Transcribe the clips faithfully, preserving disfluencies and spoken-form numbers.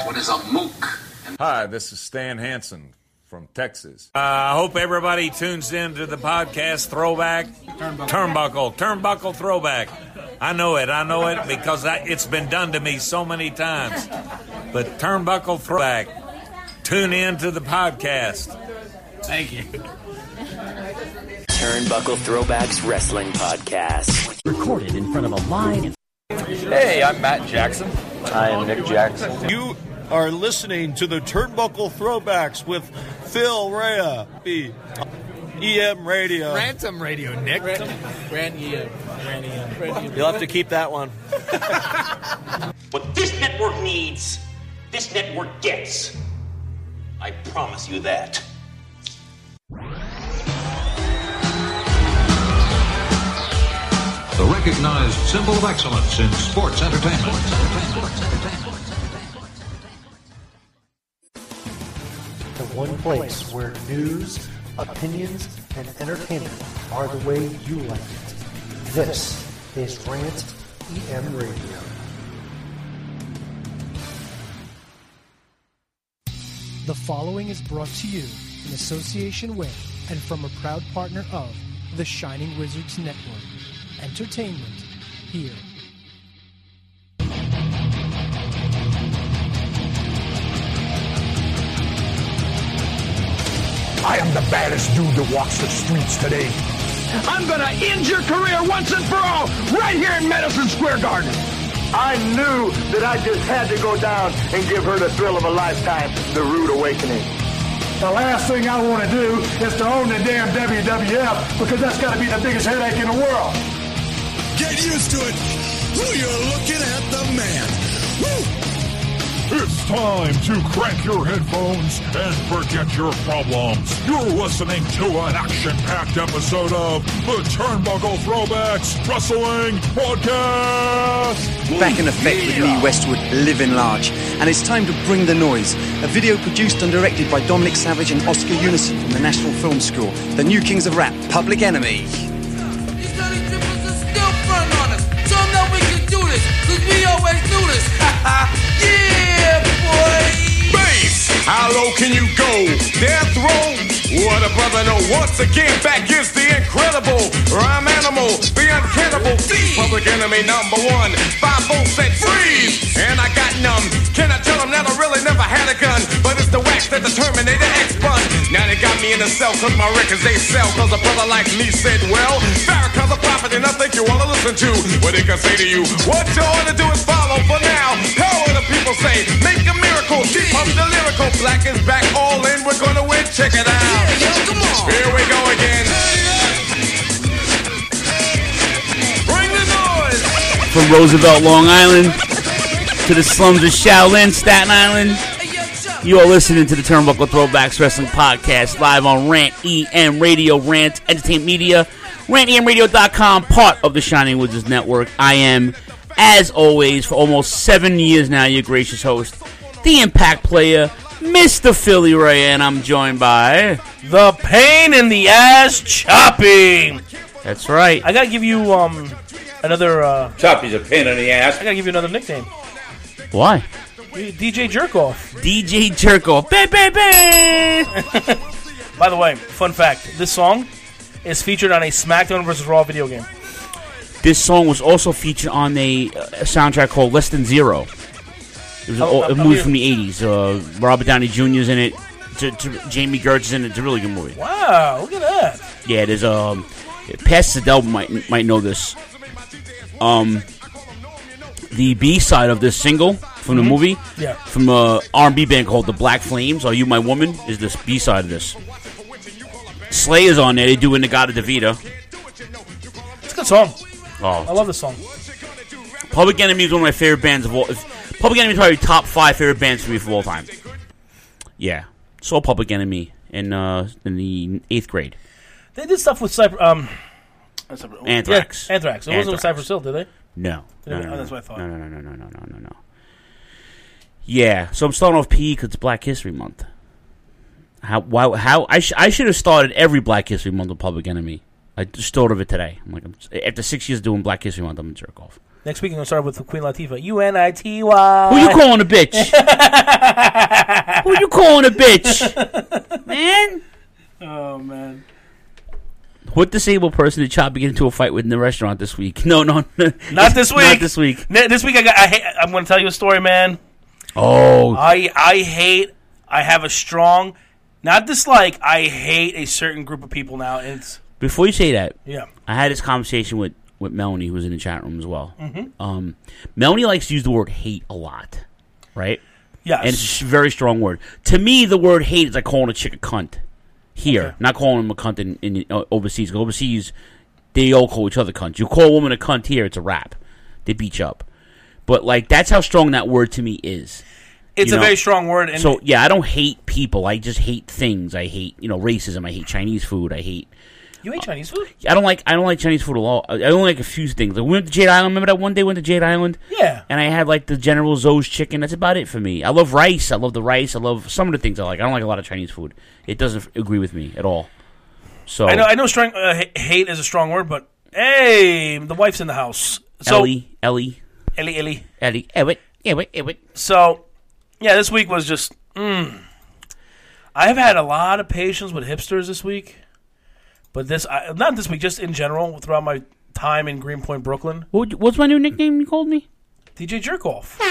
What is a mook? Hi, this is Stan Hansen from Texas. Uh, I hope everybody tunes in to the podcast Throwback Turnbuckle. Turnbuckle, Turnbuckle Throwback. I know it, I know it because I, it's been done to me so many times. But Turnbuckle Throwback. Tune in to the podcast. Thank you. Turnbuckle Throwbacks Wrestling Podcast. Recorded in front of a live... Hey, I'm Matt Jackson. I am Nick Jackson. You are listening to the Turnbuckle Throwbacks with Phil Rea, E M Radio. Ransom Radio, Nick. Rant E M. Rant E M. You'll have to keep that one. What this network needs, this network gets. I promise you that. The recognized symbol of excellence in sports entertainment. The one place where news, opinions, and entertainment are the way you like it. This is Rant E M Radio. The following is brought to you in association with and from a proud partner of the Shining Wizards Network. Entertainment here. I am the baddest dude that walks the streets today. I'm gonna end your career once and for all right here in Madison Square Garden. I knew that I just had to go down and give her the thrill of a lifetime, the rude awakening. The last thing I want to do is to own the damn W W F because that's got to be the biggest headache in the world. Get used to it. Ooh, you're looking at the man. Woo! It's time to crank your headphones and forget your problems. You're listening to an action-packed episode of the Turnbuckle Throwbacks Wrestling Podcast. Back in effect with Lee Westwood, living large. And it's time to bring the noise. A video produced and directed by Dominic Savage and Oscar Unison from the National Film School. The new Kings of Rap, Public Enemy. We always do this. Yeah, boy. Bass, how low can you go? Death row? What a brother, no. Once again, back is the incredible rhyme animal, the uncannibal thief. Public Enemy number one. Five volts said freeze, and I got numb. Can I tell them that I really never had a gun? But it's the wax that the Terminator X-Bun. Now they got me in the cell, cause my records they sell. Cause a brother like me said, well, Farrakhan's a prophet, and I think you wanna listen to what he can say to you. What you ought to do is follow for now. How what the people say? Make a miracle, keep up the lyrical. Black is back, all in, we're gonna win, check it out. Yeah, yo, come on. Here we go again. Bring the noise. From Roosevelt, Long Island, to the slums of Shaolin, Staten Island, you are listening to the Turnbuckle Throwbacks Wrestling Podcast, live on Rant E M Radio, Rant Entertainment Media, rant e m radio dot com, part of the Shining Wizards Network. I am, as always, for almost seven years now, your gracious host, the Impact Player, Mister Philly Ray, and I'm joined by the Pain in the Ass Choppy. That's right. I gotta give you um another. Uh, Choppy's a pain in the ass. I gotta give you another nickname. Why? D J Jerkoff. D J Jerkoff. Ba, ba, ba. By the way, fun fact: this song is featured on a SmackDown versus. Raw video game. This song was also featured on a, a soundtrack called Less Than Zero. It was oh, a, a movie from the eighties. Uh, Robert Downey Junior's in it. T- t- Jamie Gertz is in it. It's a really good movie. Wow, look at that. Yeah, there's um, Pastor Sidell might might know this. Um, the B side of this single from the mm-hmm. movie, yeah, from a R and B band called the Black Flames, "Are You My Woman," is this B side of this. Slayer's on there. They do Inagata Devita. It's a good song. Oh, I love this song. Public Enemy is one of my favorite bands of all. Public Enemy is probably top five favorite bands for me for all time. Yeah, saw Public Enemy in uh, in the eighth grade. They did stuff with Cypher, um, Anthrax. Yeah, Anthrax. It wasn't with Cypress Hill, did they? No. Did No, they? no, Oh, no. that's what I thought. No, no, no, no, no, no, no, no, no. Yeah, so I'm starting off P E because it's Black History Month. How? Why? How? I sh- I should have started every Black History Month with Public Enemy. I just thought of it today. I'm like, I'm, after six years doing Black History Month, I'm a jerk off. Next week, I'm going to start with Queen Latifah. U N I T Y. Who you calling a bitch? Who you calling a bitch? Man? Oh, man. What disabled person did Choppy get into a fight with in the restaurant this week? No, no. Not this week. Not this week. N- This week, I got, I hate, I'm going to tell you a story, man. Oh. I I hate, I have a strong, not dislike, I hate a certain group of people now. And it's, Before you say that, yeah. I had this conversation with, with Melanie, who was in the chat room as well. Mhm. Um, Melanie likes to use the word hate a lot, right? Yes. And it's a very strong word. To me, the word hate is like calling a chick a cunt. Here, Okay. not calling them a cunt in, in uh, overseas. 'Cause overseas, they all call each other cunts. You call a woman a cunt here, it's a rap. They beat you up. But like that's how strong that word to me is. It's You a know? very strong word. And So yeah, I don't hate people. I just hate things. I hate you know racism. I hate Chinese food. I hate. You ate Chinese food? I don't like. I don't like Chinese food at all. I don't like a few things. Like we went to Jade Island. Remember that one day we went to Jade Island? Yeah. And I had like the General Tso's chicken. That's about it for me. I love rice. I love the rice. I love some of the things I like. I don't like a lot of Chinese food. It doesn't agree with me at all. So I know, I know strong, uh, h- hate is a strong word, but hey, the wife's in the house. So, Ellie, Ellie, Ellie, Ellie. Ellie, Ewit, Ewit, Ewit. So, yeah, this week was just, mm. I have had a lot of patience with hipsters this week, but this, I, not this week, just in general, throughout my time in Greenpoint, Brooklyn. What, what's my new nickname you called me? D J Jerkoff.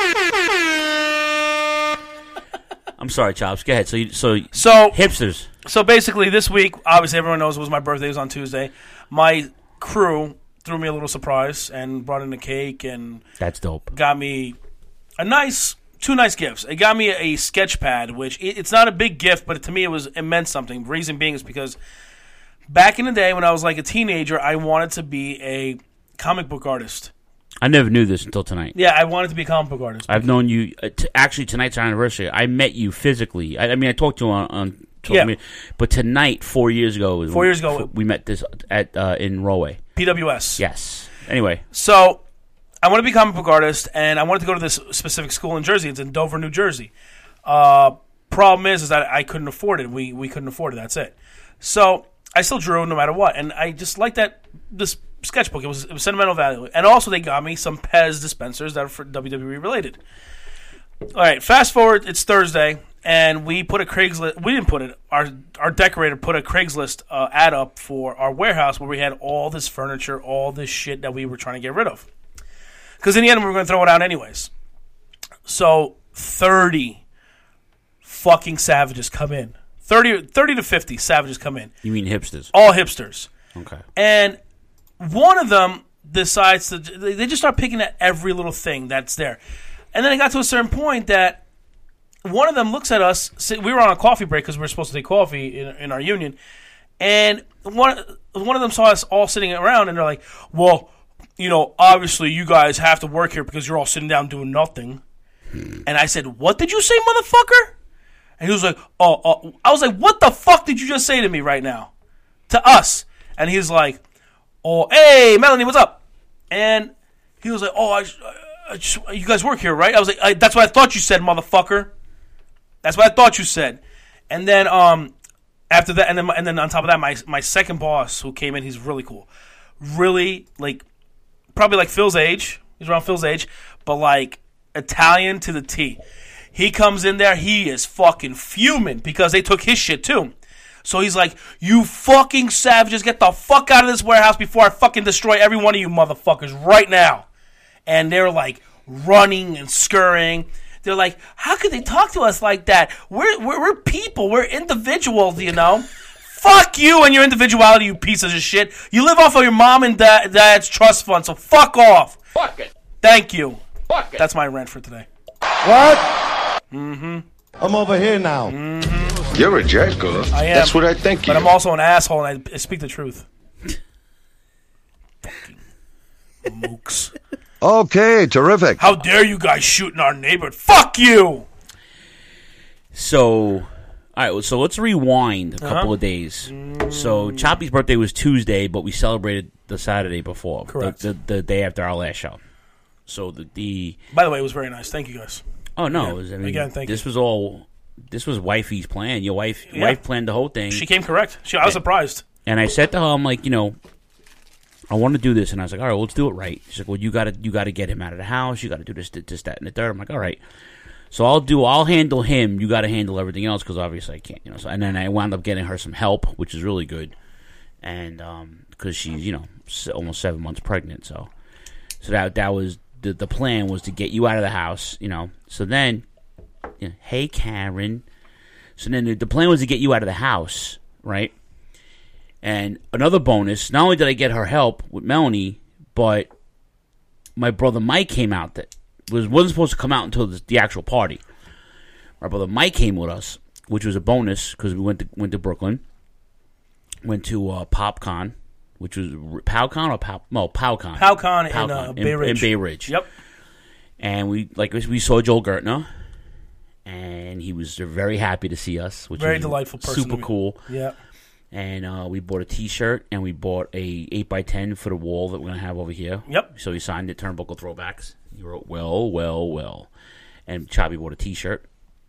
I'm sorry, Chops. Go ahead. So, you, so, So hipsters. So basically, this week, obviously, everyone knows it was my birthday. It was on Tuesday. My crew threw me a little surprise and brought in a cake and That's dope. got me a nice, two nice gifts. It got me a sketch pad, which it, it's not a big gift, but to me, it was it meant something. Reason being is because back in the day when I was like a teenager, I wanted to be a comic book artist. I never knew this until tonight. Yeah, I wanted to be a comic book artist. I've known you. Uh, t- actually, tonight's our anniversary. I met you physically. I, I mean, I talked to you on, on social Yeah. media, but tonight, four years ago, was Four when- years ago. we met this at uh, in Rahway. P W S. Yes. Anyway, So, I want to be a comic book artist, and I wanted to go to this specific school in Jersey. It's in Dover, New Jersey. Uh, problem is, is that I couldn't afford it. We we couldn't afford it. That's it. So, I still drew no matter what, and I just like that this sketchbook. It was, it was sentimental value, and also they got me some Pez dispensers that are for W W E related. All right, fast forward. It's Thursday, and we put a Craigslist. We didn't put it. Our our decorator put a Craigslist uh, ad up for our warehouse where we had all this furniture, all this shit that we were trying to get rid of. Because in the end, we were going to throw it out anyways. So thirty fucking savages come in. thirty, thirty to fifty savages come in. you mean hipsters? All hipsters. Okay. And one of them decides to, they just start picking at every little thing that's there. And then it got to a certain point that one of them looks at us. We were on a coffee break because we were supposed to take coffee in, in our union. And one, one of them saw us all sitting around and they're like, well, you know, obviously you guys have to work here because you're all sitting down doing nothing. And I said, what did you say, motherfucker? And he was like, oh, oh, I was like, what the fuck did you just say to me right now? To us. And he was like, oh, hey, Melanie, what's up? And he was like, oh, I, I just, you guys work here, right? I was like, I, that's what I thought you said, motherfucker. That's what I thought you said. And then um, after that, and then and then on top of that, my my second boss who came in, he's really cool. Really, like, probably like Phil's age. He's around Phil's age, but like Italian to the T. He comes in there, he is fucking fuming because they took his shit too. So he's like, you fucking savages, get the fuck out of this warehouse before I fucking destroy every one of you motherfuckers right now. And they're like running and scurrying. They're like, how could they talk to us like that? We're we're, we're people. We're individuals, you know? Fuck you and your individuality, you pieces of shit. You live off of your mom and dad, dad's trust fund, so fuck off. Fuck it. Thank you. Fuck it. That's my rant for today. What? Mm-hmm. I'm over here now. Mm-hmm. You're a jerk, girl. I am. That's what I think But you I'm also an asshole, and I, I speak the truth. Fucking mooks. Okay, terrific. How dare you guys shoot in our neighborhood? Fuck you! So, all right. So let's rewind a couple Uh-huh. of days. So Choppy's birthday was Tuesday, but we celebrated the Saturday before, Correct. the, the, the day after our last show. So the, the By the way, it was very nice. Thank you, guys. oh no, Again, it was, I mean, again, thank this you. was all this was wifey's plan. Your wife, Yeah. wife planned the whole thing. She came correct. She, I was surprised. And I said to her, I'm like, you know, I want to do this. And I was like, all right, well, let's do it right. She's like, well, you got to you got to get him out of the house. You got to do this, this, that, and the third. I'm like, all right. So I'll do. I'll handle him. You got to handle everything else because obviously I can't. You know. So, and then I wound up getting her some help, which is really good. And um, because she's you know almost seven months pregnant, so so that that was the the plan was to get you out of the house. You know. So then, you know, hey Karen. So then the, the plan was to get you out of the house, right? And another bonus, not only did I get her help with Melanie, but my brother Mike came out that was, wasn't supposed to come out until the, the actual party. My brother Mike came with us, which was a bonus because we went to went to Brooklyn, went to uh, PopCon, which was PowCon or Pow, no PowCon, PowCon, PowCon in, uh, Bay Ridge. in Bay Ridge. Yep. And we like we saw Joel Gertner, and he was very happy to see us, which very was delightful person. Super cool. Yeah. And uh, we bought a T-shirt, and we bought a eight by ten for the wall that we're going to have over here. Yep. So he signed it, Turnbuckle Throwbacks. He wrote, well, well, well. And Choppy bought a T-shirt.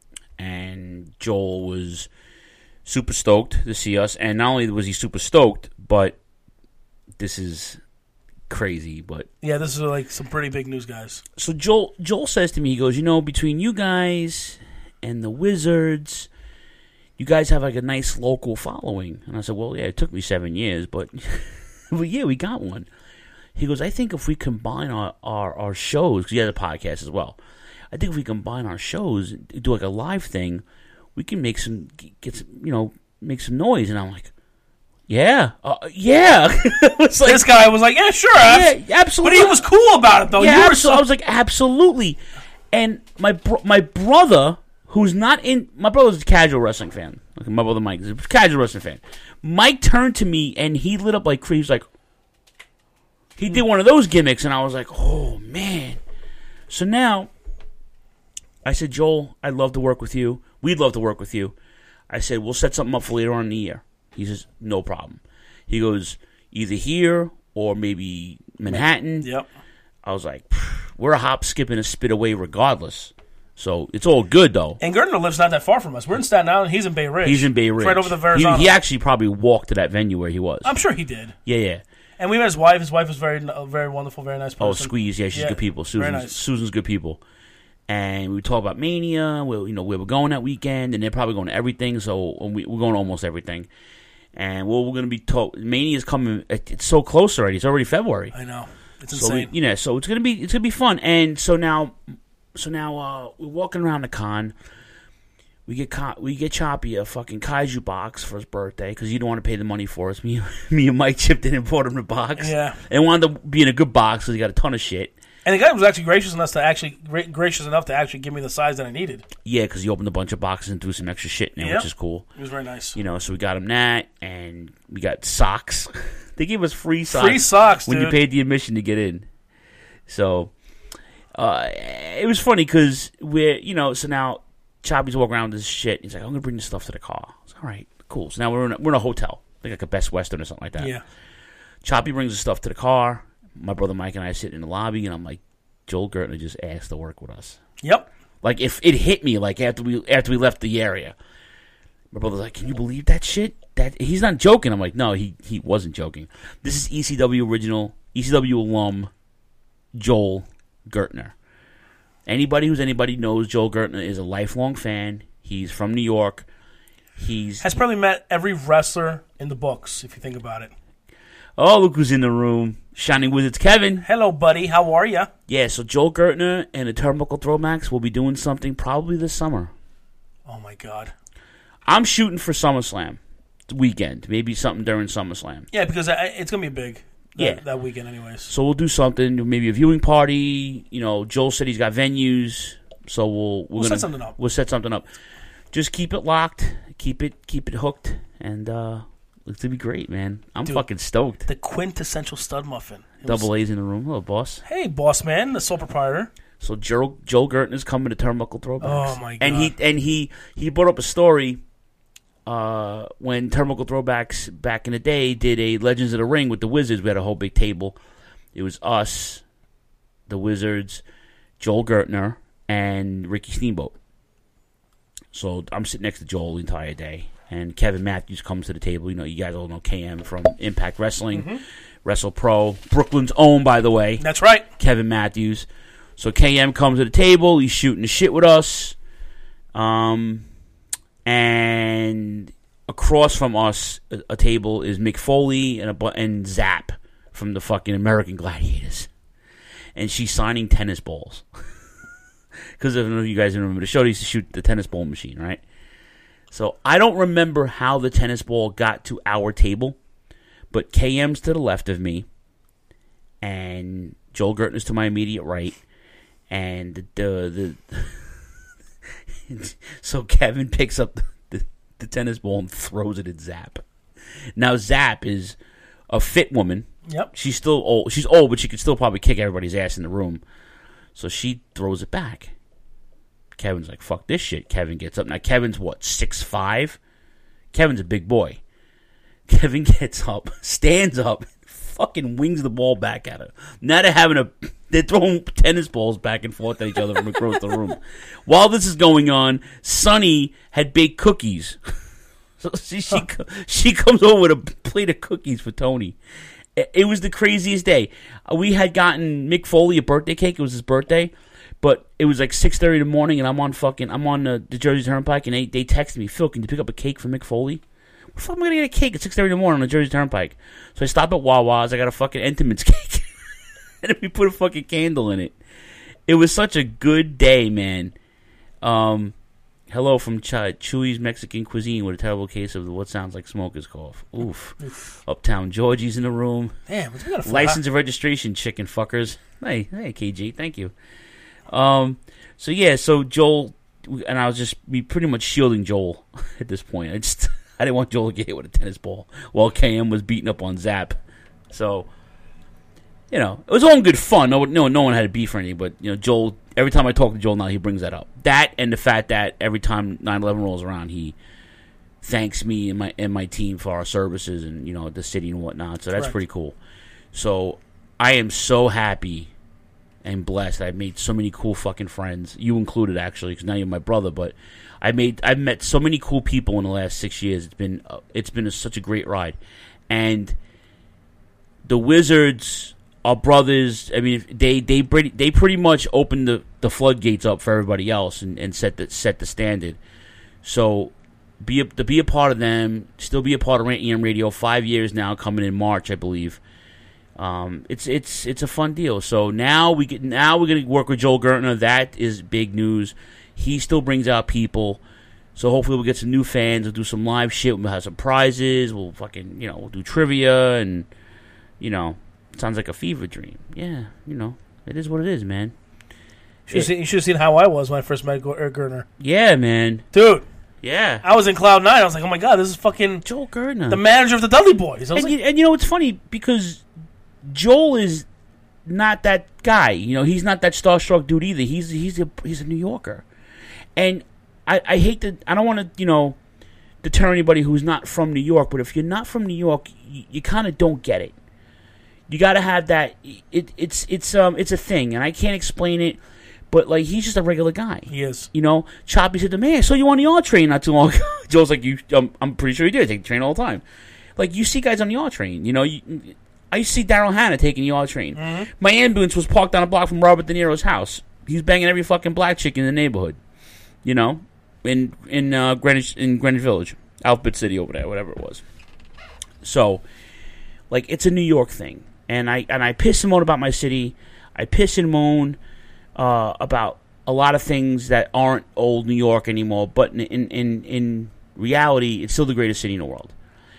And Joel was super stoked to see us. And not only was he super stoked, but this is crazy. But yeah, this is like some pretty big news, guys. So Joel, Joel says to me, he goes, you know, between you guys and the Wizards, you guys have like a nice local following. And I said, well, yeah, it took me seven years, but, but yeah, we got one. He goes, I think if we combine our, our, our shows, because he has a podcast as well, I think if we combine our shows, do like a live thing, we can make some, get some, you know, make some noise. And I'm like, yeah, uh, yeah. Like, this guy was like, yeah, sure. Yeah, absolutely. But he was cool about it, though. Yeah, you were absol- so- I was like, absolutely. And my bro- my brother... who's not in... My brother's a casual wrestling fan. Okay, my brother Mike is a casual wrestling fan. Mike turned to me, and he lit up like crazy. He was like... He did one of those gimmicks, and I was like, oh, man. So now, I said, Joel, I'd love to work with you. We'd love to work with you. I said, we'll set something up for later on in the year. He says, no problem. He goes, either here or maybe Manhattan. Yep. I was like, we're a hop, skip, and a spit away regardless. So it's all good, though. And Gertner lives not that far from us. We're in Staten Island. He's in Bay Ridge. He's in Bay Ridge. It's right over the Verrazano. He, he actually probably walked to that venue where he was. I'm sure he did. Yeah, yeah. And we met his wife. His wife was very, very wonderful, very nice person. Oh, Squeeze. Yeah, she's yeah, good people. Susan's, very nice. Susan's good people. And we talk about Mania. Where, you know, where we're going that weekend, and they're probably going to everything. So we, we're going to almost everything. And well, we're going to be told Mania's coming. It's so close already. It's already February. I know. It's so insane. We, you know, so it's gonna be it's gonna be fun. And so now. So now uh, we're walking around the con. We get co- we get Choppy a fucking kaiju box for his birthday because he didn't want to pay the money for us. Me, me and Mike chipped in and bought him the box. Yeah, and it wound up being a good box because he got a ton of shit. And the guy was actually gracious enough to actually gra- gracious enough to actually give me the size that I needed. Yeah, because he opened a bunch of boxes and threw some extra shit in there, yep. which is cool. It was very nice. You know, so we got him that, and we got socks. They gave us free socks. Free socks, when dude. you paid the admission to get in. So. Uh, it was funny because we're, you know, so now Choppy's walking around with this shit. He's like, I'm going to bring this stuff to the car. I was like, all right, cool. So now we're in a, we're in a hotel, like, like a Best Western or something like that. Yeah. Choppy brings the stuff to the car. My brother Mike and I sit in the lobby, and I'm like, Joel Gertner just asked to work with us. Yep. Like, if it hit me, like, after we after we left the area. My brother's like, can you believe that shit? That He's not joking. I'm like, no, he, he wasn't joking. This is E C W original, E C W alum, Joel Gertner. Anybody who's anybody knows Joel Gertner is a lifelong fan. He's from New York. He's has probably met every wrestler in the books, if you think about it. Oh, look who's in the room. Shining Wizards Kevin. Hello, buddy. How are you? Yeah, so Joel Gertner and the Turnbuckle Throwbacks will be doing something probably this summer. Oh, my God. I'm shooting for SummerSlam weekend. Maybe something during SummerSlam. Yeah, because it's going to be big. That, yeah. that weekend anyways. So we'll do something, maybe a viewing party. You know, Joel said he's got venues, so we'll we're we'll gonna, set something up. We'll set something up. Just keep it locked, keep it keep it hooked, and uh, it's gonna be great, man. I'm Dude, fucking stoked. The quintessential stud muffin. It Double was... A's in the room. Hello, boss. Hey, boss man, the sole proprietor. So Joel Joel Gertner's coming to Turnbuckle Throwbacks. Oh my God. And he and he he brought up a story. Uh, when Turnbuckle Throwbacks back in the day did a Legends of the Ring with the Wizards, we had a whole big table. It was us, the Wizards, Joel Gertner, and Ricky Steamboat. So I'm sitting next to Joel the entire day, and Kevin Matthews comes to the table. You know, you guys all know K M from Impact Wrestling, Mm-hmm. Wrestle Pro, Brooklyn's own, by the way. That's right. Kevin Matthews. So K M comes to the table. He's shooting the shit with us. Um, and across from us, a, a table is Mick Foley and a bu- and Zap from the fucking American Gladiators. And she's signing tennis balls. Because I don't know if you guys remember the show, they used to shoot the tennis ball machine, right? So I don't remember how the tennis ball got to our table, but K M's to the left of me, and Joel Gertner's to my immediate right, and the the, the so Kevin picks up the, the, the tennis ball and throws it at Zap. Now Zap is a fit woman. Yep. She's still old. She's old, but she could still probably kick everybody's ass in the room. So she throws it back. Kevin's like, fuck this shit. Kevin gets up. Now, Kevin's, what, six five? Kevin's a big boy. Kevin gets up, stands up, fucking wings the ball back at her. Now they're having a... They're throwing tennis balls back and forth at each other from across the room. While this is going on, Sonny had baked cookies. So she, she, she comes over with a plate of cookies for Tony. It was the craziest day. We had gotten Mick Foley a birthday cake. It was his birthday. But it was like six thirty in the morning, and I'm on fucking, I'm on the, the Jersey Turnpike, and they, they texted me, Phil, can you pick up a cake for Mick Foley? Where the fuck am I going to get a cake at six thirty in the morning on the Jersey Turnpike? So I stop at Wawa's, I got a fucking Entenmann's cake. And then we put a fucking candle in it. It was such a good day, man. Um, hello from Ch- Chewy's Mexican Cuisine with a terrible case of what sounds like smoker's cough. Oof. Oof. Uptown Georgie's in the room. Damn, we got a license and registration, chicken fuckers. Hey, hey, K G, thank you. Um, so yeah, so Joel, and I was just be pretty much shielding Joel at this point. I just, I didn't want Joel to get hit with a tennis ball while K M was beating up on Zap. So, you know, it was all in good fun. No, no, no one had a beef or anything, but, you know, Joel, every time I talk to Joel now, he brings that up. That and the fact that every time nine eleven rolls around, he thanks me and my and my team for our services and, you know, the city and whatnot. So that's Correct. pretty cool. So I am so happy and blessed. I've made so many cool fucking friends. You included, actually, because now you're my brother. But I made I've met so many cool people in the last six years. It's been uh, it's been a, such a great ride, and the Wizards are brothers. I mean, they they pretty they pretty much opened the, the floodgates up for everybody else and, and set the set the standard. So be a, to be a part of them, still be a part of Rant E M Radio. Five years now, coming in March, I believe. Um, it's it's it's a fun deal. So now we get now we're gonna work with Joel Gertner. That is big news. He still brings out people. So hopefully we'll get some new fans. We'll do some live shit. We'll have some prizes. We'll fucking you know we'll do trivia and you know it sounds like a fever dream. Yeah, you know it is what it is, man. You should have seen, seen how I was when I first met Eric Gertner. Yeah, man, dude. Yeah, I was in cloud nine. I was like, oh my god, this is fucking Joel Gertner, the manager of the Dudley Boys. I was and, like, you, and you know it's funny because Joel is not that guy. You know, he's not that starstruck dude either. He's he's a he's a New Yorker, and I, I hate to. I don't want to you know deter anybody who's not from New York. But if you're not from New York, you, you kind of don't get it. You got to have that. It it's it's um it's a thing, and I can't explain it. But like he's just a regular guy. He is. You know, Choppy said to me, "I saw you on the R train not too long ago." Joel's like, "You, um, I'm pretty sure you did. I take the train all the time." Like you see guys on the R train. You know you. I used to see Daryl Hannah taking the R train. Mm-hmm. My ambulance was parked on a block from Robert De Niro's house. He was banging every fucking black chick in the neighborhood, you know, in in uh, Greenwich in Greenwich Village, Alphabet City over there, whatever it was. So, like, it's a New York thing, and I and I piss and moan about my city. I piss and moan uh, about a lot of things that aren't old New York anymore. But in in in, in reality, it's still the greatest city in the world,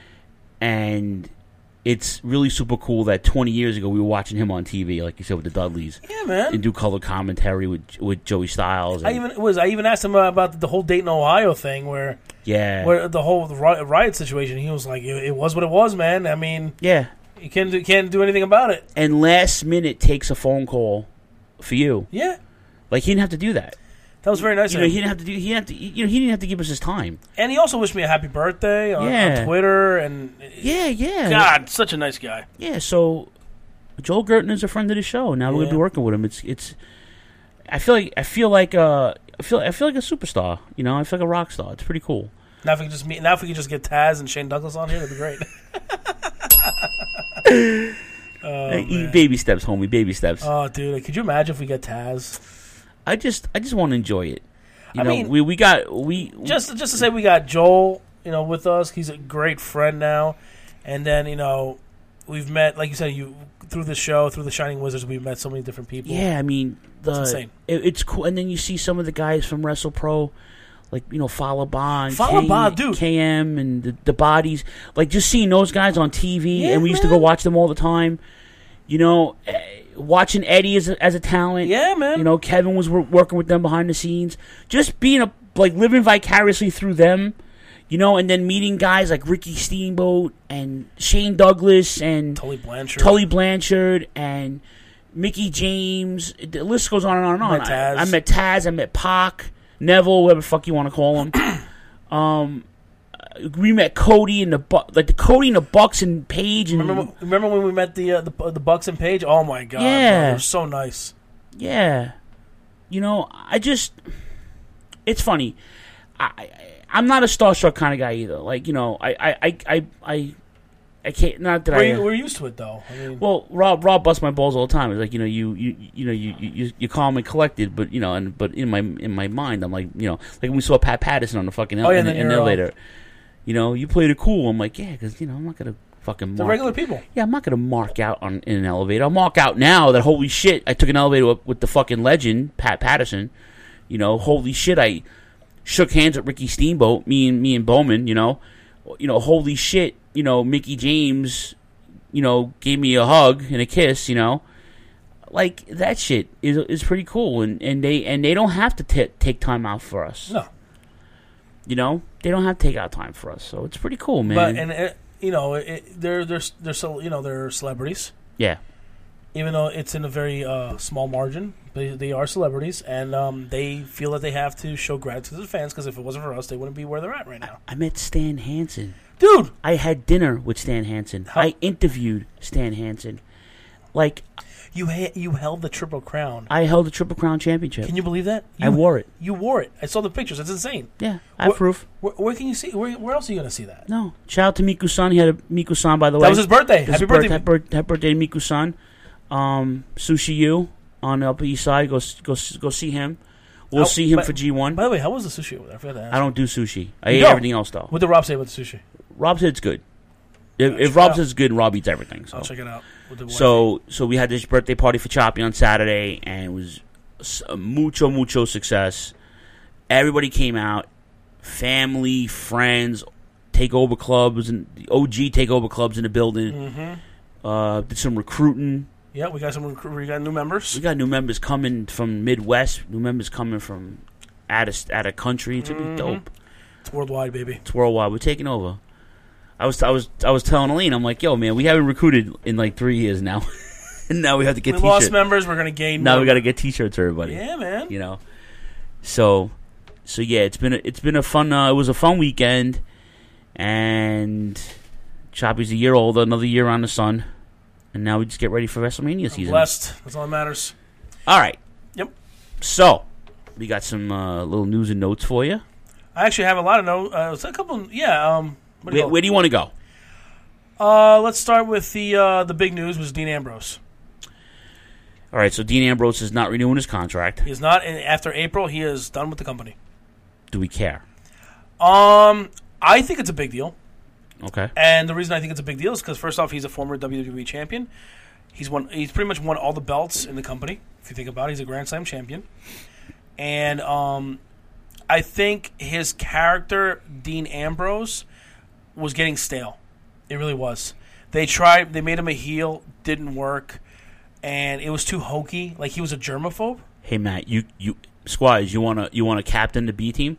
and it's really super cool that twenty years ago we were watching him on T V, like you said, with the Dudleys. Yeah, man. And do color commentary with with Joey Styles. And, I even was I even asked him about the whole Dayton, Ohio thing, where yeah, where the whole riot situation. He was like, it, it was what it was, man. I mean, yeah, you can't do, can't do anything about it. And last minute takes a phone call for you. Yeah, like he didn't have to do that. That was very nice. You of know, him. he didn't have to do. He didn't have to. You know, he didn't have to give us his time. And he also wished me a happy birthday on, Yeah. on Twitter. And Yeah, yeah. God, such a nice guy. Yeah. So Joel Gertner is a friend of the show. Now we're gonna Yeah. be working with him. It's it's. I feel like I feel like uh I feel I feel like a superstar. You know, I feel like a rock star. It's pretty cool. Now if we could just meet, now if we could just get Taz and Shane Douglas on here, that'd be great. oh, hey, eat baby steps, homie. Baby steps. Oh, dude, could you imagine if we get Taz? I just, I just want to enjoy it. You I know, mean, we we got we just just to say we got Joel, you know, with us. He's a great friend now, and then you know, we've met, like you said, you through the show, through the Shining Wizards, we've met so many different people. Yeah, I mean, the, it's insane. It, it's cool, and then you see some of the guys from WrestlePro, like you know, Falaba and Falaba, K, dude, K M and the, the bodies, like just seeing those guys on T V, yeah, and we used man. to go watch them all the time. You know, eh, watching Eddie as a, as a talent. Yeah, man. You know, Kevin was wor- working with them behind the scenes, just being a like living vicariously through them. You know, and then meeting guys like Ricky Steamboat and Shane Douglas and Tully Blanchard, Tully Blanchard and Mickey James. The list goes on and on and on. Met Taz. I, I met Taz. I met Pac, Neville, whatever the fuck you want to call him. um, we met Cody and the Bu- like the Cody and the Bucks and Paige. And remember, when- remember when we met the uh, the the Bucks and Paige? Oh my god, Yeah. bro, they're so nice. Yeah, you know, I just it's funny. I. I I'm not a starstruck kind of guy either. Like, you know, I, I, I, I, I, I can't. Not that we're, I. you, we're used to it though. I mean, well, Rob, Rob busts my balls all the time. It's like, you know, you, you, you know, you, you, you're calm and collected, but you know, and but in my in my mind, I'm like, you know, like when we saw Pat Patterson on the fucking Oh, yeah, in, then in the you're, elevator. uh, You know, you played it cool. I'm like, yeah, because you know, I'm not gonna fucking. they're mark regular people. Yeah, I'm not gonna mark out on in an elevator. I'll mark out now that holy shit, I took an elevator up with the fucking legend Pat Patterson. You know, holy shit, I shook hands with Ricky Steamboat, me and me and Bowman, you know. You know, holy shit, you know, Mickey James, you know, gave me a hug and a kiss, you know. Like that shit is is pretty cool, and, and they and they don't have to t- take time out for us. No. You know, they don't have to take out time for us, so it's pretty cool, man. But and it, you know, it, they're they're they're so you know they're celebrities. Yeah. Even though it's in a very uh, small margin, they they are celebrities, and um, they feel that they have to show gratitude to the fans because if it wasn't for us, they wouldn't be where they're at right now. I met Stan Hansen. Dude! I had dinner with Stan Hansen. How- I interviewed Stan Hansen. Like, You ha- you held the Triple Crown. I held the Triple Crown Championship. Can you believe that? I You- wore it. You wore it. I saw the pictures. It's insane. Yeah, I have Where- proof. Where, where can you see? Where, where else are you going to see that? No. Shout out to Miku-san. He had a Miku-san, by the way. That was his birthday. His Happy birth- birthday. Happy, birth- happy birthday to Miku-san. Um, Sushi U on the Upper East Side. Go go go see him. We'll How- see him by- for G one. By the way, how was the sushi over there? I forgot to ask. I don't do sushi. I You ate don't? everything else, though. What did Rob say about the sushi? Rob said it's good. If, check if it Rob out. says it's good, Rob eats everything. So. I'll check it out with the wife. So so we had this birthday party for Choppy on Saturday, and it was s- mucho mucho success. Everybody came out, family, friends, takeover clubs, and the O G takeover clubs in the building. Mm-hmm. Uh, did some recruiting. Yeah, we got some. recru- We got new members. We got new members coming from Midwest. New members coming from out of out of country. It's gonna be Mhm. dope. It's worldwide, baby. It's worldwide. We're taking over. I was I was I was telling Aline, I'm like, yo, man, we haven't recruited in like three years now, and now we have to get We t-shirts. lost members. We're gonna gain. Now more. we got to get t-shirts for everybody. Yeah, man. You know, so so yeah, it's been a, it's been a fun. Uh, it was a fun weekend, and Choppy's a year older, another year on the sun, and now we just get ready for WrestleMania I'm season. blessed. That's all that matters. All right. Yep. So we got some uh, little news and notes for you. I actually have a lot of no. Uh, it's a couple. Yeah. Um. What do you Where, call it? where do you want to go? Uh, let's start with the uh, the big news was Dean Ambrose. All right. So Dean Ambrose is not renewing his contract. He is not. And after April, he is done with the company. Do we care? Um, I think it's a big deal. Okay. And the reason I think it's a big deal is because first off, he's a former W W E champion. He's won. He's pretty much won all the belts in the company. If you think about it, he's a Grand Slam champion. And um, I think his character, Dean Ambrose, was getting stale. It really was. They tried. They made him a heel. Didn't work. And it was too hokey. Like he was a germaphobe. Hey Matt, you you Squires, you wanna you wanna captain the B team?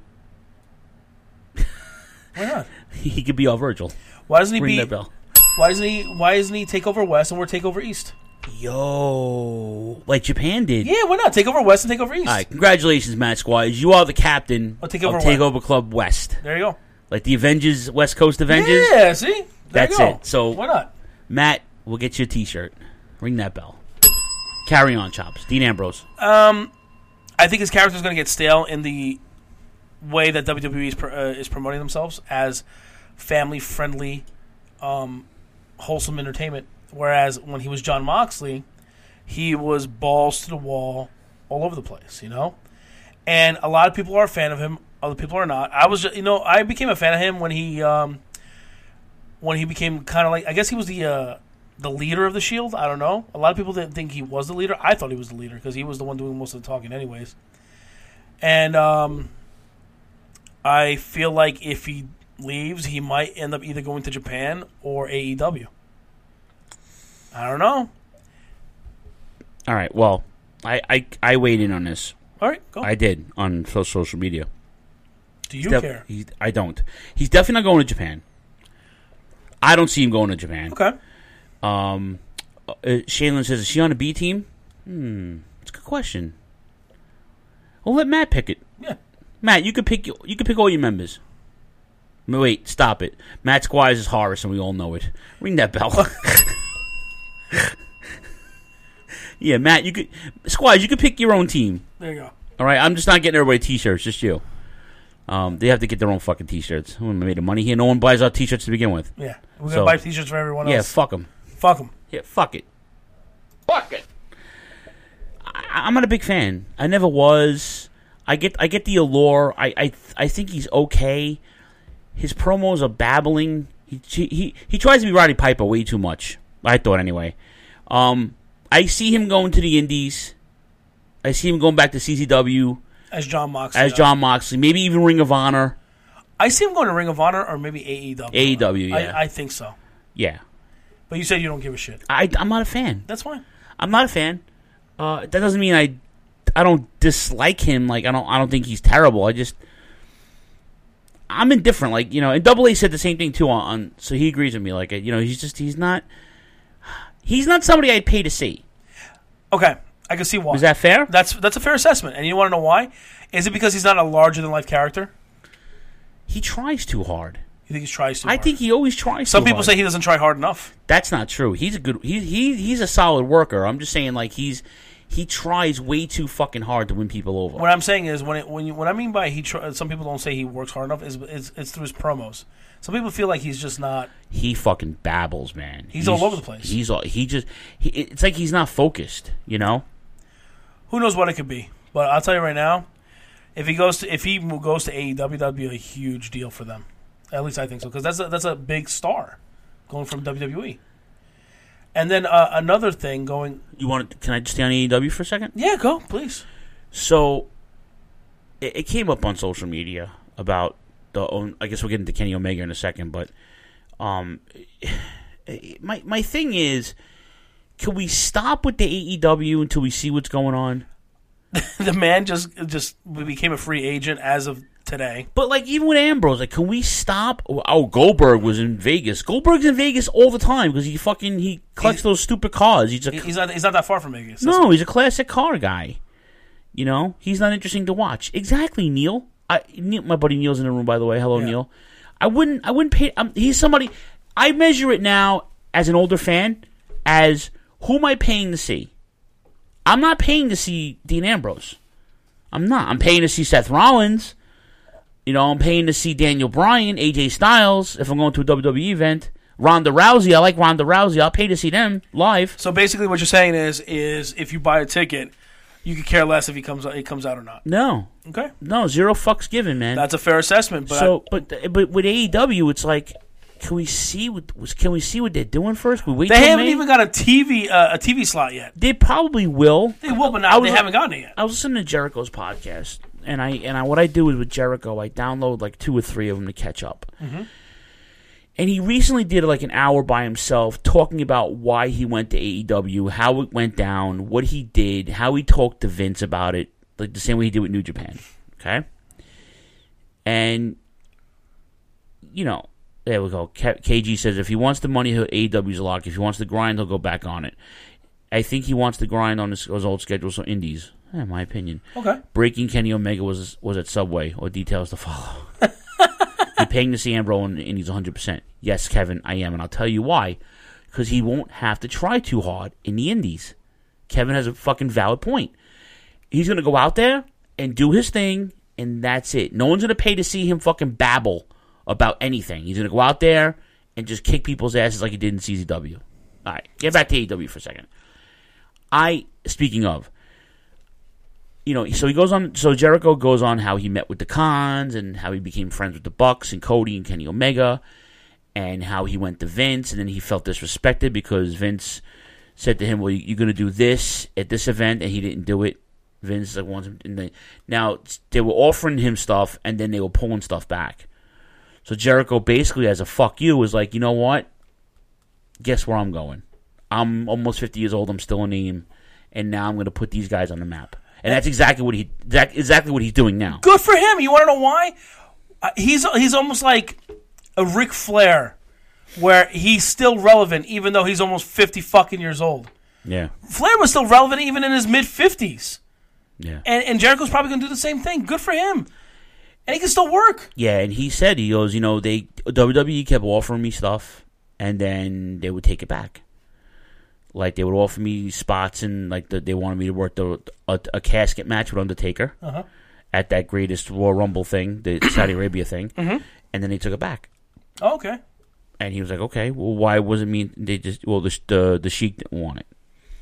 Why not? He could be our Virgil. Why doesn't he Ring be? that bell. Why doesn't he? Why isn't he take over West and we're take over East? Yo, like Japan did. Yeah, why not take over West and take over East? All right, congratulations, Matt Squires. You are the captain I'll take of over Takeover Club West. There you go. Like the Avengers, West Coast Avengers. Yeah, see, there That's you go. it. So why not? Matt, we'll get you a T-shirt. Ring that bell. Carry on, Chops. Dean Ambrose. Um, I think his character is going to get stale in the way that W W E is, pr- uh, is promoting themselves as family-friendly, um, wholesome entertainment. Whereas when he was Jon Moxley, he was balls to the wall all over the place, you know? And a lot of people are a fan of him. Other people are not. I was, just, you know, I became a fan of him when he, um, when he became kind of like, I guess he was the uh, the leader of the Shield. I don't know. A lot of people didn't think he was the leader. I thought he was the leader because he was the one doing most of the talking, anyways. And um, I feel like if he leaves, he might end up either going to Japan or A E W. I don't know. All right. Well, I I, I weighed in on this. All right, go. I did on social media. Do you def- care? He's, I don't. He's definitely not going to Japan. I don't see him going to Japan. Okay. Um, uh, Shaylin says, is she on a B team? Hmm. It's a good question. Well, let Matt pick it. Yeah. Matt, you could pick you could pick all your members. No, wait, stop it. Matt Squires is Horace, and we all know it. Ring that bell. Yeah, Matt, you could Squires, you could pick your own team. There you go. All right, I'm just not getting everybody T-shirts, just you. Um, they have to get their own fucking T-shirts. Who made the money here? No one buys our T-shirts to begin with. Yeah, we're So- gonna buy T-shirts for everyone Yeah, else. fuck them. Fuck them. Yeah, fuck it. Fuck it. I, I'm not a big fan. I never was. I get I get the allure. I I I think he's okay. His promos are babbling. He he he tries to be Roddy Piper way too much. I thought anyway. Um, I see him going to the Indies. I see him going back to C Z W As Jon Moxley. as does. Jon Moxley. Maybe even Ring of Honor. I see him going to Ring of Honor or maybe A E W. A E W, yeah. I, I think so. Yeah. But you said you don't give a shit. I I'm not a fan. That's fine. I'm not a fan. Uh, that doesn't mean I, I don't dislike him. Like I don't, I don't think he's terrible. I just, I'm indifferent. Like you know, and Double A said the same thing too. On, on so he agrees with me. Like you know, he's just, he's not, he's not somebody I'd pay to see. Okay, I can see why. Is that fair? That's that's a fair assessment. And you want to know why? Is it because he's not a larger than life character? He tries too hard. You think he tries too I hard? think he always tries. Some too people hard. say he doesn't try hard enough. That's not true. He's a good. He he he's a solid worker. I'm just saying, like he's he tries way too fucking hard to win people over. What I'm saying is, when it, when you, what I mean by he, try, some people don't say he works hard enough is it's, it's through his promos. Some people feel like he's just not. He fucking babbles, man. He's all over the place. He's all, he just he, it's like he's not focused. You know. Who knows what it could be? But I'll tell you right now, if he goes to if he goes to A E W, that'd be a huge deal for them. At least I think so, because that's a, that's a big star going from W W E. And then uh, another thing going. You want? To, can I just stay on A E W for a second? Yeah, go please. So, it, it came up on social media about the. Own, I guess we'll get into Kenny Omega in a second, but um, my my thing is, can we stop with the A E W until we see what's going on? The man just just became a free agent as of today. But like even with Ambrose, like can we stop? Oh, Goldberg was in Vegas. Goldberg's in Vegas all the time because he fucking he collects He's- those stupid cars. He's a He's not he's not that far from Vegas. That's no, he's a classic car guy. You know, he's not interesting to watch. Exactly, Neil. I Neil, my buddy Neil's in the room, by the way. Hello, Yeah. Neil. I wouldn't. I wouldn't pay. Um, he's somebody. I measure it now as an older fan as who am I paying to see? I'm not paying to see Dean Ambrose. I'm not. I'm paying to see Seth Rollins. You know, I'm paying to see Daniel Bryan, A J Styles. If I'm going to a W W E event, Ronda Rousey. I like Ronda Rousey. I'll pay to see them live. So basically, what you're saying is, is if you buy a ticket, you could care less if he comes he comes out or not. No. Okay. No, zero fucks given, man. That's a fair assessment. But so, but but with A E W, it's like, can we see what can we see what they're doing first? Can we wait they till haven't May? even got a T V uh, a T V slot yet. They probably will. They will, but I now was they li- haven't gotten it yet. I was listening to Jericho's podcast, and I and I what I do is with Jericho, I download like two or three of them to catch up. Mhm. And he recently did like an hour by himself talking about why he went to A E W, how it went down, what he did, how he talked to Vince about it, like the same way he did with New Japan. Okay? And, you know, there we go. K- KG says if he wants the money, he'll A E W's a lock. If he wants to grind, he'll go back on it. I think he wants to grind on his, his old schedule, so indies. Eh, my opinion. Okay. Breaking Kenny Omega was was at Subway, or details to follow. You're paying to see Ambrose in Indies one hundred percent. Yes, Kevin, I am, and I'll tell you why. Because he won't have to try too hard in the Indies. Kevin has a fucking valid point. He's going to go out there and do his thing, and that's it. No one's going to pay to see him fucking babble about anything. He's going to go out there and just kick people's asses like he did in C Z W. All right, get back to A E W for a second. I, speaking of, you know, so he goes on, so Jericho goes on how he met with the Khans and how he became friends with the Bucks and Cody and Kenny Omega and how he went to Vince and then he felt disrespected because Vince said to him, well, you're going to do this at this event, and he didn't do it. Vince like wants him. And they, now, they were offering him stuff, and then they were pulling stuff back. So Jericho basically, as a fuck you, was like, you know what? Guess where I'm going? I'm almost fifty years old. I'm still a name, and now I'm going to put these guys on the map. And that's exactly what he exactly what he's doing now. Good for him. You want to know why? Uh, he's he's almost like a Ric Flair, where he's still relevant even though he's almost fifty fucking years old. Yeah. Flair was still relevant even in his mid fifties. Yeah. And and Jericho's probably going to do the same thing. Good for him. And he can still work. Yeah, and he said, he goes, you know, they W W E kept offering me stuff, and then they would take it back. Like, they would offer me spots, and, like, the, they wanted me to work the a, a casket match with Undertaker uh-huh. at that greatest Royal Rumble thing, the Saudi Arabia thing, mm-hmm. and then they took it back. Oh, okay. And he was like, okay, well, why wasn't me, they just, well, the, the, the Sheik didn't want it.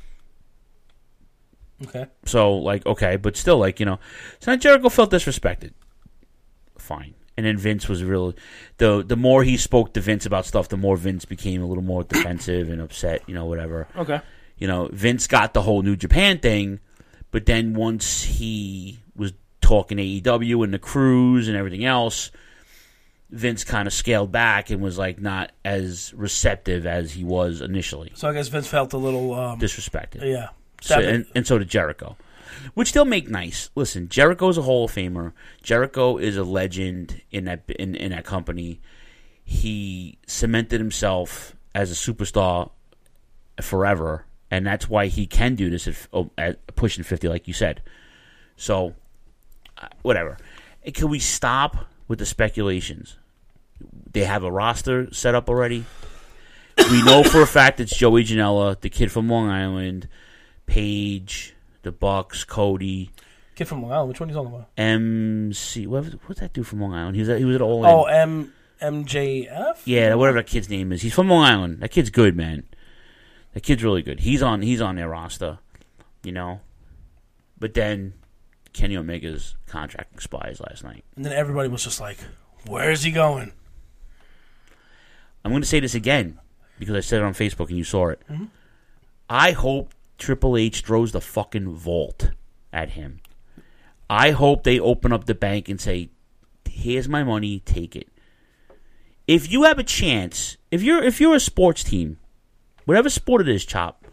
Okay. So, like, okay, but still, like, you know, so now Jericho felt disrespected. Fine. And then Vince was real. The the more he spoke to Vince about stuff, the more Vince became a little more defensive and upset, you know, whatever. Okay. You know, Vince got the whole New Japan thing, but then once he was talking A E W and the cruise and everything else, Vince kind of scaled back and was, like, not as receptive as he was initially. So I guess Vince felt a little... Um, disrespected. Yeah. So, and, and so did Jericho. Which they'll make nice. Listen, Jericho's a Hall of Famer. Jericho is a legend in that in, in that company. He cemented himself as a superstar forever, and that's why he can do this at, oh, at pushing fifty, like you said. So, uh, whatever. And can we stop with the speculations? They have a roster set up already. We know for a fact it's Joey Janela, the kid from Long Island, Paige, the Bucks, Cody. Kid from Long Island. Which one are you talking about? M C. What was, what's that dude from Long Island? He was at, he was at All In. Oh, M M J F. Yeah, whatever that kid's name is. He's from Long Island. That kid's good, man. That kid's really good. He's on. He's on their roster, you know. But then Kenny Omega's contract expires last night, and then everybody was just like, "Where's he going?" I'm going to say this again because I said it on Facebook and you saw it. Mm-hmm. I hope Triple H throws the fucking vault at him. I hope they open up the bank and say, here's my money, take it. If you have a chance, if you're if you're a sports team, whatever sport it is, Chop,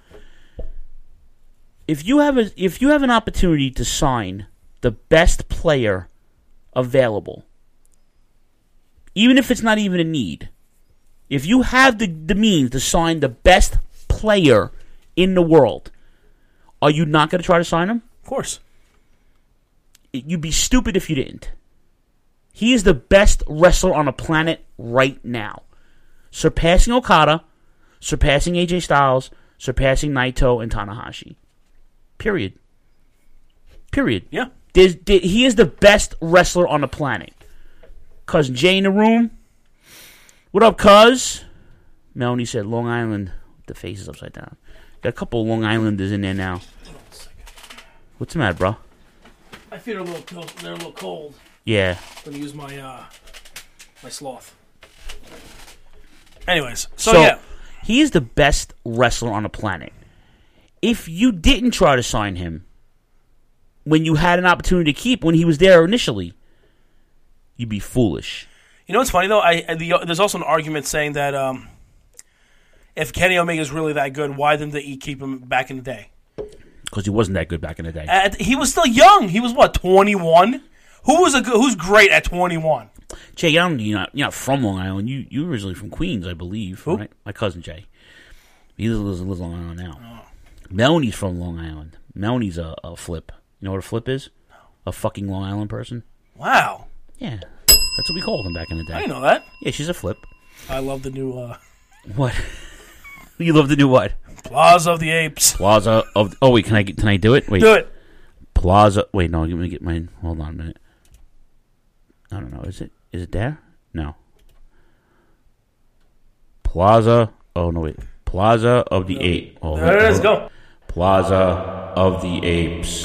if you have a if you have an opportunity to sign the best player available, even if it's not even a need, if you have the, the means to sign the best player in the world, are you not going to try to sign him? Of course. You'd be stupid if you didn't. He is the best wrestler on the planet right now. Surpassing Okada, surpassing A J Styles, surpassing Naito and Tanahashi. Period. Period. Yeah. There's, there, he is the best wrestler on the planet. Cousin Jay in the room. What up, cuz? Melanie said Long Island. The face is upside down. Got a couple of Long Islanders in there now. What's the matter, bro? My feet are a little cold. They're a little cold. Yeah. I'm gonna use my uh, my sloth. Anyways, so, so yeah, he is the best wrestler on the planet. If you didn't try to sign him when you had an opportunity to keep when he was there initially, you'd be foolish. You know what's funny though? I, I the, there's also an argument saying that. Um, If Kenny Omega is really that good, why didn't they keep him back in the day? Because he wasn't that good back in the day. Uh, he was still young. He was what, twenty-one? Who was a who's great at twenty-one? Jay, you're not, you're not, you're not from Long Island. You you were originally from Queens, I believe. Who? Right? My cousin Jay. He lives, lives on Long Island now. Oh. Melanie's from Long Island. Melanie's a, a flip. You know what a flip is? No. A fucking Long Island person. Wow. Yeah, that's what we called them back in the day. I didn't know that. Yeah, she's a flip. I love the new. Uh... What? You love the new what? Plaza of the Apes. Plaza of... Oh, wait, can I can I do it? Wait. Do it. Plaza... Wait, no, let me get mine. Hold on a minute. I don't know. Is it? Is it there? No. Plaza. Oh no, wait. Plaza of the Apes. Oh, there it is. Go. Plaza of the Apes.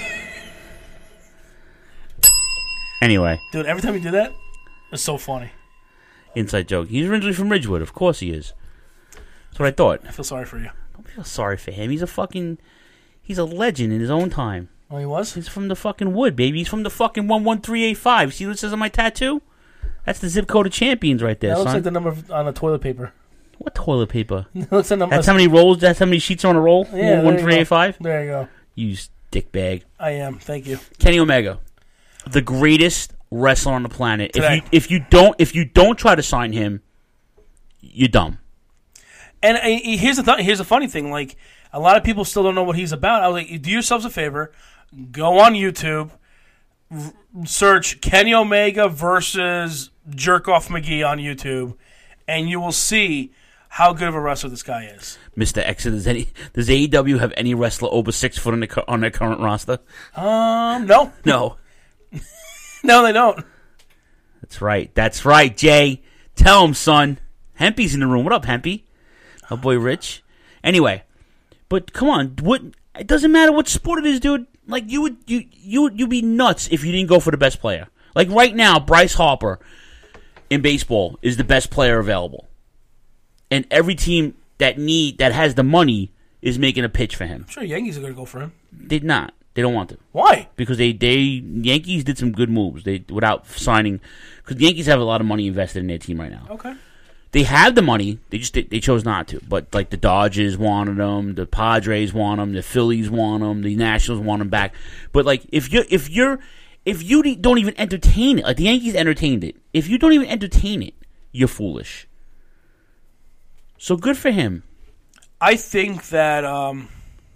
Anyway, dude, every time you do that, it's so funny. Inside joke. He's originally from Ridgewood. Of course he is. That's what I thought. I feel sorry for you. Don't feel sorry for him. He's a fucking. He's a legend in his own time. Oh, he was? He's from the fucking wood, baby. He's from the fucking one one three eight five. See what it says on my tattoo? That's the zip code of champions right there, That looks son. like the number on the toilet paper. What toilet paper? looks like That's how many rolls. That's how many sheets are on a roll. Yeah, one three eight five. There you go. You dickbag. I am. Thank you. Kenny Omega, the greatest wrestler on the planet. Today. If you if you don't if you don't try to sign him, you're dumb. And uh, here's the th- here's the funny thing. Like, a lot of people still don't know what he's about. I was like, do yourselves a favor, go on YouTube, r- search Kenny Omega versus Jerkoff McGee on YouTube, and you will see how good of a wrestler this guy is. Mister X, does any does A E W have any wrestler over six foot on, the, on their current roster? Um, no, no, no, they don't. That's right. That's right, Jay. Tell him, son. Hempy's in the room. What up, Hempy? Our boy Rich. Anyway, but come on, what? It doesn't matter what sport it is, dude. Like you would, you you would, you'd be nuts if you didn't go for the best player. Like right now, Bryce Harper in baseball is the best player available, and every team that need that has the money is making a pitch for him. I'm sure Yankees are going to go for him. They not. They don't want to. Why? Because they they Yankees did some good moves. They without signing, because the Yankees have a lot of money invested in their team right now. Okay. They have the money. They just they chose not to. But like the Dodgers wanted them, the Padres want them, the Phillies want them, the Nationals want them back. But like if you if you're if you don't even entertain it, like the Yankees entertained it. If you don't even entertain it, you're foolish. So good for him. I think that um,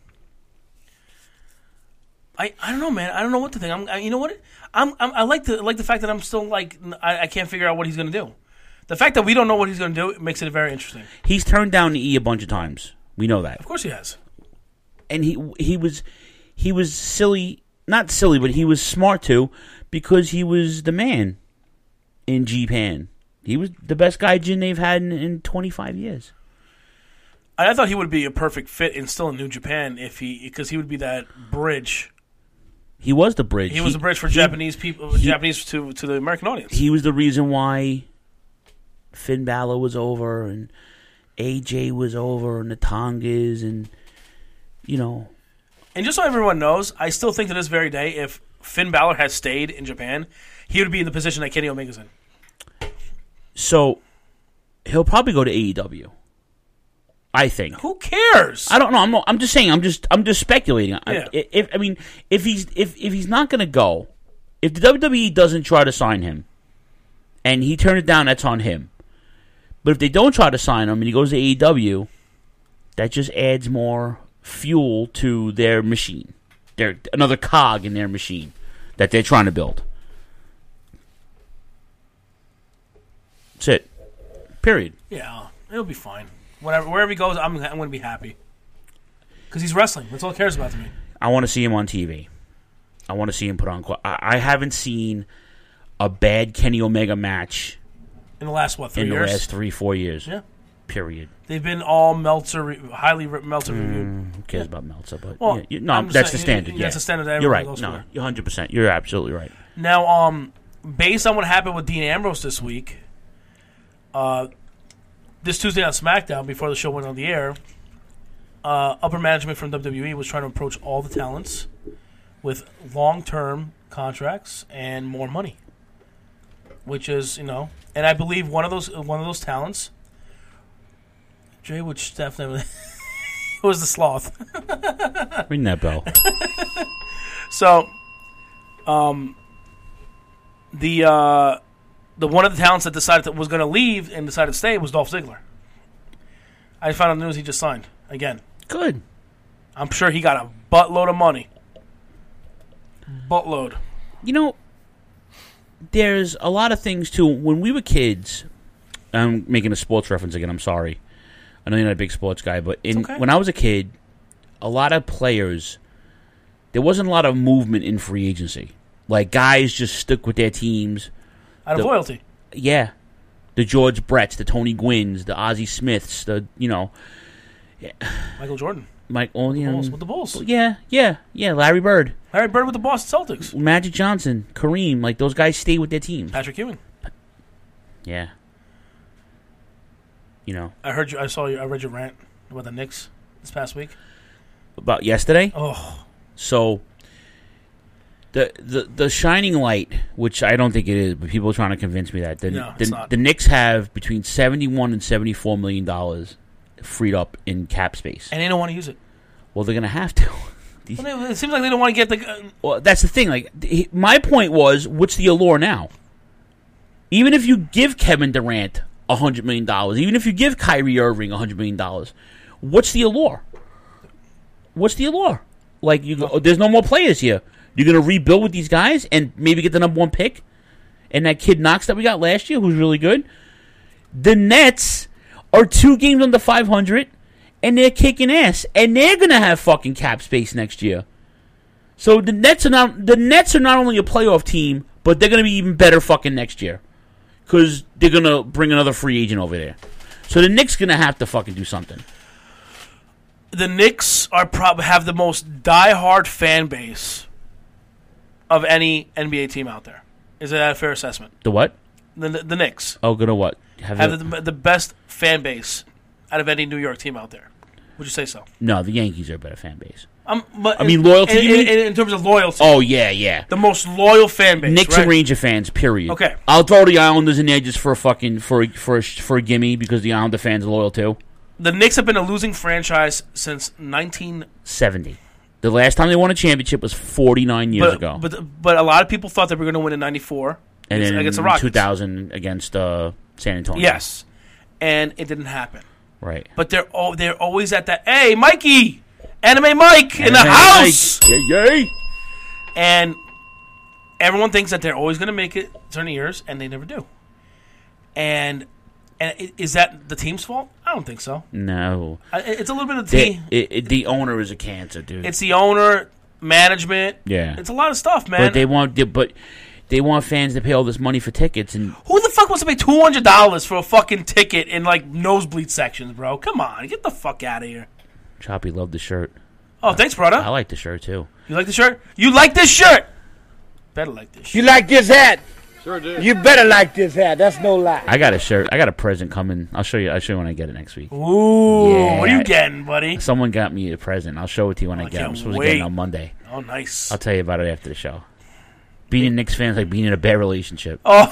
I I don't know, man. I don't know what to think. I'm I, you know what? I'm, I'm I like the I like the fact that I'm still like I, I can't figure out what he's going to do. The fact that we don't know what he's going to do makes it very interesting. He's turned down the E a bunch of times. We know that. Of course he has. And he he was he was silly, not silly, but he was smart too, because he was the man in Japan. He was the best gaijin they've had in, in twenty-five years. And I thought he would be a perfect fit in still in New Japan if he because he would be that bridge. He was the bridge. He was the bridge for he, Japanese people, he, Japanese to to the American audience. He was the reason why Finn Balor was over and A J was over and the Tongas and, you know. And just so everyone knows, I still think to this very day, if Finn Balor had stayed in Japan, he would be in the position that Kenny Omega's in. So, he'll probably go to A E W. I think. Who cares? I don't know. I'm not, I'm just saying. I'm just I'm just speculating. Yeah. I, if I mean, if he's if if he's not going to go, if the W W E doesn't try to sign him, and he turned it down, that's on him. But if they don't try to sign him and he goes to A E W, that just adds more fuel to their machine. They're another cog in their machine that they're trying to build. That's it. Period. Yeah, it'll be fine. Whatever, wherever he goes, I'm, I'm going to be happy. Because he's wrestling. That's all he cares about to me. I want to see him on T V. I want to see him put on... I, I haven't seen a bad Kenny Omega match... In the last, what, three in years? In the last three, four years. Yeah. Period. They've been all Meltzer, re- highly re- Meltzer mm, reviewed. Who cares yeah. about Meltzer? But well, yeah, you, no, I'm that's saying, the standard. Yeah, yeah. That's the standard that You're everyone right. goes No, for. you're one hundred percent. You're absolutely right. Now, um, based on what happened with Dean Ambrose this week, uh, this Tuesday on SmackDown, before the show went on the air, uh, upper management from W W E was trying to approach all the talents with long-term contracts and more money. Which is, you know, and I believe one of those one of those talents, Jay would definitely was the sloth. Ring that bell. So, um, the uh, the one of the talents that decided that was going to leave and decided to stay was Dolph Ziggler. I found out the news he just signed again. Good. I'm sure he got a buttload of money. Buttload. You know, there's a lot of things, too. When we were kids, I'm making a sports reference again, I'm sorry. I know you're not a big sports guy, but in, okay. when I was a kid, a lot of players, there wasn't a lot of movement in free agency. Like, guys just stuck with their teams. Out of the, loyalty. Yeah. The George Bretts, the Tony Gwynns, the Ozzie Smiths, the, you know. Yeah. Michael Jordan. Mike, oh, you know, Bulls, with the Bulls. Yeah, yeah, yeah. Larry Bird. Larry Bird with the Boston Celtics. Magic Johnson, Kareem. Like, those guys stay with their teams. Patrick Ewing. Yeah. You know. I heard you. I saw you. I read your rant about the Knicks this past week. About yesterday? Oh. So, the the the shining light, which I don't think it is, but people are trying to convince me that the No, the, it's not. the Knicks have between seventy-one and seventy-four million dollars freed up in cap space. And they don't want to use it. Well, they're gonna have to. Well, it seems like they don't want to get the. Uh, Well, that's the thing. Like, he- my point was, what's the allure now? Even if you give Kevin Durant a hundred million dollars, even if you give Kyrie Irving a hundred million dollars, what's the allure? What's the allure? Like, you, oh, there's no more players here. You're gonna rebuild with these guys and maybe get the number one pick, and that kid Knox that we got last year, who's really good. The Nets are two games under five hundred, and they're kicking ass, and they're gonna have fucking cap space next year. So the Nets are not the Nets are not only a playoff team, but they're gonna be even better fucking next year because they're gonna bring another free agent over there. So the Knicks gonna have to fucking do something. the Knicks are prob- have the most diehard fan base of any N B A team out there. Is that a fair assessment? The what? The the, the Knicks Oh, good or what? have, Have the, the best fan base out of any New York team out there. Would you say so? No, the Yankees are a better fan base. Um, but I mean, in- loyalty, in, you mean? in, in terms of loyalty. Oh, yeah, yeah. The most loyal fan base. Knicks right? and Ranger fans, period. Okay. I'll throw the Islanders in there just for a fucking for a, for a, for a gimme because the Islander fans are loyal too. The Knicks have been a losing franchise since nineteen seventy. The last time they won a championship was forty-nine years but, ago. But but a lot of people thought they were going to win in ninety-four and then against the in Rockets. two thousand against uh, San Antonio. Yes, and it didn't happen. Right. But they're oh, they're always at that. Hey, Mikey, Anime Mike in the Anime house. Mike. Yay, yay. And everyone thinks that they're always going to make it certain years, and they never do. And and i- is that the team's fault? I don't think so. No. I- It's a little bit of The, team. it, it, the owner is a cancer, dude. It's the owner, management. Yeah. It's a lot of stuff, man. But they want, they- but they want fans to pay all this money for tickets, and Who the fuck wants to pay two hundred dollars for a fucking ticket in like nosebleed sections, bro? Come on, get the fuck out of here. Choppy loved the shirt. Oh, thanks, brother. I like the shirt too. You like the shirt? You like this shirt? Better like this shirt. You like this hat? Sure do. You better like this hat. That's no lie. I got a shirt. I got a present coming. I'll show you. I'll show you when I get it next week. Ooh, Yeah. what are you getting, buddy? Someone got me a present. I'll show it to you when I, get it. I'm can't supposed to get wait. it on Monday. Oh, nice. I'll tell you about it after the show. Being a Knicks fan is like being in a bad relationship. Oh,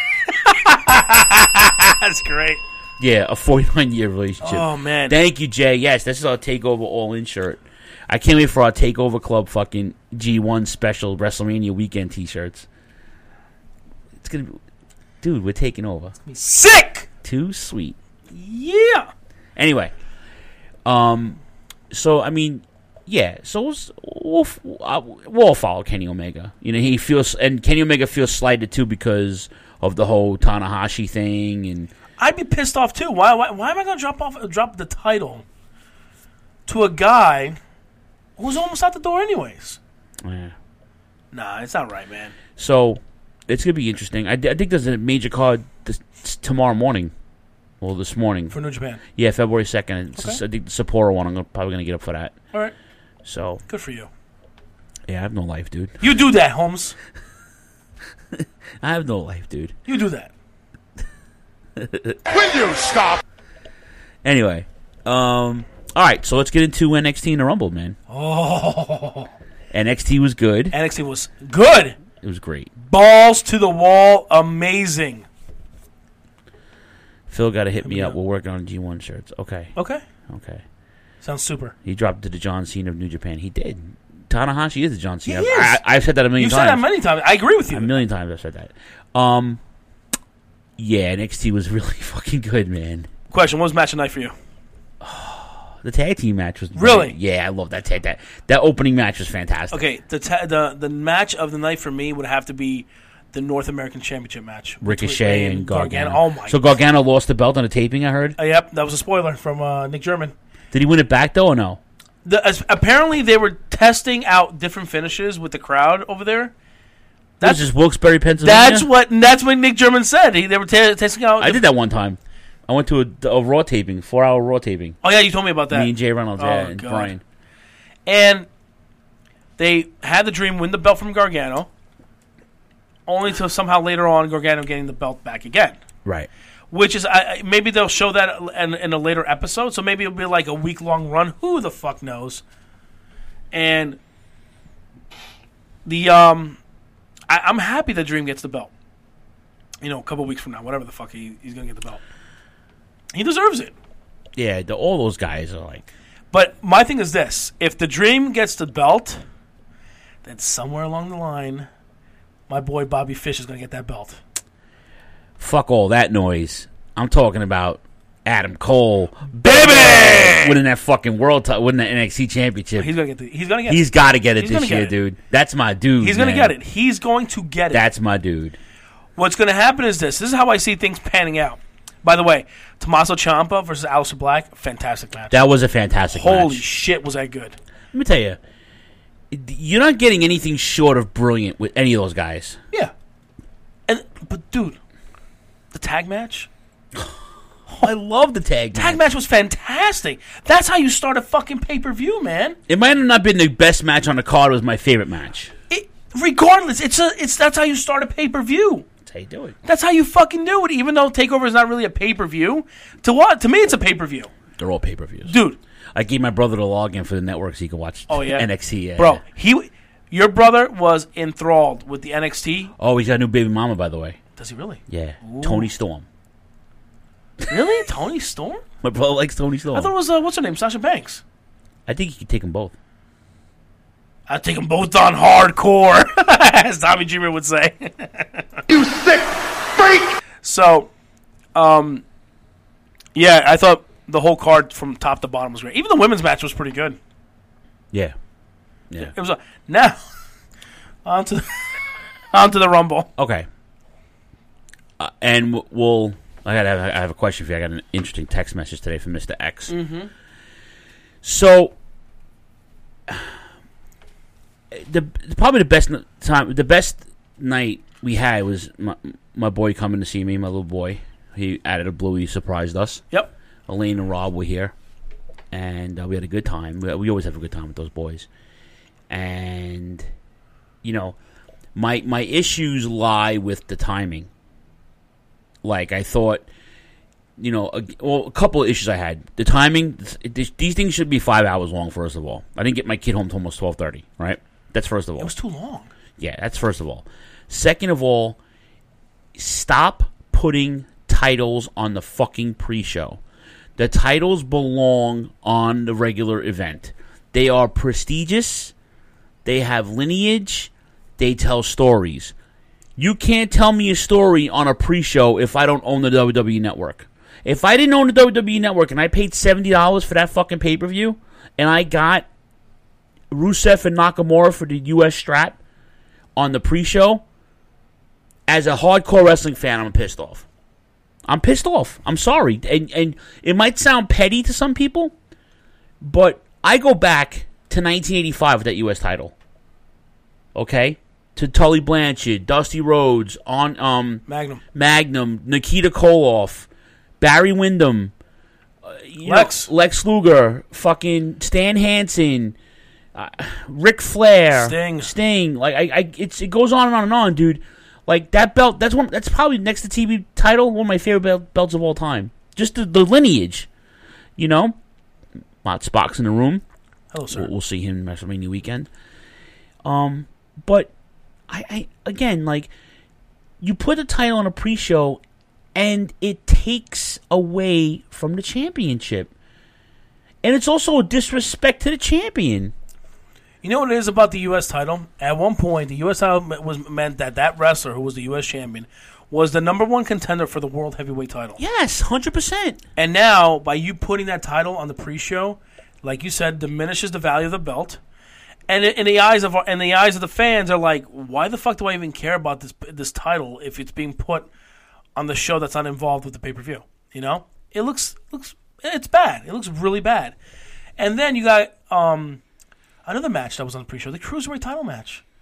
that's great. Yeah, a forty-nine year relationship. Oh, man. Thank you, Jay. Yes, this is our Takeover All In shirt. I can't wait for our Takeover Club fucking G one special WrestleMania weekend T-shirts. It's gonna be, dude. We're taking over. Sick. Too sweet. Yeah. Anyway, um, so I mean, yeah. So we'll, we'll, uh, we'll all follow Kenny Omega. You know, he feels, and Kenny Omega feels slighted too because of the whole Tanahashi thing, and I'd be pissed off too. Why? Why, why am I going to drop off, drop the title to a guy who's almost out the door, anyways? yeah. Nah, it's not right, man. So it's gonna be interesting. I, I think there's a major card this, tomorrow morning. Well, this morning For New Japan. Yeah, February second. It's Okay. I think the Sapporo one. I'm gonna, probably gonna get up for that. All right. So Good for you. yeah, I have no life, dude. You do that, Holmes. I have no life, dude. You do that. Will you stop? Anyway, um, all right. So let's get into N X T and the Rumble, man. Oh. N X T was good. N X T was good. It was great. Balls to the wall, amazing. Phil got to hit me up. We're working on G one shirts. Okay. Okay. Okay. Sounds super. He dropped to the John Cena of New Japan. He did. Tanahashi is the John Cena. He is. I, I've said that a million You've times. said that many times. I agree with you. A million times I've said that. Um, yeah, N X T was really fucking good, man. Question: What was match of night for you? The tag team match was Really? Yeah, I love that tag. That that opening match was fantastic. Okay, the ta- the the match of the night for me would have to be the North American Championship match. Ricochet between and Gargano. Oh my! So Gargano lost the belt on the taping. I heard. Uh, yep, that was a spoiler from uh, Nick German. Did he win it back though, or no? The, as, apparently, they were testing out different finishes with the crowd over there, That's just Wilkes-Barre, Pennsylvania. That's what. That's what Nick German said. He, they were t- testing out. I did that one time. I went to a, a Raw taping, four-hour Raw taping. Oh yeah, you told me about that. Me and Jay Reynolds, oh, yeah, and God. Brian. And they had the Dream win the belt from Gargano, only to somehow later on Gargano getting the belt back again. Right. Which is I, maybe they'll show that in, in a later episode. So maybe it'll be like a week long run. Who the fuck knows? And the um, I, I'm happy that Dream gets the belt. You know, a couple weeks from now, whatever the fuck he, he's gonna get the belt. He deserves it. Yeah, the, all those guys are like. But my thing is this: if the Dream gets the belt, then somewhere along the line, my boy Bobby Fish is gonna get that belt. Fuck all that noise. I'm talking about Adam Cole, baby, winning that fucking world, t- winning that N X T championship. He's gonna get. The, he's gonna get. He's got to get it He's this year, it. dude. That's my dude. He's gonna man. get it. He's going to get it. That's my dude. What's gonna happen is this. This is how I see things panning out. By the way, Tommaso Ciampa versus Aleister Black, fantastic match. That was a fantastic Holy match. shit, was that good? Let me tell you, you're not getting anything short of brilliant with any of those guys. Yeah. And but dude, the tag match. I love the tag match. Tag match was fantastic. That's how you start a fucking pay per view, man. It might have not been the best match on the card. It was my favorite match. It, regardless, it's a it's that's how you start a pay per view. That's how you do it. That's how you fucking do it. Even though Takeover is not really a pay per view, to what? To me, it's a pay per view. They're all pay per views, dude. I gave my brother the login for the network so he can watch. Oh yeah, N X T. Yeah, bro. He, your brother was enthralled with the N X T. Oh, he's got a new baby mama, by the way. Does he really? Yeah, Ooh. Tony Storm. Really, Tony Storm? My brother likes Tony Storm. I thought it was uh, what's her name, Sasha Banks. I think you could take them both. I'd take them both on hardcore, as Tommy Dreamer would say. You sick freak! So, um, yeah, I thought the whole card from top to bottom was great. Even the women's match was pretty good. Yeah, yeah. It was a, now on to on to the Rumble. Okay, uh, and we'll. I got. I have a question for you. I got an interesting text message today from Mister X. Mm-hmm. So, the probably the best time, the best night we had was my, my boy coming to see me. My little boy. He added a blue. He surprised us. Yep. Elaine and Rob were here, and uh, we had a good time. We, we always have a good time with those boys. And you know, my my issues lie with the timing. Like, I thought, you know, a, well, a couple of issues I had. The timing, this, these things should be five hours long, first of all. I didn't get my kid home till almost twelve thirty, right? That's first of all. It was too long. Yeah, that's first of all. Second of all, stop putting titles on the fucking pre-show. The titles belong on the regular event. They are prestigious. They have lineage. They tell stories. You can't tell me a story on a pre-show if I don't own the W W E Network. If I didn't own the W W E Network and I paid seventy dollars for that fucking pay-per-view and I got Rusev and Nakamura for the U S strap on the pre-show, as a hardcore wrestling fan, I'm pissed off. I'm pissed off. I'm sorry. And, and it might sound petty to some people, but I go back to nineteen eighty-five with that U S title. Okay? To Tully Blanchard, Dusty Rhodes, on um Magnum, Magnum, Nikita Koloff, Barry Windham, uh, Lex, know, Lex Luger, fucking Stan Hansen, uh, Ric Flair, Sting, Sting. Like I, I, it's it goes on and on and on, dude. Like that belt, that's one. That's probably next to T V title, one of my favorite belt, belts of all time. Just the, the lineage, you know. Mott Spock's in the room. Hello, sir. We'll, we'll see him WrestleMania weekend. Um, but. I, I again, like, you put a title on a pre-show, and it takes away from the championship, and it's also a disrespect to the champion. You know what it is about the U S title? At one point, the U S title was meant that that wrestler who was the U S champion was the number one contender for the world heavyweight title. Yes, one hundred percent. And now, by you putting that title on the pre-show, like you said, diminishes the value of the belt. And in the eyes of in the eyes of the fans, are like, why the fuck do I even care about this this title if it's being put on the show that's not involved with the pay per view? You know, it looks looks it's bad. It looks really bad. And then you got um, another match that was on the pre-show, the Cruiserweight title match.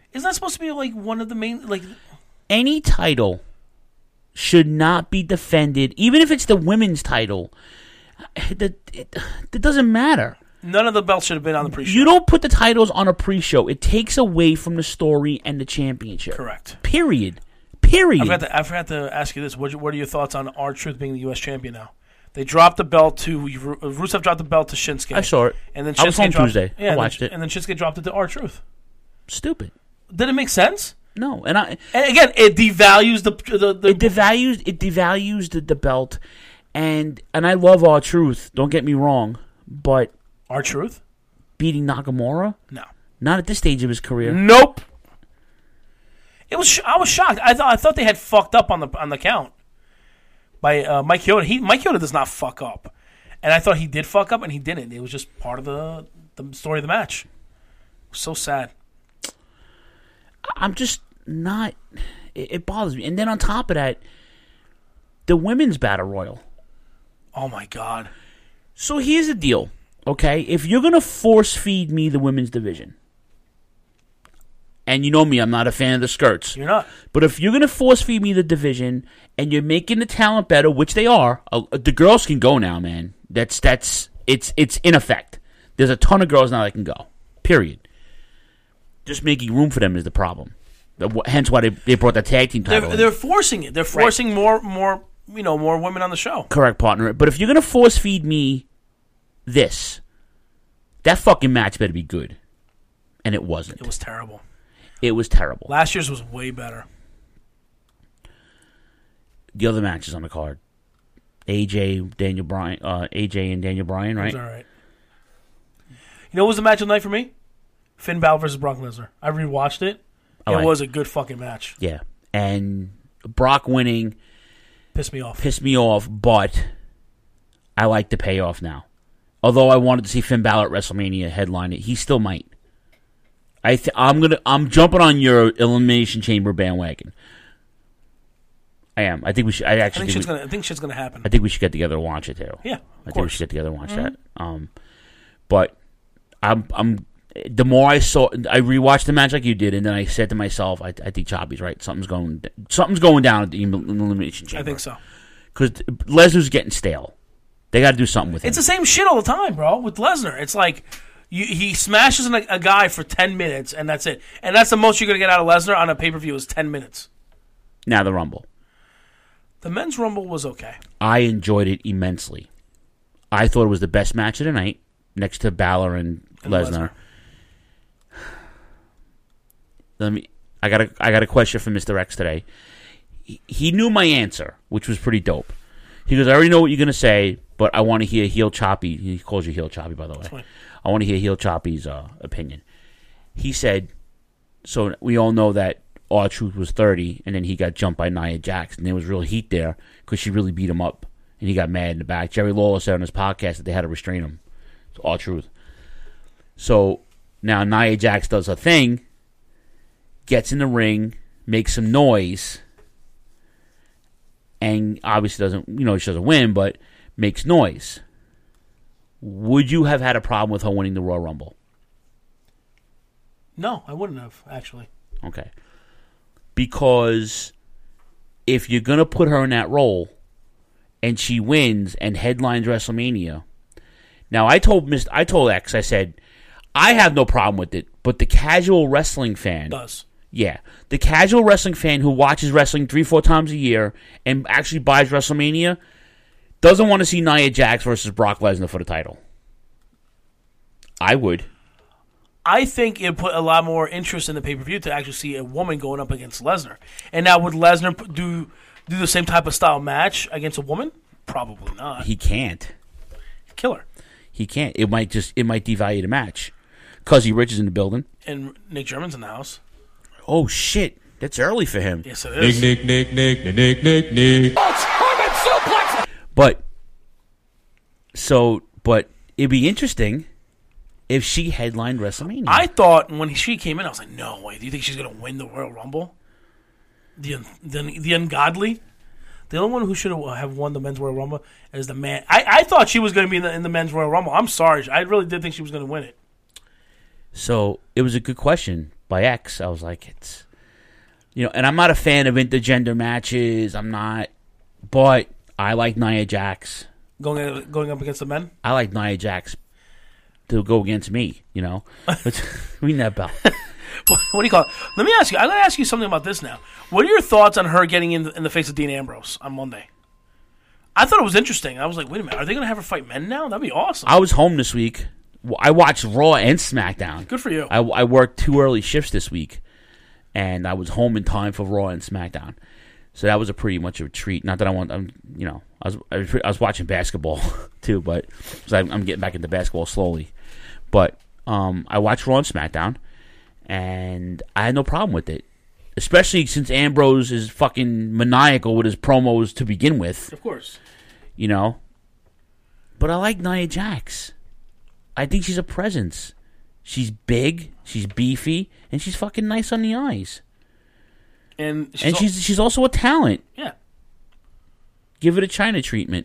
Isn't that supposed to be like one of the main like? Any title should not be defended, even if it's the women's title. That it, it doesn't matter. None of the belts should have been on the pre-show. You don't put the titles on a pre-show. It takes away from the story and the championship. Correct. Period. Period. I forgot to, I forgot to ask you this. What, what are your thoughts on R-Truth being the U S champion now? They dropped the belt to Rusev dropped the belt to Shinsuke. I saw it. And then I was Shinsuke home dropped, Tuesday. Yeah, I watched and it. then, And then Shinsuke dropped it to R-Truth. Stupid. Did it make sense? No, and I and again it devalues the the, the it devalues it devalues the, the belt, and and I love R-Truth. Don't get me wrong, but R-Truth beating Nakamura, no, not at this stage of his career. Nope. It was. I was shocked. I thought I thought they had fucked up on the on the count by uh, Mike Chioda. He Mike Chioda does not fuck up, and I thought he did fuck up, and he didn't. It was just part of the the story of the match. So sad. I'm just not. It, it bothers me. And then on top of that, the women's battle royal. Oh my god! So here's the deal, okay? If you're gonna force feed me the women's division, and you know me, I'm not a fan of the skirts. You're not. But if you're gonna force feed me the division, and you're making the talent better, which they are, uh, the girls can go now, man. That's that's it's it's in effect. There's a ton of girls now that can go. Period. Just making room for them is the problem. Hence why they, they brought the tag team title. They're, they're forcing it. They're forcing right. more, more, you know, more women on the show. Correct, partner. But if you're gonna force feed me this, that fucking match better be good, and it wasn't. It was terrible. It was terrible. Last year's was way better. The other matches on the card: A J, Daniel Bryan, uh, A J and Daniel Bryan, right? It was all right. You know what was the match of the night for me? Finn Balor versus Brock Lesnar. I rewatched it. It right. was a good fucking match. Yeah. And Brock winning pissed me off. Pissed me off, but I like the payoff now. Although I wanted to see Finn Balor at WrestleMania headline it, he still might. I th- I'm gonna I'm jumping on your Elimination Chamber bandwagon. I am. I think we should. I actually I think, think shit's we, gonna. I think shit's gonna happen. I think we should get together and watch it too. Yeah, of I think course. we should get together and watch mm-hmm. that. Um, but I'm I'm. The more I saw, I rewatched the match like you did, and then I said to myself, I, I think Choppy's right. Something's going, something's going down at the Elimination Chamber. I think so. Because Lesnar's getting stale. They got to do something with him. It's the same shit all the time, bro. With Lesnar, it's like you, he smashes a, a guy for ten minutes, and that's it. And that's the most you're gonna get out of Lesnar on a pay per view is ten minutes. Now the Rumble. The men's Rumble was okay. I enjoyed it immensely. I thought it was the best match of the night, next to Balor and, and Lesnar. Lesnar. Let me. I got a. I got a question from Mister X today. He, he knew my answer, which was pretty dope. He goes, "I already know what you're gonna say, but I want to hear Heel Choppy." He calls you Heel Choppy, by the way. I want to hear Heel Choppy's uh, opinion. He said, "So we all know that R-Truth was thirty, and then he got jumped by Nia Jax, and there was real heat there because she really beat him up, and he got mad in the back." Jerry Lawler said on his podcast that they had to restrain him. It's R-Truth. So now Nia Jax does her thing. Gets in the ring, makes some noise, and obviously doesn't, you know, she doesn't win, but makes noise. Would you have had a problem with her winning the Royal Rumble? No, I wouldn't have, actually. Okay. Because if you're going to put her in that role, and she wins and headlines WrestleMania, now I told Mister I told X, I said, I have no problem with it, but the casual wrestling fan does. Yeah. The casual wrestling fan who watches wrestling three, four times a year and actually buys WrestleMania doesn't want to see Nia Jax versus Brock Lesnar for the title. I would. I think it put a lot more interest in the pay-per-view to actually see a woman going up against Lesnar. And now would Lesnar do do the same type of style match against a woman? Probably not. He can't. Kill her. He can't. It might just it might devalue the match. Cuzzy Rich is in the building. And Nick German's in the house. Oh, shit. That's early for him. Yes, it is. Nick, Nick, Nick, Nick, Nick, Nick, Nick. But, so, but it'd be interesting if she headlined WrestleMania. I thought when she came in, I was like, no way. Do you think she's going to win the Royal Rumble? The, the the ungodly? The only one who should have won the men's Royal Rumble is the man. I, I thought she was going to be in the, in the men's Royal Rumble. I'm sorry. I really did think she was going to win it. So, it was a good question. by X. I was like, it's, you know, and I'm not a fan of intergender matches. I'm not, but I like Nia Jax. Going going up against the men? I like Nia Jax to go against me, you know. Ring that bell. What, what do you call it? Let me ask you. I'm going to ask you something about this now. What are your thoughts on her getting in the, in the face of Dean Ambrose on Monday? I thought it was interesting. I was like, wait a minute. Are they going to have her fight men now? That'd be awesome. I was home this week. I watched Raw and SmackDown. Good for you. I, I worked two early shifts this week, and I was home in time for Raw and SmackDown. So that was a pretty much a treat. Not that I want, I'm, you know, I was I was, I was watching basketball too, but so I'm, I'm getting back into basketball slowly. But um, I watched Raw and SmackDown, and I had no problem with it, especially since Ambrose is fucking maniacal with his promos to begin with. Of course, you know. But I like Nia Jax. I think she's a presence. She's big, she's beefy, and she's fucking nice on the eyes. And she's and she's al- she's also a talent. Yeah. Give it a China treatment.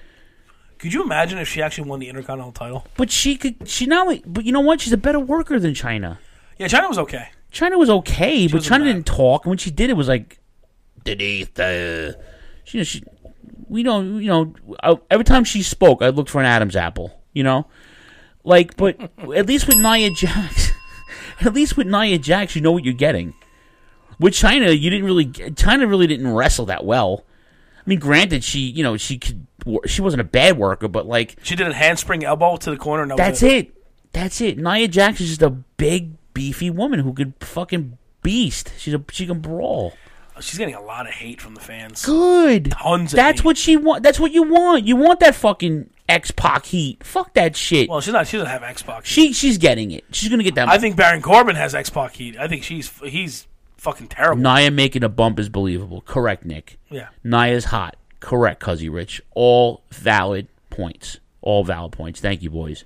Could you imagine if she actually won the Intercontinental title? But she could. She not only. But you know what? She's a better worker than China. Yeah, China was okay. China was okay, She but wasn't China bad. didn't talk. And when she did, it was like, Denise, uh, she, you know, she, we don't, you know, I, every time she spoke, I looked for an Adam's apple. You know, like, but at least with Nia Jax, at least with Nia Jax, you know what you're getting. With China, you didn't really. China really didn't wrestle that well. I mean, granted, she, you know, she could. She wasn't a bad worker, but like She did a handspring elbow to the corner. And that that's was it. That's it. Nia Jax is just a big, beefy woman who could fucking beast. She's a she can brawl. She's getting a lot of hate from the fans. Good. Tons of That's hate. what she want. That's what you want. You want that fucking X-Pac heat. Fuck that shit. Well, she's not. She doesn't have X-Pac. She she's getting it. She's gonna get that. I think Baron Corbin has X-Pac heat. I think she's he's fucking terrible. Nia making a bump is believable. Correct, Nick. Yeah. Nia's hot. Correct, Cuzzy Rich. All valid points. All valid points. Thank you, boys.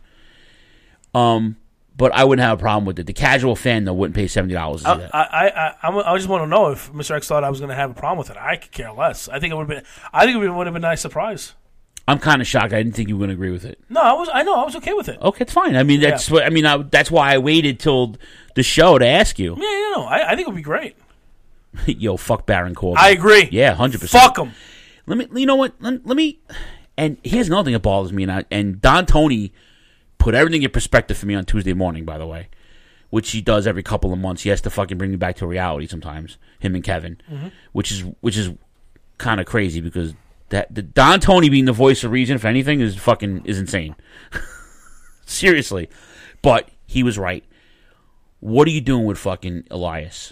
Um, but I wouldn't have a problem with it. The casual fan though wouldn't pay seventy dollars to see I, that. I, I, I, I just want to know if Mister X thought I was going to have a problem with it. I could care less. I think it would have been. I think it would have been a nice surprise. I'm kind of shocked. I didn't think you were going to agree with it. No, I was. I know. I was okay with it. Okay, it's fine. I mean, that's Yeah. what I mean. I, that's why I waited till the show to ask you. Yeah, you know. I, I think it would be great. Yo, fuck Baron Corbin. I agree. Yeah, hundred percent. Fuck him. Let me. You know what? Let, let me. And here's another thing that bothers me. And I, and Don Tony put everything in perspective for me on Tuesday morning. By the way, which he does every couple of months. He has to fucking bring me back to reality sometimes. Him and Kevin, Mhm. which is which is kind of crazy because that the Don Tony being the voice of reason, if anything, is fucking is insane. Seriously, but he was right. What are you doing with fucking Elias?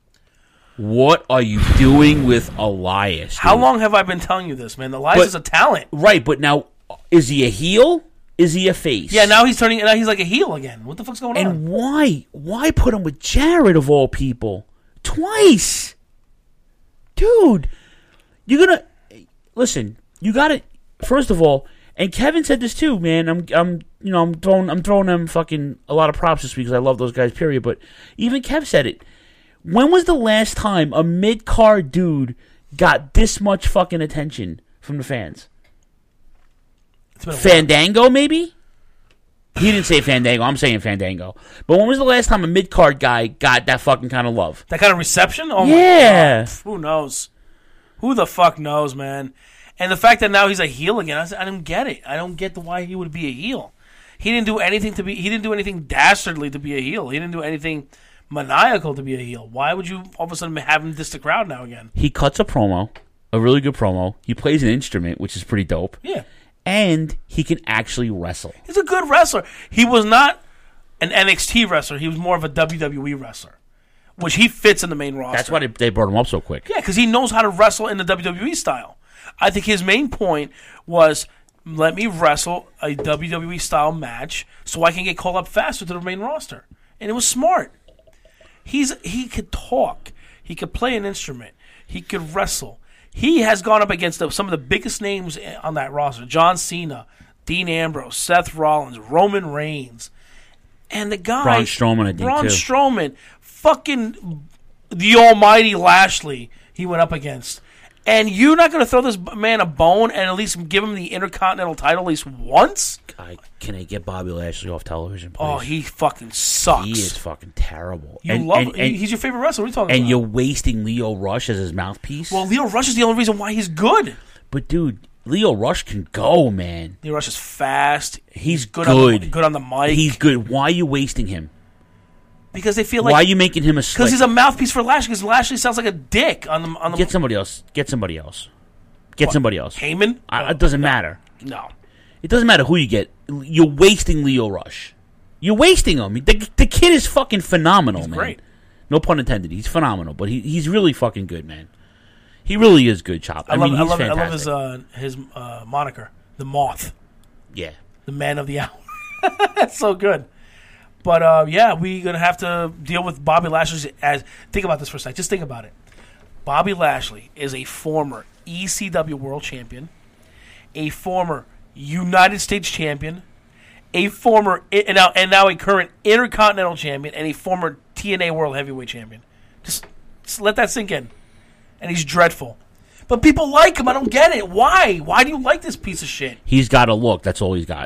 What are you doing with Elias? How dude? long have I been telling you this, man? Elias But- is a talent. Right, but now is he a heel? Is he a face? Yeah, now he's turning. Now he's like a heel again. What the fuck's going on? And why? Why put him with Jared of all people? Twice, dude. You're gonna listen. You got to first of all. And Kevin said this too, man. I'm, I'm, you know, I'm throwing, I'm throwing them fucking a lot of props this week because I love those guys. Period. But even Kev said it. When was the last time a mid-card dude got this much fucking attention from the fans? It's been a Fandango, maybe? He didn't say Fandango. I'm saying Fandango. But when was the last time a mid-card guy got that fucking kind of love? That kind of reception? Oh Yeah. my God. Who knows? Who the fuck knows, man? And the fact that now he's a heel again, I, I don't get it. I don't get the why he would be a heel. He didn't do anything to be. He didn't do anything dastardly to be a heel. He didn't do anything maniacal to be a heel. Why would you all of a sudden have him diss the crowd now again? He cuts a promo, a really good promo. He plays an instrument, which is pretty dope. Yeah. And he can actually wrestle. He's a good wrestler. He was not an N X T wrestler. He was more of a W W E wrestler, which he fits in the main roster. That's why they, they brought him up so quick. Yeah, because he knows how to wrestle in the W W E style. I think his main point was, let me wrestle a W W E style match so I can get called up faster to the main roster. And it was smart. He's He could talk. He could play an instrument. He could wrestle. He has gone up against the, some of the biggest names on that roster. John Cena, Dean Ambrose, Seth Rollins, Roman Reigns. And the guy... Braun Strowman, I think, Braun too. Strowman. Fucking the almighty Lashley he went up against. And you're not going to throw this man a bone and at least give him the Intercontinental title at least once? I, can they get Bobby Lashley off television, please? Oh, he fucking sucks. He is fucking terrible. You and, love and, him. and, He's your favorite wrestler. What are you talking and about? you're wasting Leo Rush as his mouthpiece? Well, Leo Rush is the only reason why he's good. But, dude, Leo Rush can go, man. Leo Rush is fast. He's good. good. On the, good on the mic. He's good. Why are you wasting him? Because they feel like... Why are you making him a slick? Because he's a mouthpiece for Lashley. Because Lashley sounds like a dick on the... On the Get somebody else. Get somebody else. Get What? somebody else. Heyman? I, it doesn't matter. No. It doesn't matter who you get. You're wasting Leo Rush. You're wasting him. The, the kid is fucking phenomenal, He's man. great. No pun intended. He's phenomenal, but he, he's really fucking good, man. He really is good, Chop. I, I love, mean, I he's love, I fantastic. love his uh, his uh, moniker, the Moth, Yeah. the Man of the Hour. That's so good. But uh, yeah, we're gonna have to deal with Bobby Lashley. As think about this for a second. Just think about it. Bobby Lashley is a former E C W World Champion, a former United States Champion, a former and now and now a current Intercontinental Champion, and a former T N A World Heavyweight Champion. Just, just let that sink in. And he's dreadful. But people like him. I don't get it. Why? Why do you like this piece of shit? He's got a look. That's all he's got.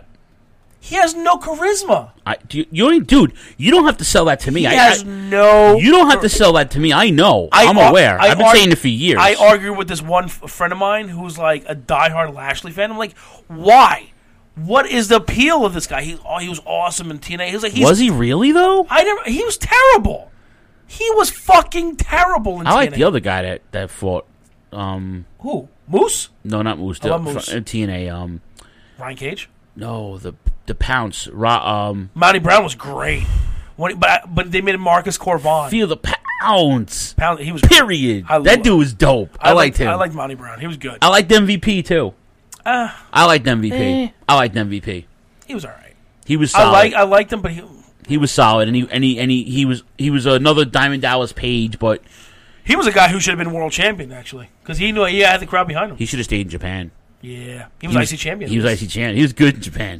He has no charisma. I, do you, you don't, dude, you don't have to sell that to me. He I, has I, no... You don't have to sell that to me. I know. I I'm ar- aware. I I've been ar- saying it for years. I argue with this one f- friend of mine who's like a diehard Lashley fan. I'm like, why? What is the appeal of this guy? He, oh, he was awesome in T N A. He was like, he's, was he really, though? I never. He was terrible. He was fucking terrible in I T N A. like the other guy that, that fought. Um, Who? Moose? No, not Moose. I love The- Moose. fr- T N A. Um, Ryan Cage? no, the the Pounce. Ra, um, Monty Brown was great. When, but but they made Marcus Corvon. Feel the Pounce. Pound, he was Period. I that lo- dude was dope. I, I liked him. I liked Monty Brown. He was good. I liked M V P too. Uh, I liked M V P. eh. I liked M V P. He was all right. He was solid. I like I liked him, but he He was solid, and he and he and he, he was he was another Diamond Dallas Page, but he was a guy who should have been world champion actually, because he knew he had the crowd behind him. he should have stayed in Japan. Yeah, he was I C champion. He was I C champion. He was good in Japan.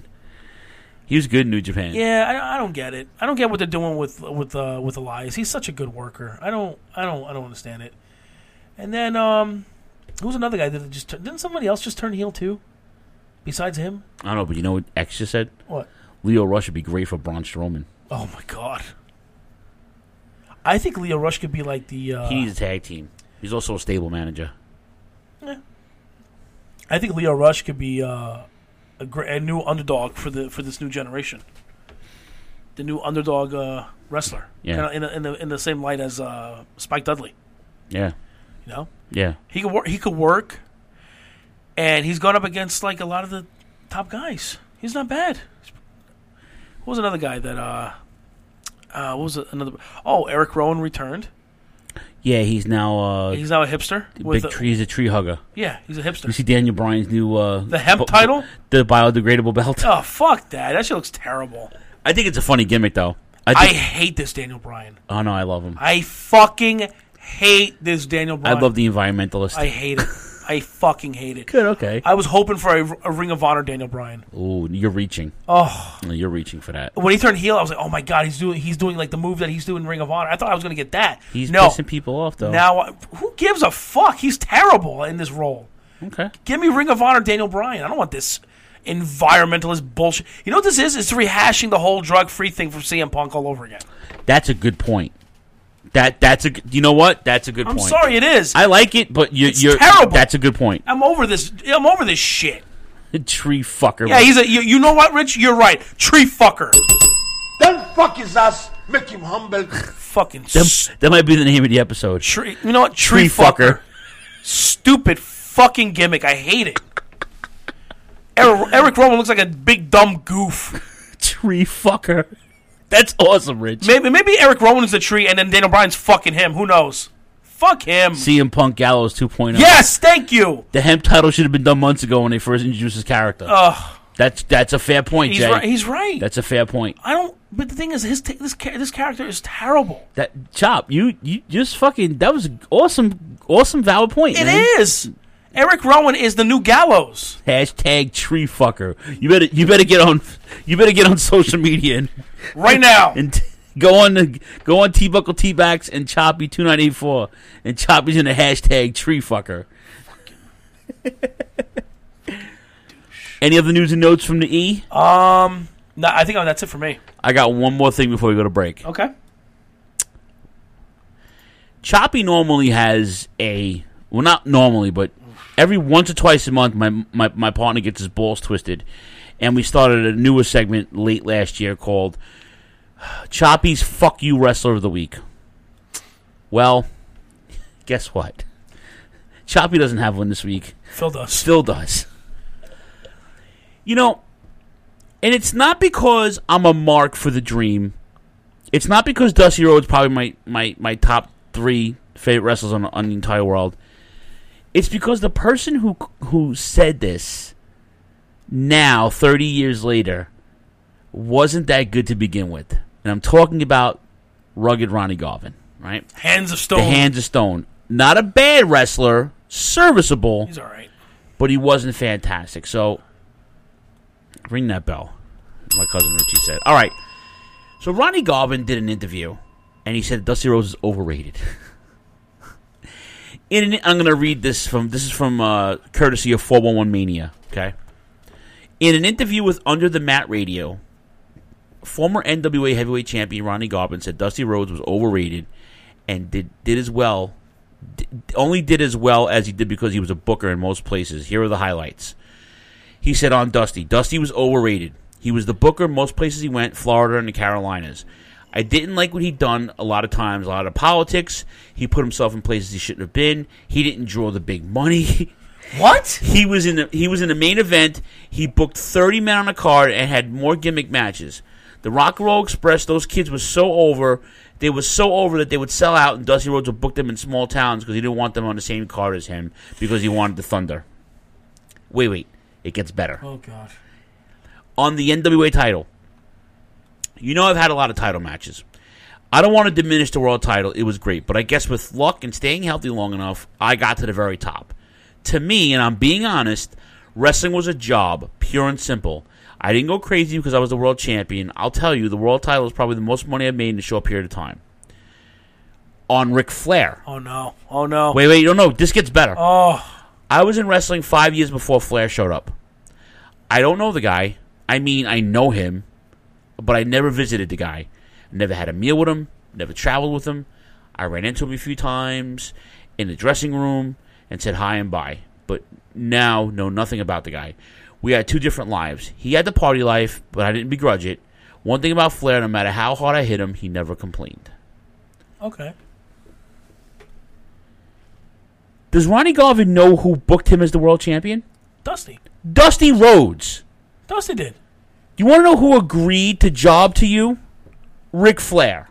He was good in New Japan. Yeah, I, I don't get it. I don't get what they're doing with with uh, with Elias. He's such a good worker. I don't I don't I don't understand it. And then um, who's another guy that just tur- didn't somebody else just turn heel too? Besides him? I don't know, but you know what X just said? What? Leo Rush would be great for Braun Strowman. Oh my god. I think Leo Rush could be like the. Uh, He needs a tag team. He's also a stable manager. Yeah. I think Leo Rush could be uh, a, gr- a new underdog for the for this new generation. The new underdog uh, wrestler. Yeah. Kinda in, the, in the in the same light as uh, Spike Dudley. Yeah. You know. Yeah. He could work. He could work. And he's gone up against like a lot of the top guys. He's not bad. Who was another guy that? Uh, uh, what was it, another? Oh, Eric Rowan returned. Yeah, he's now uh, He's now a hipster. big with a- tree. He's a tree hugger. Yeah, he's a hipster. You see Daniel Bryan's new uh, The hemp bu- title? the biodegradable belt. Oh fuck that! That shit looks terrible. I think it's a funny gimmick, though. I, I, think, hate this Daniel Bryan. oh no, I love him. I fucking hate this Daniel I Bryan. love the environmentalist. I hate it. I fucking hate it. Good, okay. I was hoping for a, a Ring of Honor Daniel Bryan. Ooh, you're reaching. Oh, You're reaching for that. when he turned heel, I was like, oh my god, he's doing he's doing like the move that he's doing in Ring of Honor. I thought I was gonna get that. He's no. pissing people off, though. Now, uh, who gives a fuck? He's terrible in this role. Okay. Give me Ring of Honor Daniel Bryan. I don't want this environmentalist bullshit. You know what this is? It's rehashing the whole drug-free thing from C M Punk all over again. That's a good point. That that's a you know what? That's a good I'm point. sorry, it is. I like it, but you, It's you're terrible. That's a good point. I'm over this. I'm over this shit. Tree fucker. Yeah, he's a. You, you know what, Rich? You're right. Tree fucker. Then fuck his ass, make him humble. Fucking. That, that might be the name of the episode. Tree. You know what? Tree, Tree fucker. fucker. Stupid fucking gimmick. I hate it. Eric, Eric Rowan looks like a big dumb goof. Tree fucker. That's awesome, Rich. Maybe maybe Eric Rowan is the tree, and then Daniel Bryan's fucking him. Who knows? Fuck him. C M Punk Gallows two point oh. Yes, thank you. The hemp title should have been done months ago when they first introduced his character. Ugh. That's that's a fair point, He's Jay. right. He's right. That's a fair point. I don't. But the thing is, his t- this cha- this character is terrible. That Chop, you you just fucking that was an awesome awesome valid point. It man. is. Eric Rowan is the new Gallows. Hashtag tree fucker. You better you better get on you better get on social media and right now and t- go on the go on T Buckle T Backs and Choppy two nine eight four and Choppy's in the hashtag tree fucker. Any other news and notes from the E? Um, no, I think that's it for me. I got one more thing before we go to break. Okay. Choppy normally has a well, not normally, but every once or twice a month, my my my partner gets his balls twisted, and we started a newer segment late last year called Choppy's "Fuck You Wrestler of the Week." Well, guess what? Choppy doesn't have one this week. Phil does. Still does. You know, and it's not because I'm a mark for the Dream. It's not because Dusty Rhodes probably my, my, my top three favorite wrestlers on, on the entire world. It's because the person who who said this now, thirty years later, wasn't that good to begin with. And I'm talking about Rugged Ronnie Garvin, right? Hands of Stone. The Hands of Stone. Not a bad wrestler, serviceable. He's all right. But he wasn't fantastic. So, ring that bell, my cousin Richie said. All right. So, Ronnie Garvin did an interview, and he said Dusty Rhodes is overrated. In an, I'm going to read this from, this is from uh, courtesy of four one one Mania, okay? In an interview with Under the Mat Radio, former N W A heavyweight champion Ronnie Garvin said Dusty Rhodes was overrated and did, did as well, did, only did as well as he did because he was a booker in most places. Here are the highlights. He said on Dusty, Dusty was overrated. He was the booker most places he went, Florida and the Carolinas. I didn't like what he'd done a lot of times, a lot of politics. He put himself in places he shouldn't have been. He didn't draw the big money. What? He was in the he was in the main event. He booked thirty men on a card and had more gimmick matches. The Rock and Roll Express, those kids were so over. They were so over that they would sell out, and Dusty Rhodes would book them in small towns because he didn't want them on the same card as him because he wanted the Thunder. Wait, wait. It gets better. Oh, God. On the N W A title. You know I've had a lot of title matches. I don't want to diminish the world title. It was great. But I guess with luck and staying healthy long enough, I got to the very top. To me, and I'm being honest, wrestling was a job, pure and simple. I didn't go crazy because I was the world champion. I'll tell you, the world title is probably the most money I've made in a short period of time. On Ric Flair. Oh, no. Oh, no. Wait, wait. No, no. This gets better. Oh. I was in wrestling five years before Flair showed up. I don't know the guy. I mean, I know him, but I never visited the guy. Never had a meal with him. Never traveled with him. I ran into him a few times in the dressing room and said hi and bye. But now know nothing about the guy. We had two different lives. He had the party life, but I didn't begrudge it. One thing about Flair, no matter how hard I hit him, he never complained. Okay. Does Ronnie Garvin know who booked him as the world champion? Dusty. Dusty Rhodes. Dusty did. You want to know who agreed to job to you? Ric Flair.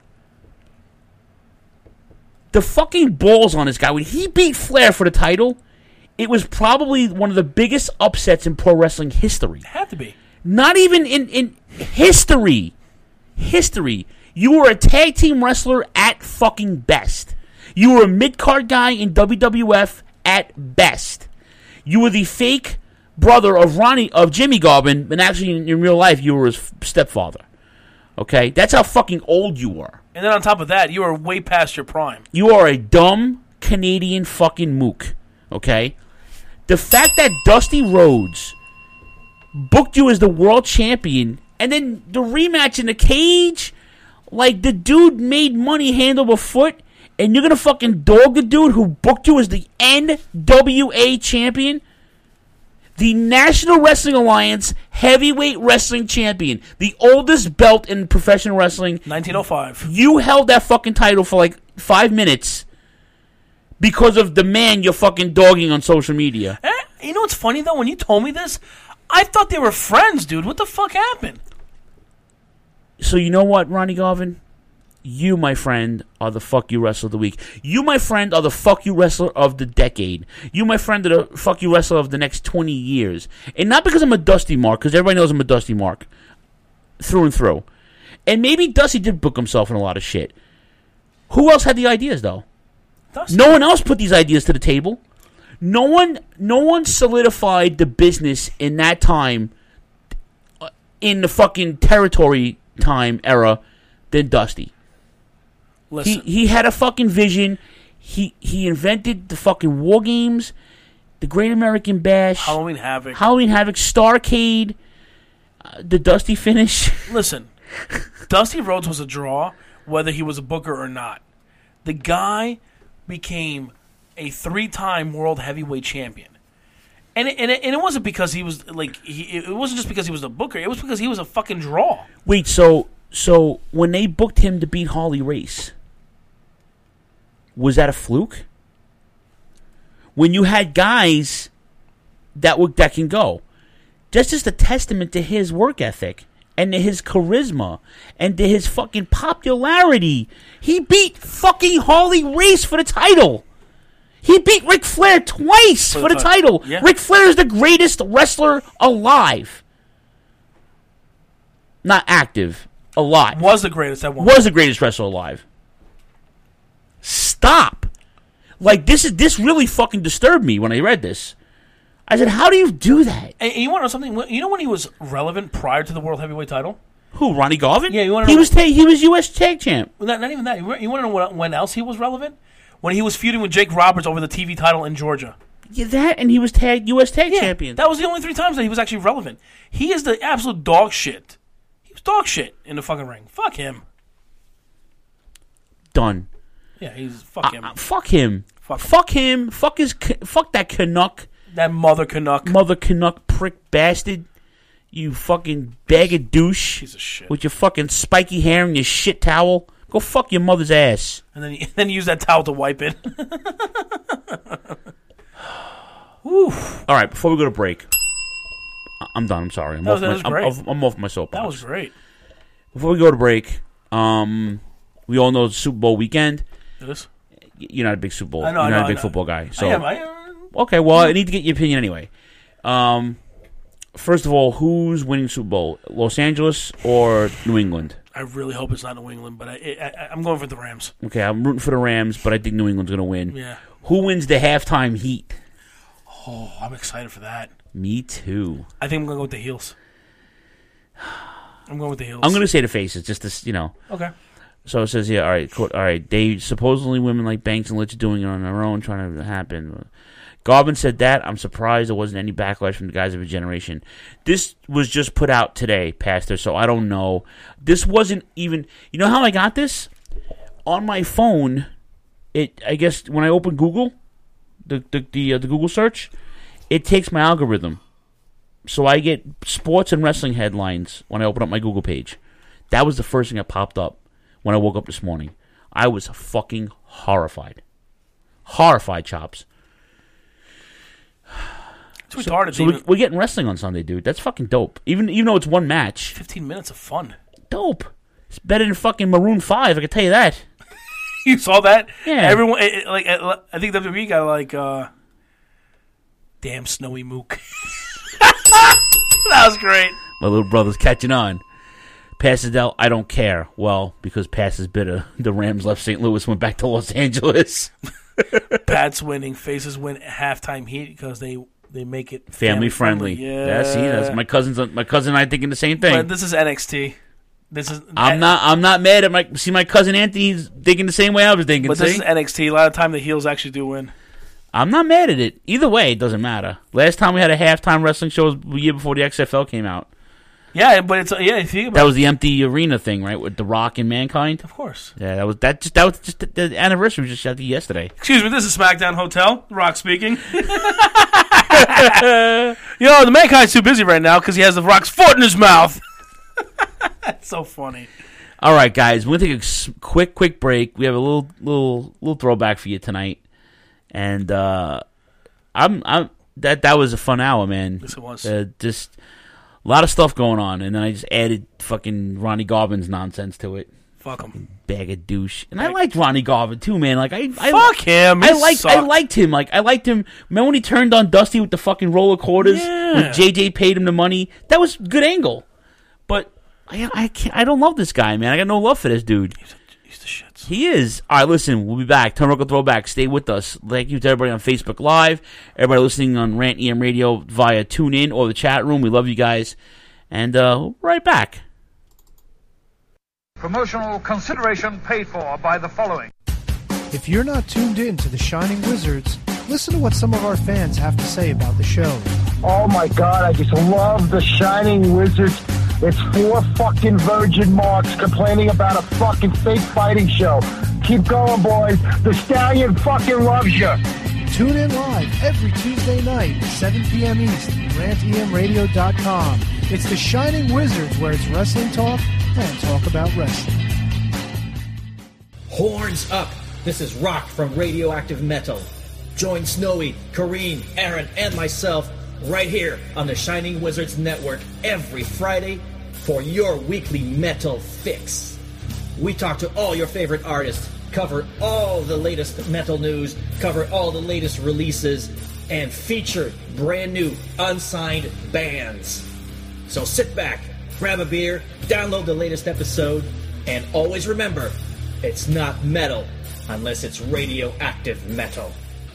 The fucking balls on this guy. When he beat Flair for the title, it was probably one of the biggest upsets in pro wrestling history. It had to be. Not even in, in history. History. You were a tag team wrestler at fucking best. You were a mid-card guy in W W F at best. You were the fake brother of Ronnie, of Jimmy Garvin, and actually in, in real life, you were his stepfather. Okay? That's how fucking old you were. And then on top of that, you were way past your prime. You are a dumb Canadian fucking mook. Okay? The fact that Dusty Rhodes booked you as the world champion, and then the rematch in the cage, like the dude made money hand over foot, and you're gonna fucking dog the dude who booked you as the N W A champion? The National Wrestling Alliance Heavyweight Wrestling Champion. The oldest belt in professional wrestling. nineteen oh five. You held that fucking title for like five minutes because of the man you're fucking dogging on social media. Eh, you know what's funny, though? When you told me this, I thought they were friends, dude. What the fuck happened? So you know what, Ronnie Garvin? You, my friend, are the fuck you wrestler of the week. You, my friend, are the fuck you wrestler of the decade. You, my friend, are the fuck you wrestler of the next twenty years. And not because I'm a Dusty Mark, because everybody knows I'm a Dusty Mark. Through and through. And maybe Dusty did book himself in a lot of shit. Who else had the ideas, though? Dusty. No one else put these ideas to the table. No one, no one solidified the business in that time, in the fucking territory time era, than Dusty. Listen. He he had a fucking vision. He he invented the fucking war games. the Great American Bash, Halloween Havoc, Halloween Havoc, Starrcade, uh, the Dusty finish. Listen, Dusty Rhodes was a draw, whether he was a booker or not. The guy became a three-time world heavyweight champion. And it, and, it, and it wasn't because he was like he, it wasn't just because he was a booker. It was because he was a fucking draw. Wait, so so when they booked him to beat Harley Race, was that a fluke? When you had guys that would, that can go, that's just a testament to his work ethic and to his charisma and to his fucking popularity. He beat fucking Harley Race for the title. He beat Ric Flair twice for, for the, the title. Yeah. Ric Flair is the greatest wrestler alive. Not active, alive. Was the greatest at one Was point. the greatest wrestler alive. Stop. Like, this is this really fucking disturbed me when I read this. I said, how do you do that? And you want to know something? You know when he was relevant prior to the World Heavyweight title? Who, Ronnie Garvin? Yeah, you want to he know? Was ta- he was U S Tag Champ. Not, not even that. You want to know when, when else he was relevant? When he was feuding with Jake Roberts over the T V title in Georgia. Yeah, that, and he was tag U S Tag yeah, Champion. That was the only three times that he was actually relevant. He is the absolute dog shit. He was dog shit in the fucking ring. Fuck him. Done. Yeah, he's fuck him. Uh, fuck him. Fuck him. Fuck him. Fuck his. Fuck that Canuck. That mother Canuck. Mother Canuck prick bastard. You fucking bag of douche. Piece of shit. With your fucking spiky hair and your shit towel. Go fuck your mother's ass. And then you, then you use that towel to wipe it. Oof. All right, before we go to break, I'm done. I'm sorry. I'm, That off, was- that my, was I'm, great. off, I'm off my soapbox. That was great. Before we go to break, um, we all know it's Super Bowl weekend. It is? You're not a big Super Bowl. I know, You're I not know, a big I know. football guy. So I am. I am. okay, well, I need to get your opinion anyway. Um, first of all, who's winning Super Bowl? Los Angeles or New England? I really hope it's not New England, but I, I, I'm going for the Rams. Okay, I'm rooting for the Rams, but I think New England's going to win. Yeah. Who wins the halftime heat? Oh, I'm excited for that. Me too. I think I'm going to go with the heels. I'm going with the heels. I'm going to say the faces, just to, you know. Okay. So it says here, all right, quote, all right, they supposedly women like Banks and Litch are doing it on their own, trying to happen. Garvin said that. I'm surprised there wasn't any backlash from the guys of a generation. This was just put out today, Pastor, so I don't know. This wasn't even, you know how I got this? On my phone, it. I guess when I open Google, the the the, uh, the Google search, it takes my algorithm. So I get sports and wrestling headlines when I open up my Google page. That was the first thing that popped up when I woke up this morning. I was fucking horrified. Horrified, Chops. It's so, retarded. So even, we, we're getting wrestling on Sunday, dude. That's fucking dope. Even even though it's one match. fifteen minutes of fun. Dope. It's better than fucking Maroon five, I can tell you that. You saw that? Yeah. Everyone, it, it, like, I think W W E got like, uh, damn Snowy Mook. That was great. My little brother's catching on. Passes Dell, I don't care. Well, because Pass is bitter. The Rams left Saint Louis, went back to Los Angeles. Pats winning, faces win halftime heat because they they make it family, family friendly. friendly. Yeah, yeah. See, that's my cousins. My cousin and I thinking the same thing. But this is N X T. This is. I'm not. I'm not mad at my. See, my cousin Anthony's thinking the same way I was thinking. But see? this is N X T. A lot of time the heels actually do win. I'm not mad at it. Either way, it doesn't matter. Last time we had a halftime wrestling show was the year before the X F L came out. Yeah, but it's yeah. If you think about that was the empty arena thing, right, with The Rock and Mankind. Of course. Yeah, that was that. Just that was just the, the anniversary was just yesterday. Excuse me, this is SmackDown Hotel. The Rock speaking. You know, the Mankind's too busy right now because he has The Rock's foot in his mouth. That's so funny. All right, guys, we're gonna take a s- quick, quick break. We have a little, little, little throwback for you tonight, and uh, I'm, I'm that that was a fun hour, man. Yes, it was. Uh, just a lot of stuff going on, and then I just added fucking Ronnie Garvin's nonsense to it. Fuck him, bag of douche. And I liked Ronnie Garvin too, man. Like I, I fuck him. I He liked, I sucked. liked him. Like I liked him. Remember when he turned on Dusty with the fucking roller quarters? Yeah. When J J paid him the money. That was a good angle. But I, I can't. I don't love this guy, man. I got no love for this dude. He's the shits. He is. All right, listen. We'll be back. Turnbuckle Throwback. Stay with us. Thank you to everybody on Facebook Live. Everybody listening on Rant E M Radio via TuneIn or the chat room. We love you guys. And uh, we'll be right back. Promotional consideration paid for by the following. If you're not tuned in to the Shining Wizards, Listen to what some of our fans have to say about the show. Oh my God, I just love the Shining Wizards. It's four fucking virgin marks complaining about a fucking fake fighting show. Keep going, boys. The Stallion fucking loves you. Tune in live every Tuesday night, seven p.m. East, rant e m radio dot com. It's the Shining Wizards, where it's wrestling talk and talk about wrestling. Horns up! This is Rock from Radioactive Metal. Join Snowy, Kareem, Aaron, and myself right here on the Shining Wizards Network every Friday for your weekly metal fix. We talk to all your favorite artists, cover all the latest metal news, cover all the latest releases, and feature brand new unsigned bands. So sit back, grab a beer, download the latest episode, and always remember, it's not metal unless it's radioactive metal.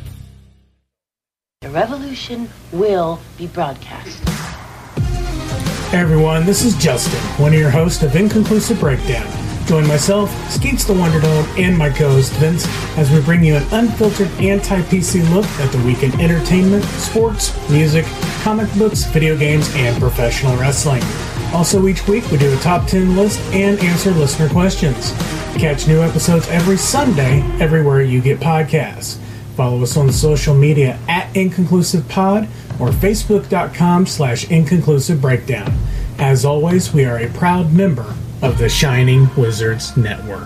The revolution will be broadcast. Hey everyone, this is Justin, one of your hosts of Inconclusive Breakdown. Join myself, Skeets the Wonder Dog, and my co-host Vince as we bring you an unfiltered anti-P C look at the week in entertainment, sports, music, comic books, video games, and professional wrestling. Also, each week we do a top ten list and answer listener questions. Catch new episodes every Sunday everywhere you get podcasts. Follow us on the social media at Inconclusive Pod or Facebook.com slash Inconclusive Breakdown. As always, we are a proud member of the Shining Wizards Network.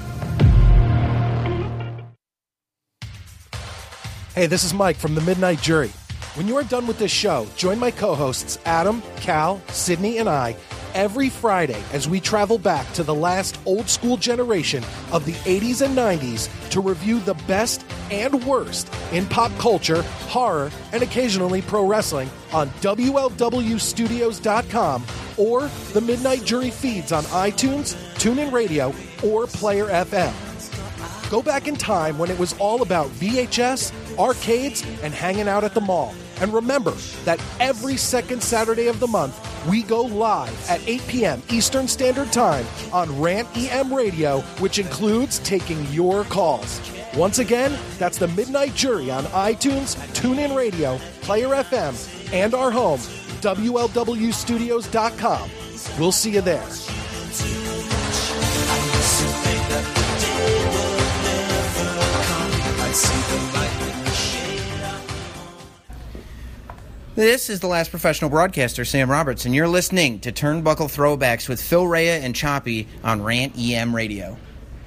Hey, this is Mike from the Midnight Jury. When you are done with this show, join my co-hosts Adam, Cal, Sydney, and I every Friday as we travel back to the last old-school generation of the eighties and nineties to review the best and worst in pop culture, horror, and occasionally pro wrestling on W L W studios dot com or the Midnight Jury feeds on iTunes, TuneIn Radio, or Player F M. Go back in time when it was all about V H S, arcades, and hanging out at the mall. And remember that every second Saturday of the month, we go live at eight p.m. Eastern Standard Time on Rant E M Radio, which includes taking your calls. Once again, that's the Midnight Jury on iTunes, TuneIn Radio, Player F M, and our home, W L W studios dot com. We'll see you there. This is the last professional broadcaster, Sam Roberts, and you're listening to Turnbuckle Throwbacks with Phil Rea and Choppy on Rant E M Radio.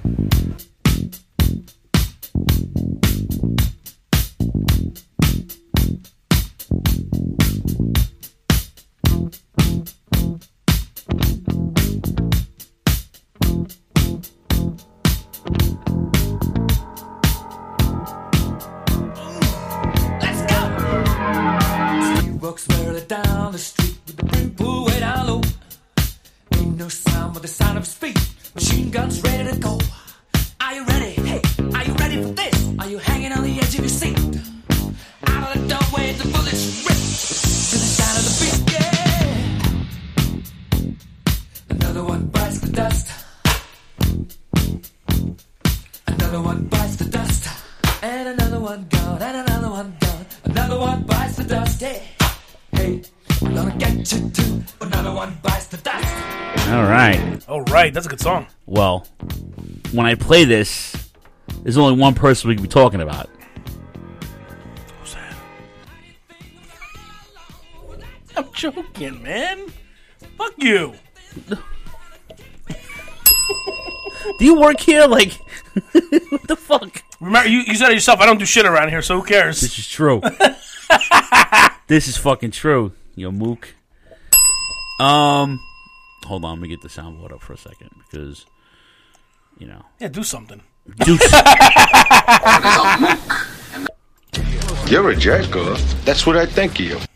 Down the street with the brim pulled way down low. Ain't no sound but the sound of his feet. Machine guns ready to go. Are you ready? Hey, are you ready for this? Are you hanging on the edge of your seat? Out of the doorway, the bullets rip to the sound of the beat. Yeah. Another one bites the dust. Another one bites the dust. And another one gone. And another one gone. Another one bites the dust. Yeah. Hey, I'm gonna get you too. Another one bites the dust. All right. All right, that's a good song. Well, when I play this, there's only one person we can be talking about. Who's that? I'm joking, man. Fuck you. Do you work here? Like, what the fuck? Remember, you, you said it yourself. I don't do shit around here, so who cares? This is true. This is fucking true, yo mook. Um, hold on, let me get the soundboard up for a second because, you know. Yeah, do something. Do You're a jackal. That's what I think of you.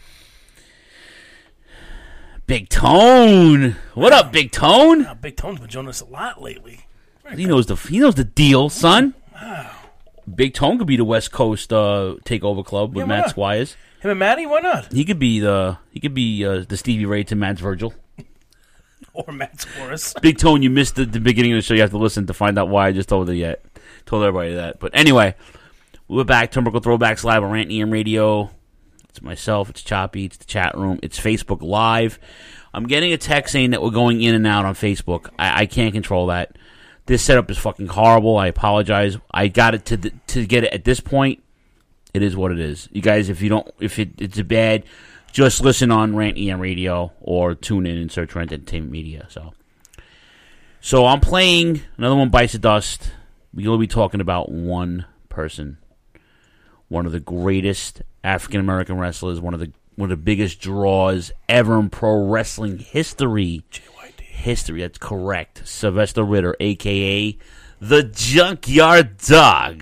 Big Tone. What up, Big Tone? Yeah, Big Tone's been joining us a lot lately. Very He good. knows the he knows the deal, son. Wow. Big Tone could be the West Coast uh, Takeover Club with Yeah, why Matt not? Squires. Him and Matty, why not? He could be the he could be uh, the Stevie Ray to Matt's Virgil. Or Matt Squires. Big Tone, you missed the, the beginning of the show. You have to listen to find out why I just told it yet. Told everybody that. But anyway, We're back. Turnbuckle Throwbacks live on Rant E M Radio. It's myself. It's Choppy. It's the chat room. It's Facebook Live. I'm getting a text saying that we're going in and out on Facebook. I, I can't control that. This setup is fucking horrible. I apologize. I got it to the, to get it at this point. It is what it is. You guys, if you don't, if it, it's bad, just listen on Rant E M Radio or tune in and search Rant Entertainment Media. So, so I'm playing another one. Bites the Dust. We're going to be talking about one person, one of the greatest African American wrestlers, one of the one of the biggest draws ever in pro wrestling history. J Y D. History, that's correct. Sylvester Ritter, a k a the Junkyard Dog.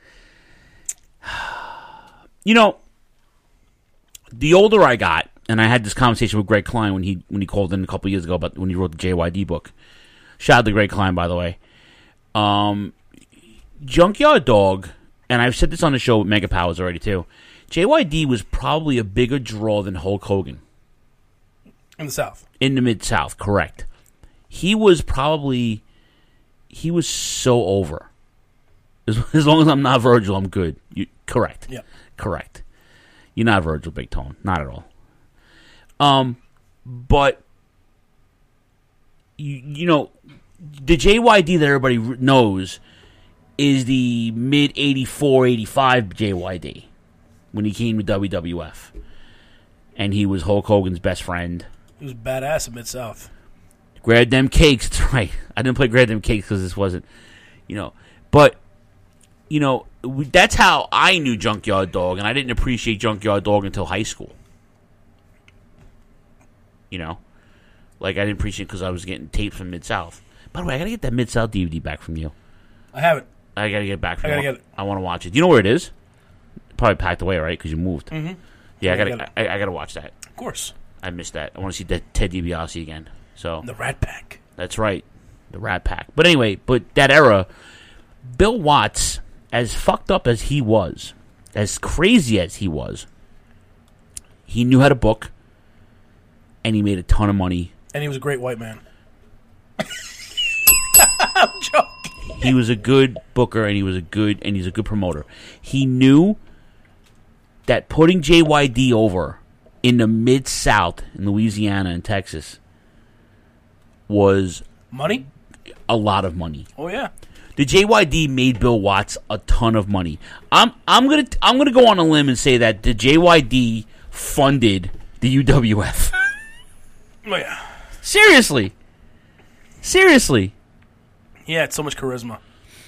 You know, the older I got, and I had this conversation with Greg Klein when he when he called in a couple years ago about when he wrote the J Y D book. Shout out to Greg Klein, by the way. Um, Junkyard Dog, and I've said this on the show with Mega Powers already too. J Y D was probably a bigger draw than Hulk Hogan. In the South. In the Mid-South, correct. He was probably, he was so over. As, as long as I'm not Virgil, I'm good. You, correct. Yeah. Correct. You're not Virgil, Big Tone. Not at all. Um, but, you, you know, the J Y D that everybody knows is the mid eighty-four, eighty-five J Y D. When he came to W W F. And he was Hulk Hogan's best friend. He was badass in Mid-South. Grab them cakes, that's right. I didn't play Grab them cakes because this wasn't, you know. But, you know, we, that's how I knew Junkyard Dog, and I didn't appreciate Junkyard Dog until high school. You know? Like, I didn't appreciate it because I was getting tapes from Mid-South. By the way, I got to get that Mid-South D V D back from you. I have it. I got to get it back from I you. gotta get it. I want to watch it. Do you know where it is? Probably packed away, right? Because you moved. Mm-hmm. Yeah, I Yeah, gotta, I got I, I gotta watch that. Of course. I missed that. I want to see that Ted DiBiase again. So The Rat Pack. that's right, the Rat Pack. But anyway, but that era, Bill Watts, as fucked up as he was, as crazy as he was, he knew how to book, and he made a ton of money. And he was a great white man. I'm joking. He was a good booker, and he was a good, and he's a good promoter. He knew that putting J Y D over in the Mid-South, in Louisiana and Texas, was money, a lot of money. Oh yeah. The J Y D made Bill Watts a ton of money. I'm I'm gonna I'm gonna go on a limb and say that the J Y D funded the U W F. Oh yeah. Seriously, seriously. He had so much charisma.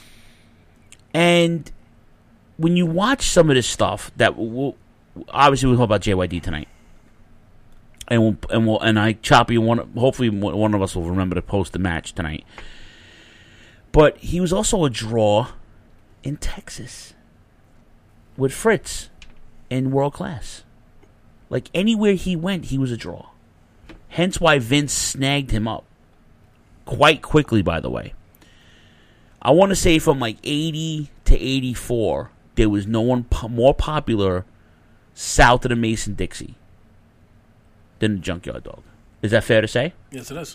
And when you watch some of this stuff, that we'll, obviously we'll talk about J Y D tonight, and we'll and we'll and I Choppy one hopefully one of us will remember to post the match tonight. But he was also a draw in Texas with Fritz in World Class. Like anywhere he went, he was a draw. Hence why Vince snagged him up quite quickly. By the way, I want to say from like eighty to eighty-four, there was no one po- more popular south of the Mason-Dixie than the Junkyard Dog. Is that fair to say? Yes, it is.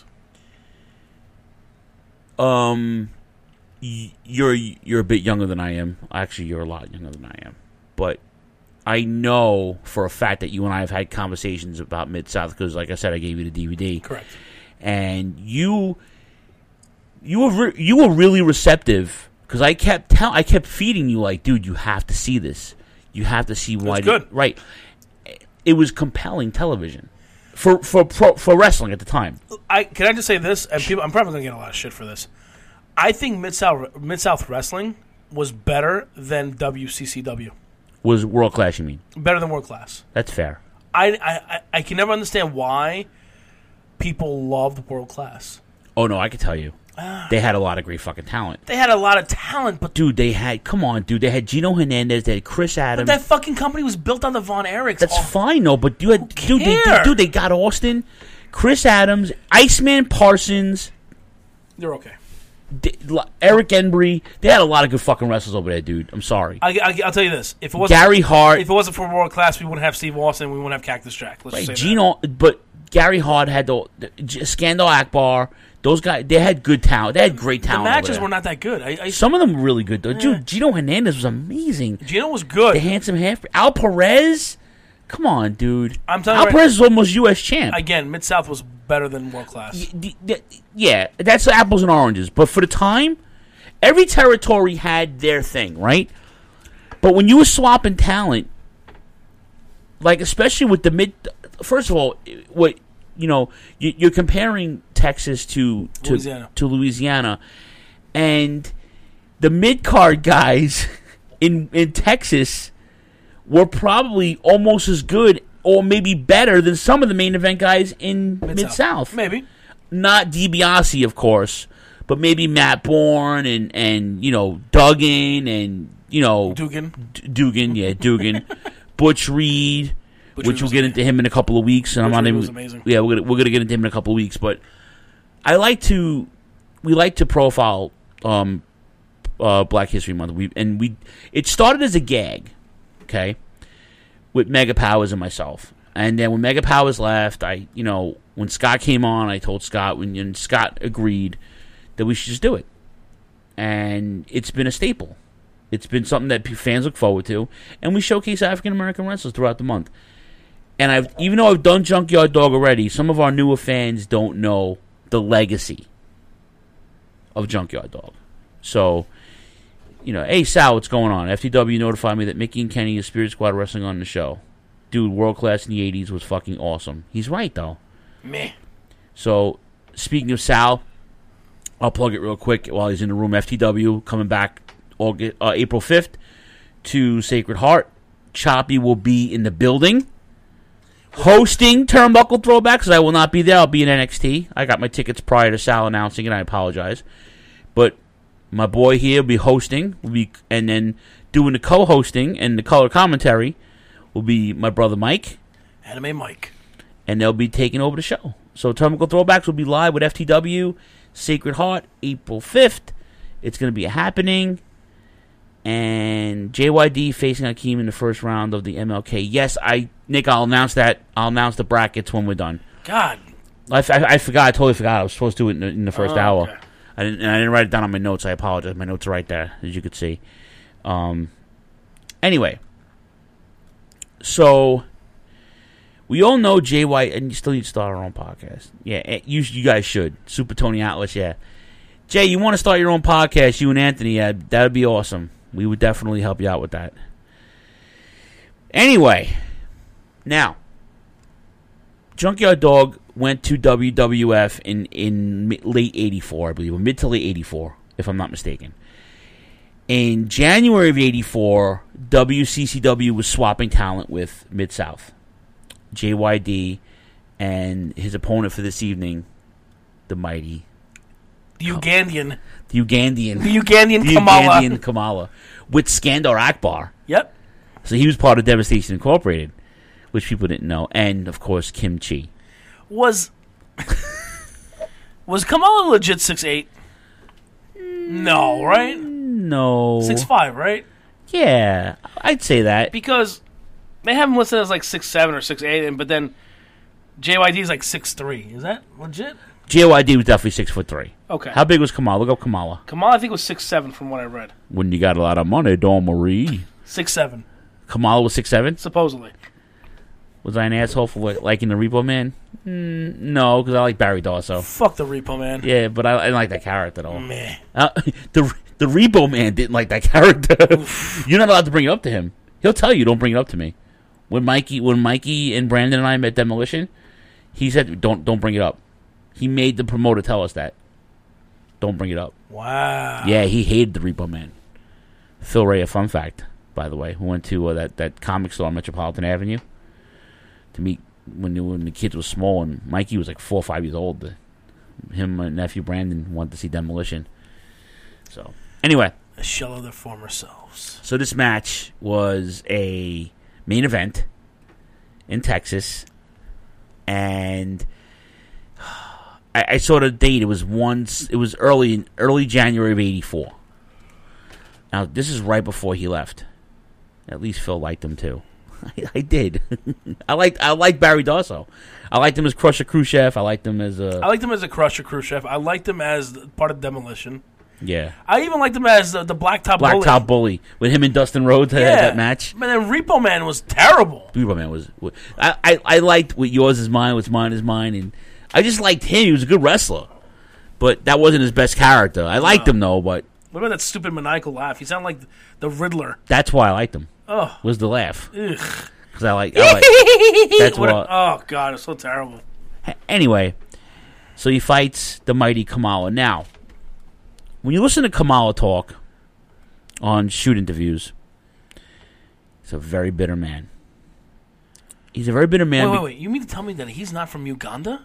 Um, y- you're you're a bit younger than I am. Actually, you're a lot younger than I am. But I know for a fact that you and I have had conversations about Mid-South because, like I said, I gave you the D V D. Correct. And you you were re- you were really receptive because I kept tell I kept feeding you like, dude, you have to see this. You have to see why. It's good. Right. It was compelling television for for pro, for wrestling at the time. I can I just say this, and people, I'm probably going to get a lot of shit for this. I think Mid South Mid South Wrestling was better than W C C W. Was World Class, you mean? Better than World Class. That's fair. I, I, I can never understand why people loved World Class. Oh, no, I can tell you. They had a lot of great fucking talent. They had a lot of talent, but... Dude, they had... Come on, dude. They had Gino Hernandez. They had Chris Adams. But that fucking company was built on the Von Erichs. That's oh, fine, though. But you had... Dude they, they, dude, they got Austin, Chris Adams, Iceman Parsons. They're okay. Eric Embry. They had a lot of good fucking wrestlers over there, dude. I'm sorry. I, I, I'll tell you this: if it wasn't Gary Hart, if it wasn't for World Class, we wouldn't have Steve Austin. We wouldn't have Cactus Jack. Let's right, just say Gino, that. But Gary Hart had the, the Scandal Akbar, Those guys, they had good talent. They had great talent. The matches over there. were not that good. I, I, Some of them were really good though. Yeah. Dude, Gino Hernandez was amazing. Gino was good. The handsome half. Al Perez. Come on, dude. I'm telling Al you right- Perez is almost U S champ. Again, Mid South was better than World Class. Y- y- Yeah, that's apples and oranges. But for the time, every territory had their thing, right? But when you were swapping talent, like especially with the mid, first of all, what you know, you, you're comparing Texas to to Louisiana. to Louisiana, and the mid card guys in in Texas were probably almost as good or maybe better than some of the main event guys in Mid-South. Mid-South. Maybe. Not DiBiase, of course, but maybe Matt Bourne and, and you know, Duggan and, you know... Dugan. D- Dugan, yeah, Dugan. Butch Reed, Butch which Reed we'll was get into him in a couple of weeks. And Butch I'm not Reed even, was amazing. Yeah, we're gonna, we're gonna get into him in a couple of weeks. But I like to... We like to profile um, uh, Black History Month. We And we... It started as a gag, okay, with Mega Powers and myself. And then when Mega Powers left, I, you know, when Scott came on, I told Scott, when and Scott agreed that we should just do it. And it's been a staple. It's been something that fans look forward to. And we showcase African American wrestlers throughout the month. And I've, even though I've done Junkyard Dog already, some of our newer fans don't know the legacy of Junkyard Dog. So, you know, hey, Sal, what's going on? F T W notified me that Mickey and Kenny is Spirit Squad wrestling on the show. Dude, World Class in the eighties was fucking awesome. He's right, though. Meh. So, speaking of Sal, I'll plug it real quick while he's in the room. F T W coming back August, uh, April fifth to Sacred Heart. Choppy will be in the building hosting Turnbuckle Throwbacks, because I will not be there. I'll be in N X T. I got my tickets prior to Sal announcing it. I apologize. But my boy here will be hosting, will be, and then doing the co-hosting and the color commentary will be my brother Mike. Anime Mike. And they'll be taking over the show. So Turnbuckle Throwbacks will be live with F T W, Sacred Heart, April fifth. It's going to be a happening. And J Y D facing Akeem in the first round of the M L K. Yes, I Nick, I'll announce that. I'll announce the brackets when we're done. God. I, I, I forgot. I totally forgot. I was supposed to do it in the, in the first Oh, hour. okay. I didn't, and I didn't write it down on my notes. I apologize. My notes are right there, as you could see. Um. Anyway. So, we all know J Y, and you still need to start our own podcast. Yeah, you you guys should. Super Tony Atlas, yeah. Jay, you want to start your own podcast, you and Anthony, yeah, that would be awesome. We would definitely help you out with that. Anyway, now, Junkyard Dog went to W W F in, in mid, late eighty-four, I believe, or mid to late eighty-four, if I'm not mistaken. In January of eighty-four, W C C W was swapping talent with Mid-South. J Y D and his opponent for this evening, the mighty... The Ugandan. The Ugandan. The Ugandan the Kamala. Ugandan Kamala. With Skandar Akbar. Yep. So he was part of Devastation Incorporated, which people didn't know. And, of course, Kim Chi. Was... was Kamala legit six eight? No, right? No. six five, right? Yeah, I'd say that. Because they have him listed as like six seven or six eight, and but then J Y D is like six three. Is that legit? J Y D was definitely six foot three. Okay. How big was Kamala? Look up Kamala. Kamala, I think, was six seven from what I read. When you got a lot of money, Dawn Marie. six seven. Kamala was six seven? Supposedly. Was I an asshole for li- liking the Repo Man? Mm, no, because I like Barry Darso. Fuck the Repo Man. Yeah, but I, I didn't like that character at all. Meh. Uh, the the Repo Man didn't like that character. You're not allowed to bring it up to him. He'll tell you, don't bring it up to me. When Mikey, when Mikey and Brandon and I met Demolition, he said, "Don't don't bring it up." He made the promoter tell us that. Don't bring it up. Wow. Yeah, he hated the Repo Man. Phil Ray, a fun fact, by the way, who went to uh, that that comic store on Metropolitan Avenue to meet when the, when the kids were small, and Mikey was like four or five years old. The, him and nephew Brandon wanted to see Demolition. So anyway, A shell of their former selves. so this match was a main event in Texas, and I, I saw the date. It was once. It was early early January of eighty-four. Now this is right before he left. At least Phil liked him too. I, I did. I liked I liked Barry Darsow. I liked him as Crusher Khrushchev. I liked him as a. I liked him as a Crusher Khrushchev. I liked him as part of Demolition. Yeah. I even liked him as the, the Blacktop Black Bully. Top Bully with him and Dustin Rhodes had Yeah. that match. Man, then Repo Man was terrible. Repo Man was. I, I I liked what yours is mine, what's mine is mine, and I just liked him. He was a good wrestler, but that wasn't his best character. I liked No. him though, but What about that stupid maniacal laugh? He sounded like the Riddler. that's why I liked him. Ugh. Was the laugh Ugh. because I like. I like that's What a- why. oh, God, it's so terrible. Anyway, so he fights the mighty Kamala. Now, when you listen to Kamala talk on shoot interviews, he's a very bitter man. He's a very bitter man. Wait, wait, be- wait. You mean to tell me that he's not from Uganda?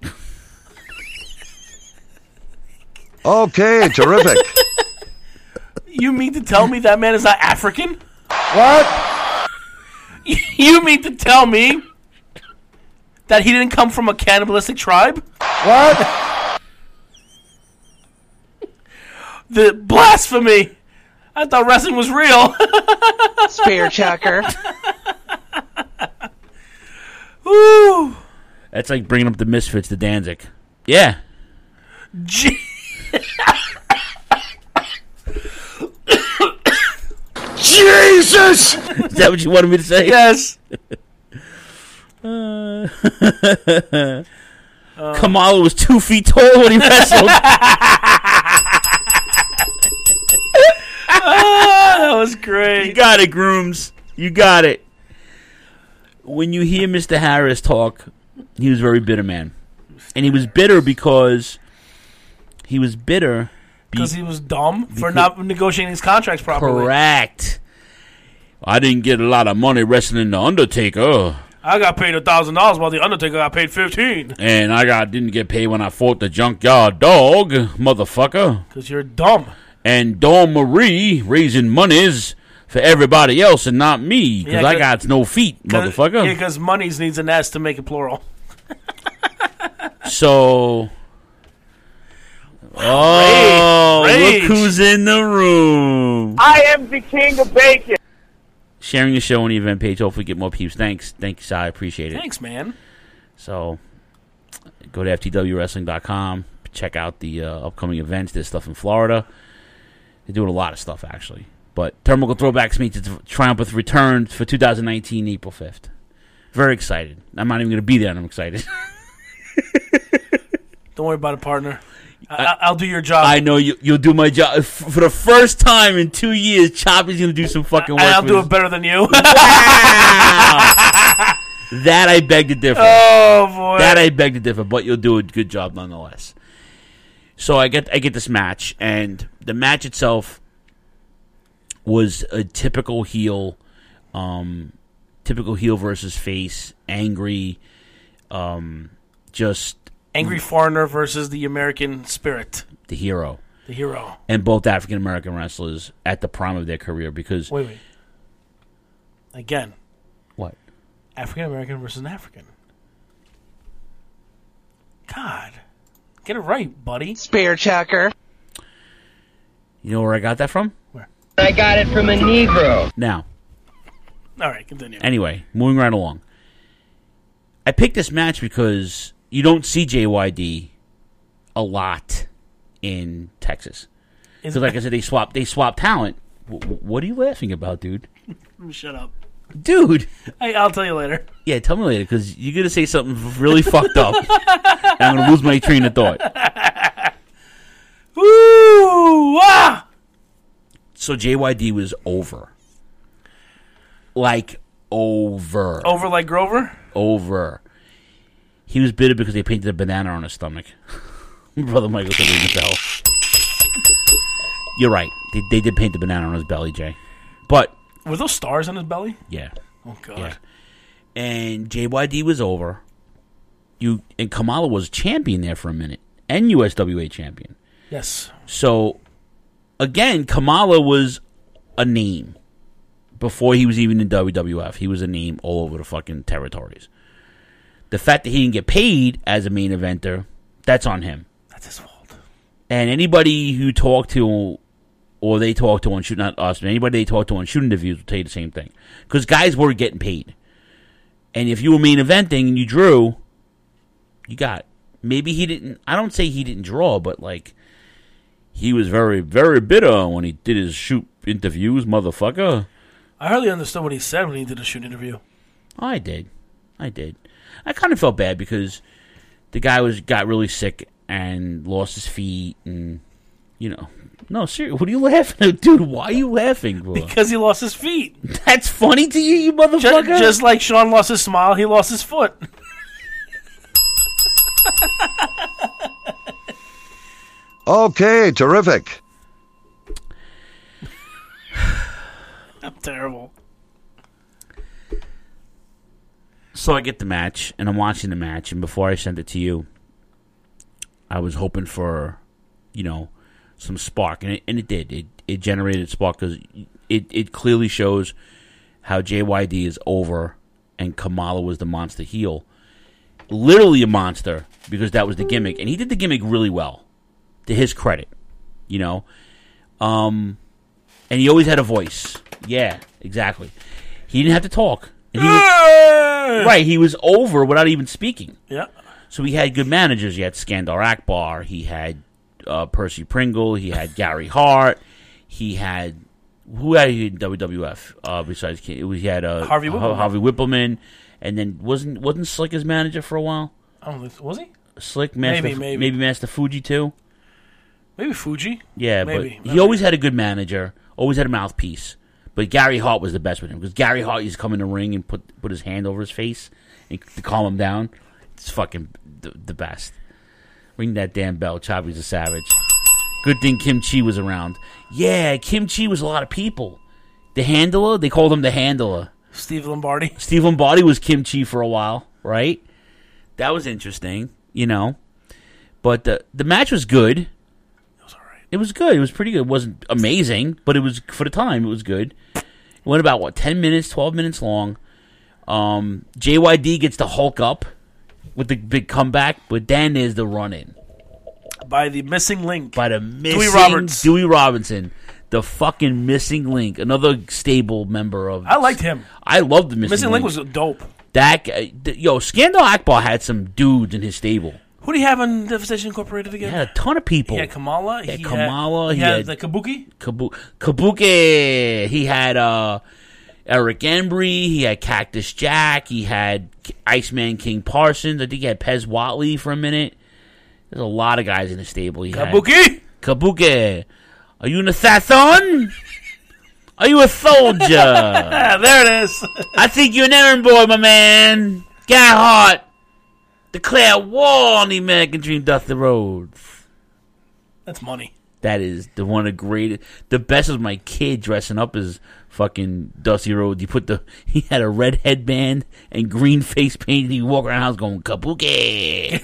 Okay, terrific. You mean to tell me that man is not African? What? You mean to tell me that he didn't come from a cannibalistic tribe? What? The blasphemy! I thought wrestling was real. Spear chucker. Woo! That's like bringing up the Misfits to Danzig. Yeah. G- Jesus! Is that what you wanted me to say? Yes. Uh, Kamala was two feet tall when he wrestled. Oh, that was great. You got it, Grooms. You got it. When you hear Mister Harris talk, he was a very bitter man. And he was bitter because he was bitter Because he was dumb for not negotiating his contracts properly. Correct. I didn't get a lot of money wrestling The Undertaker. I got paid a thousand dollars while the Undertaker got paid fifteen. And I got didn't get paid when I fought the Junkyard Dog, motherfucker. Because you're dumb. And Dawn Marie raising monies for everybody else and not me, because Yeah, I got no feet, motherfucker. Yeah, because monies needs an S to make it plural. So, oh, Rage. look who's in the room. I am the king of bacon. Sharing the show on the event page. Hopefully get more peeps. Thanks. Thanks, Si. I appreciate it. Thanks, man. So, go to F T W wrestling dot com. Check out the uh, upcoming events. There's stuff in Florida. They're doing a lot of stuff, actually. But Turnbuckle Throwbacks meets its triumphant return for two thousand nineteen, April fifth. Very excited. I'm not even going to be there, and I'm excited. Don't worry about it, partner. I, I'll do your job. I know you, you'll do my job. F- For the first time in two years, Choppy's going to do some fucking work. And I'll for do us. it better than you. That I beg to differ. Oh, boy. That I beg to differ, but you'll do a good job nonetheless. So I get I get this match, and the match itself was a typical heel, um, typical heel versus face, angry, um, just Angry foreigner versus the American spirit. the hero. The hero. And both African American wrestlers at the prime of their career because Wait, wait. Again. What? African American versus an African. God. Get it right, buddy. Spear chucker. you know where I got that from? I got it from a Negro. Now, All right, continue. anyway, moving right along. I picked this match because you don't see J Y D a lot in Texas. Is- Because, like I said, they swap they swap talent. W- what are you laughing about, dude? Shut up. Dude. Hey, I'll tell you later. Yeah, tell me later, because you're going to say something really fucked up. And I'm going to lose my train of thought. Woo! Ah! So J Y D was over. Like, over. Over like Grover? Over. He was bitter because they painted a banana on his stomach. Brother Michael said he can tell. You're right. They, they did paint the banana on his belly, Jay. But, Were those stars on his belly? yeah. Oh, God. Yeah. And J Y D was over. You and Kamala was champion there for a minute. And U S W A champion. Yes. So, again, Kamala was a name. Before he was even in W W F, he was a name all over the fucking territories. The fact that he didn't get paid as a main eventer, that's on him. That's his fault. And anybody who talked to or they talk to on shoot, not us, but anybody they talk to on shoot interviews will tell you the same thing. Because guys were getting paid. And if you were main eventing and you drew, you got. Maybe he didn't, I don't say he didn't draw, but like, he was very, very bitter when he did his shoot interviews, motherfucker. I hardly understood what he said when he did a shoot interview. Oh, I did. I did. I kind of felt bad because the guy was got really sick and lost his feet and, you know. No, seriously, what are you laughing at? Dude, why are you laughing, bro? Because he lost his feet. That's funny to you, you motherfucker? Just, just like Sean lost his smile, he lost his foot. Okay, terrific. I'm terrible. So I get the match, and I'm watching the match, and before I sent it to you, I was hoping for, you know, some spark, and it, and it did. It it generated spark because it, it clearly shows how J Y D is over, and Kamala was the monster heel. Literally a monster, because that was the gimmick, and he did the gimmick really well, to his credit, you know. Um, and he always had a voice. Yeah, exactly. He didn't have to talk. And he was, right, he was over without even speaking. Yeah. So he had good managers. He had Skandar Akbar. He had uh, Percy Pringle. He had Gary Hart. He had who had he in W W F uh, besides King? He had uh, Harvey Whippleman. Harvey Whippleman, and then wasn't wasn't Slick his manager for a while? I don't know. Was he? Slick, Master, maybe, maybe, maybe Master Fuji too. Maybe Fuji. Yeah, maybe. but maybe. he always had a good manager. Always had a mouthpiece. But Gary Hart was the best with him because Gary Hart used to come in the ring and put put his hand over his face and, to calm him down. It's fucking the, the best. Ring that damn bell. Choppy's a savage. Good thing Kim Chi was around. Yeah, Kim Chi was a lot of people. The Handler, they called him the Handler. Steve Lombardi. Steve Lombardi was Kim Chi for a while, right? That was interesting, you know. But the the match was good. It was all right. It was good. It was pretty good. It wasn't amazing, but it was for the time. It was good. It went about what ten minutes, twelve minutes long. Um, J Y D gets to Hulk up with the big comeback, but then there's the run-in by the missing link. By the missing Dewey Roberts. Dewey Robinson, the fucking missing link, another stable member of. I liked him. I loved the missing, missing link. link. was dope. That guy, yo, Skandar Akbar had some dudes in his stable. Who do you have in Devastation Incorporated again? He had a ton of people. He had Kamala. He had he Kamala. Had, he, he had, had the Kabuki. Kabu- Kabuki. He had uh, Eric Embry. He had Cactus Jack. He had Iceman King Parsons. I think he had Pez Watley for a minute. There's a lot of guys in the stable. He Kabuki. Had. Kabuki. Are you an assassin? Are you a soldier? There it is. I think you're an errand boy, my man. Get hot. Declare war on the American Dream, Dusty Rhodes. That's money. That is the one of the greatest. The best was my kid dressing up as fucking Dusty Rhodes. He put the he had a red headband and green face paint. And he walk around the house going Kabuki,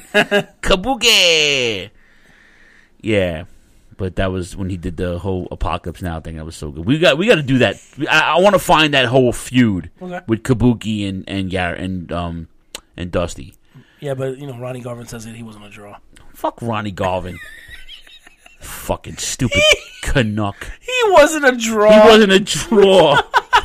Kabuki. Yeah, but that was when he did the whole Apocalypse Now thing. That was so good. We got we got to do that. I, I want to find that whole feud okay. with Kabuki and and Gar and um and Dusty. Yeah, but, you know, Ronnie Garvin says that he wasn't a draw. Fuck Ronnie Garvin. Fucking stupid Canuck. He wasn't a draw. He wasn't a draw.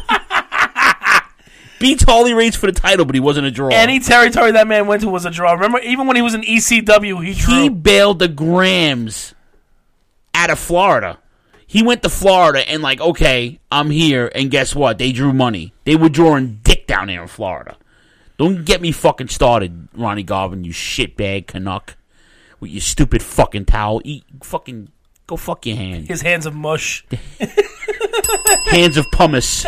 Beats Harley Race for the title, but he wasn't a draw. Any territory that man went to was a draw. Remember, even when he was in E C W, he drew. He bailed the Grams out of Florida. He went to Florida and like, okay, I'm here, and guess what? They drew money. They were drawing dick down there in Florida. Don't get me fucking started, Ronnie Garvin, you shitbag Canuck. With your stupid fucking towel. Eat fucking go fuck your hand. His hands of mush. Hands of pumice.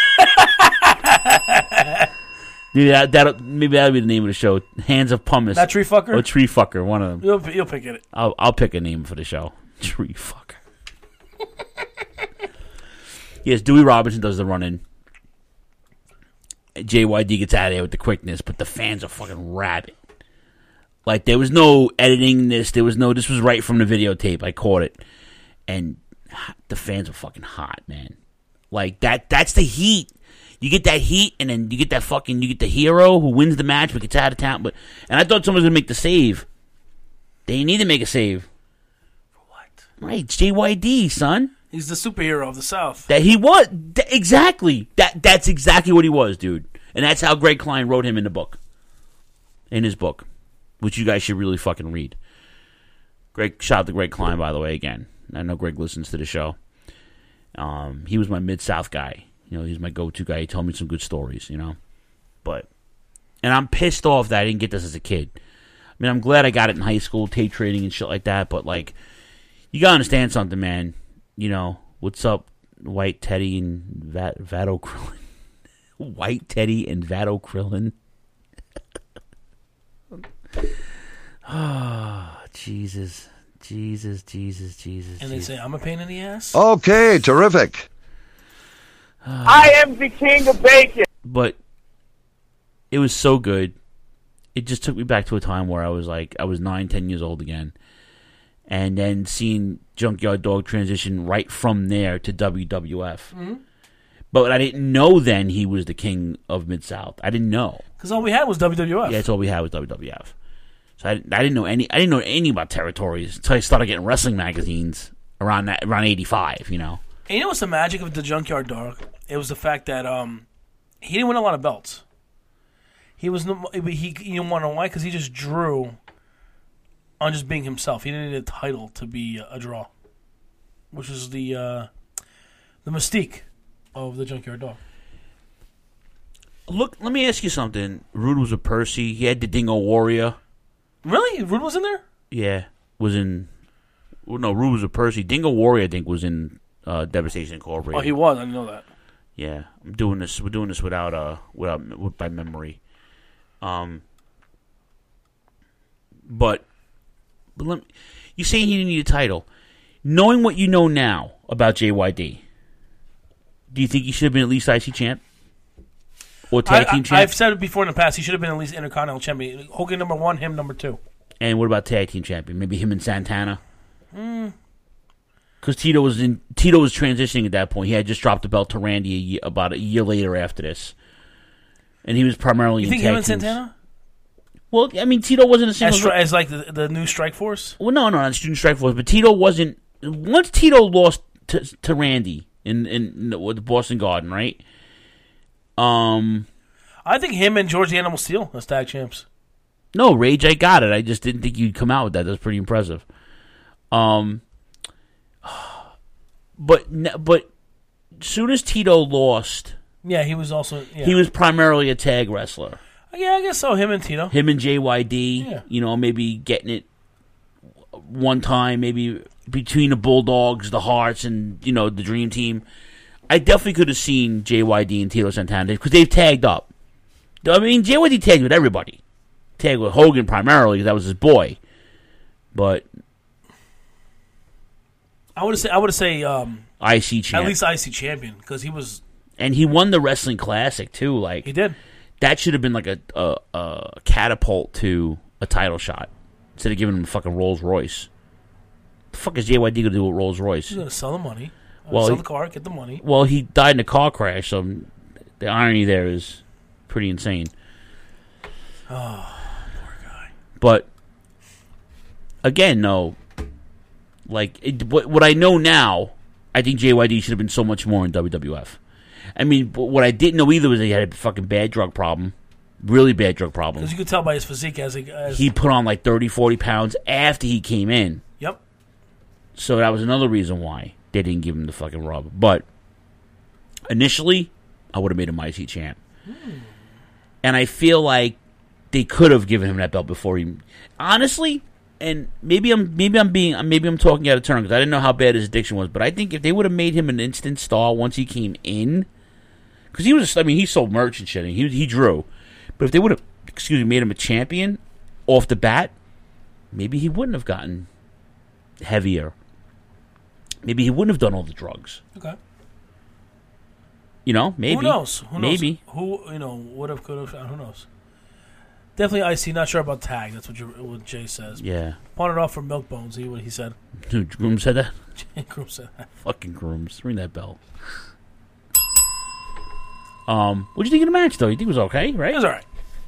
Maybe that that'll, maybe that'll be the name of the show. Hands of pumice. That tree fucker? Or tree fucker, one of them. You'll, you'll pick it. I'll I'll pick a name for the show. Tree fucker. Yes, Dewey Robinson does the run in. J Y D gets out of there with the quickness, but the fans are fucking rabid. Like, there was no editing this. There was no... This was right from the videotape. I caught it. And the fans were fucking hot, man. Like, that. that's the heat. You get that heat, and then you get that fucking... You get the hero who wins the match but gets out of town. But And I thought someone was going to make the save. They need to make a save. For what? Right, it's J Y D, son. He's the superhero of the South. That he was th- exactly that. That's exactly what he was, dude. And that's how Greg Klein wrote him in the book, in his book, which you guys should really fucking read. Greg, shout out to Greg Klein, by the way. Again, I know Greg listens to the show. Um, he was my Mid-South guy. You know, he's my go-to guy. He told me some good stories. You know, but and I'm pissed off that I didn't get this as a kid. I mean, I'm glad I got it in high school, tape trading and shit like that. But like, you gotta understand something, man. You know, what's up, White Teddy and Vat, Vado Krillin? White Teddy and Vado Krillin. Oh, Jesus. Jesus, Jesus, Jesus. And they Jesus. say, I'm a pain in the ass? Okay, terrific. I am the king of bacon. But it was so good. It just took me back to a time where I was like, I was nine, ten years old again. And then seeing Junkyard Dog transition right from there to W W F. Mm-hmm. But I didn't know then he was the king of Mid-South. I didn't know. Because all we had was W W F. Yeah, that's all we had was W W F. So I, I didn't know any. I didn't know any about territories until I started getting wrestling magazines around that around eighty-five. You know. And you know what's the magic of the Junkyard Dog? It was the fact that um, he didn't win a lot of belts. He was no, he you don't want to know why? Because he just drew on just being himself. He didn't need a title to be a, a draw, which is the uh, the mystique of the Junkyard Dog. Look, let me ask you something. Rude was a Percy. He had the Dingo Warrior. Really? Rude was in there? Yeah, was in. Well, no, Rude was a Percy. Dingo Warrior, I think, was in uh, Devastation Incorporated. Oh, he was. I didn't know that. Yeah, I'm doing this. We're doing this without uh, without with, by memory. Um, but, but let me, you saying he didn't need a title, knowing what you know now about J Y D. Do you think he should have been at least I C champ? Or tag I, team I, champ? I've said it before in the past. He should have been at least Intercontinental champion. Hogan number one, him number two. And what about tag team champion? Maybe him and Santana? Mm. Because Tito was in Tito was transitioning at that point. He had just dropped the belt to Randy a year, about a year later after this, and he was primarily. You in think tag him and teams. Santana? Well, I mean, Tito wasn't a single. As, stri- as like the, the new Strike Force? Well, no, no, not Student Strike Force, but Tito wasn't. Once Tito lost to, to Randy in in the Boston Garden, right? Um, I think him and George the Animal Steel as tag champs. No, Rage, I got it. I just didn't think you'd come out with that. That's pretty impressive. Um, but but soon as Tito lost, Yeah, he was also. Yeah. he was primarily a tag wrestler. Yeah, I guess so. Him and Tito. Him and J Y D, Yeah. you know, maybe getting it one time, maybe between the Bulldogs, the Hearts, and, you know, the Dream Team. I definitely could have seen J Y D and Tito Santana because they've tagged up. I mean, J Y D tagged with everybody. Tagged with Hogan primarily because that was his boy. But I would say. I would say. Um, I C champ. At least I C champion because he was. And he won the Wrestling Classic, too. Like He did. That should have been like a, a, a catapult to a title shot instead of giving him a fucking Rolls Royce. The fuck is J Y D going to do with Rolls Royce? He's going to sell the money. Uh, Well, sell he- the car, get the money. Well, he died in a car crash, so the irony there is pretty insane. Oh, poor guy. But again, no, like it, what, what I know now, I think J Y D should have been so much more in W W F. I mean, but what I didn't know either was that he had a fucking bad drug problem, really bad drug problem. Because you could tell by his physique as he. As, He put on like thirty, forty pounds after he came in. Yep. So that was another reason why they didn't give him the fucking rub. But initially, I would have made him I C champ. Hmm. And I feel like they could have given him that belt before he. Honestly, and maybe I'm maybe I'm being maybe I'm talking out of turn because I didn't know how bad his addiction was. But I think if they would have made him an instant star once he came in, because he was, I mean, he sold merch and shit, and he he drew. But if they would have, excuse me, made him a champion off the bat, maybe he wouldn't have gotten heavier. Maybe he wouldn't have done all the drugs. Okay. You know, maybe. Who knows? Who knows? Maybe. Who, you know, would have, could have, who knows? Definitely I C, not sure about tag. That's what, you, what Jay says. Yeah. Pawn it off for Milk Bones, he, what he said. Dude, Groom said that? Groom said that. Fucking Grooms. Ring that bell. Um, what'd you think of the match, though? You think it was okay, right? It was alright.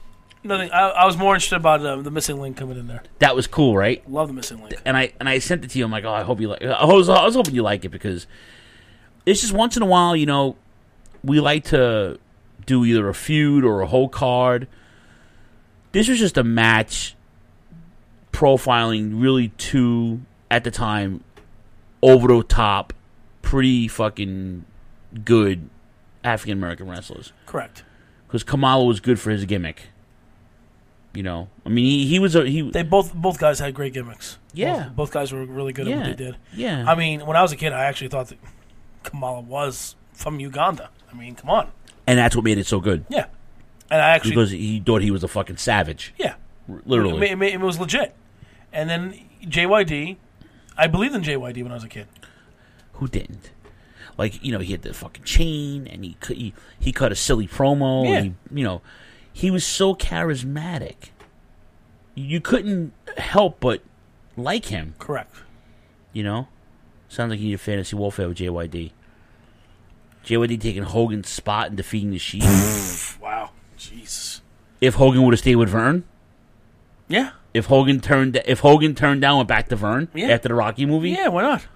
Nothing. I, I was more interested about uh, the missing link coming in there. That was cool, right? Love the missing link. And I and I sent it to you. I'm like, oh, I hope you like. I was I was hoping you like it because it's just once in a while, you know, we like to do either a feud or a whole card. This was just a match profiling really two at the time over the top, pretty fucking good African American wrestlers. Correct. Because Kamala was good for his gimmick. You know, I mean, he, he was a he. They both both guys had great gimmicks. Yeah, both, both guys were really good yeah. at what they did. Yeah, I mean, when I was a kid, I actually thought that Kamala was from Uganda. I mean, come on. And that's what made it so good. Yeah, and I actually because he thought he was a fucking savage. Yeah, literally, it, it, it was legit. And then J Y D, I believed in J Y D when I was a kid. Who didn't? Like, you know, he had the fucking chain, and he he, he cut a silly promo. Yeah. And he, you know, he was so charismatic. You couldn't help but like him. Correct. You know? Sounds like you need a fantasy warfare with J Y D. J Y D taking Hogan's spot and defeating the Sheik. Wow. Jesus. If Hogan would have stayed with Vern? Yeah. If Hogan turned if Hogan turned down and went back to Vern yeah. after the Rocky movie? Yeah, why not?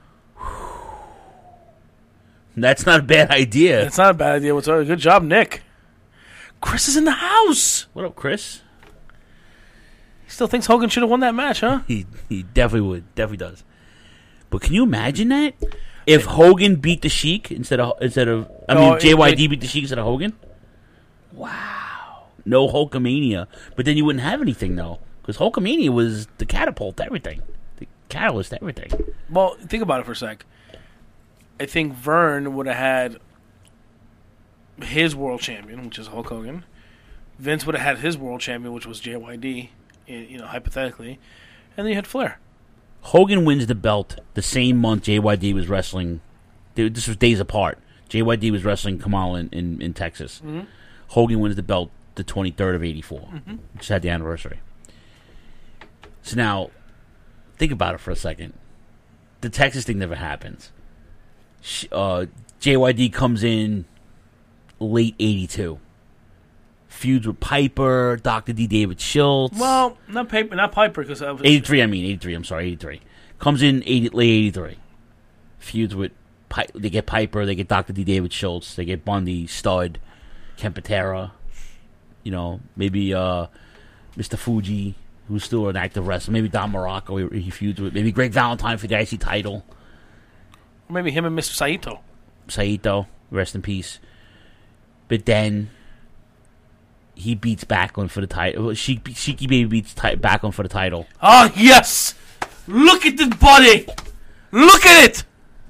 That's not a bad idea. It's not a bad idea whatsoever. Good job, Nick. Chris is in the house. What up, Chris? He still thinks Hogan should have won that match, huh? He he definitely would. Definitely does. But can you imagine that? If Hogan beat the Sheik instead of instead of I No, mean J Y D it- beat the Sheik instead of Hogan? Wow. No Hulkamania. But then you wouldn't have anything though. Because Hulkamania was the catapult to everything. The catalyst to everything. Well, think about it for a sec. I think Vern would have had his world champion, which is Hulk Hogan. Vince would have had his world champion, which was J Y D, you know, hypothetically. And then you had Flair. Hogan wins the belt the same month J Y D was wrestling. This was days apart. J Y D was wrestling Kamala in, in, in Texas. Mhm. Hogan wins the belt the twenty-third of eighty-four. Mhm. Just had the anniversary. So now, think about it for a second. The Texas thing never happens. Sh- Uh, J Y D comes in late eighty-two. Feuds with Piper, Doctor D. David Schultz. Well, not Piper, not Piper, because I was eighty-three, I mean, eighty-three, I'm sorry, eighty-three. Comes in eighty, late eighty-three. Feuds with, Pi- they get Piper, they get Doctor D. David Schultz, they get Bundy, Stud, Kempatera, you know, maybe uh, Mister Fuji, who's still an active wrestler, maybe Don Morocco he, he feuds with, maybe Greg Valentine for the I C title. Or maybe him and Mister Saito. Saito, rest in peace. But then he beats Backlund for the title. Sheik, Sheiky Baby beats ti- Backlund for the title. Oh, yes! Look at this body! Look at it!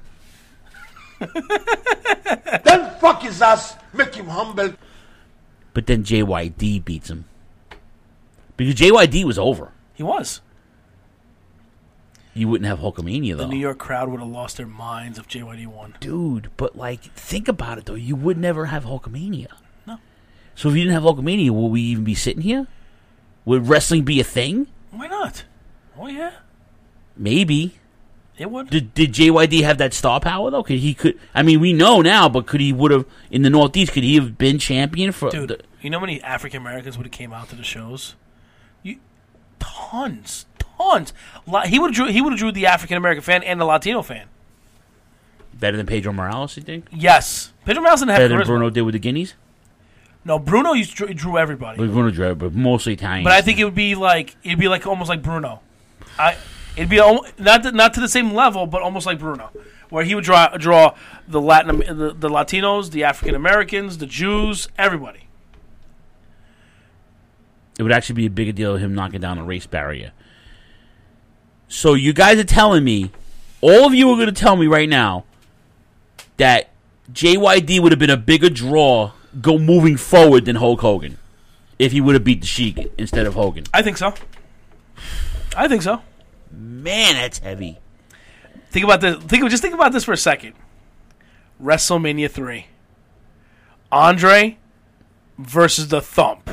Then fuck his ass, make him humble. But then J Y D beats him. Because J Y D was over. He was. You wouldn't have Hulkamania, though. The New York crowd would have lost their minds if J Y D won. Dude, but, like, think about it, though. You would never have Hulkamania. No. So if you didn't have Hulkamania, would we even be sitting here? Would wrestling be a thing? Why not? Oh, yeah. Maybe. It would. Did, did J Y D have that star power, though? Could he could? I mean, we know now, but could he would have, in the Northeast, could he have been champion for... Dude, the, you know how many African Americans would have came out to the shows? You, tons. Tons. La- he would have drew, he would have drew the African American fan and the Latino fan. better than Pedro Morales, you think? Yes. Pedro Morales didn't have Better than charisma. Bruno did with the Guineas? No, Bruno used to, drew everybody. Like Bruno drew, but mostly Italian. But I think it would be like it'd be like almost like Bruno. I it'd be al- not to, not to the same level, but almost like Bruno, where he would draw draw the Latin the, the Latinos, the African Americans, the Jews, everybody. It would actually be a bigger deal of him knocking down a race barrier. So you guys are telling me, all of you are going to tell me right now that J Y D would have been a bigger draw go moving forward than Hulk Hogan if he would have beat the Sheik instead of Hogan. I think so. I think so. Man, that's heavy. Think about this. Think just think about this for a second. WrestleMania three. Andre versus the Thump.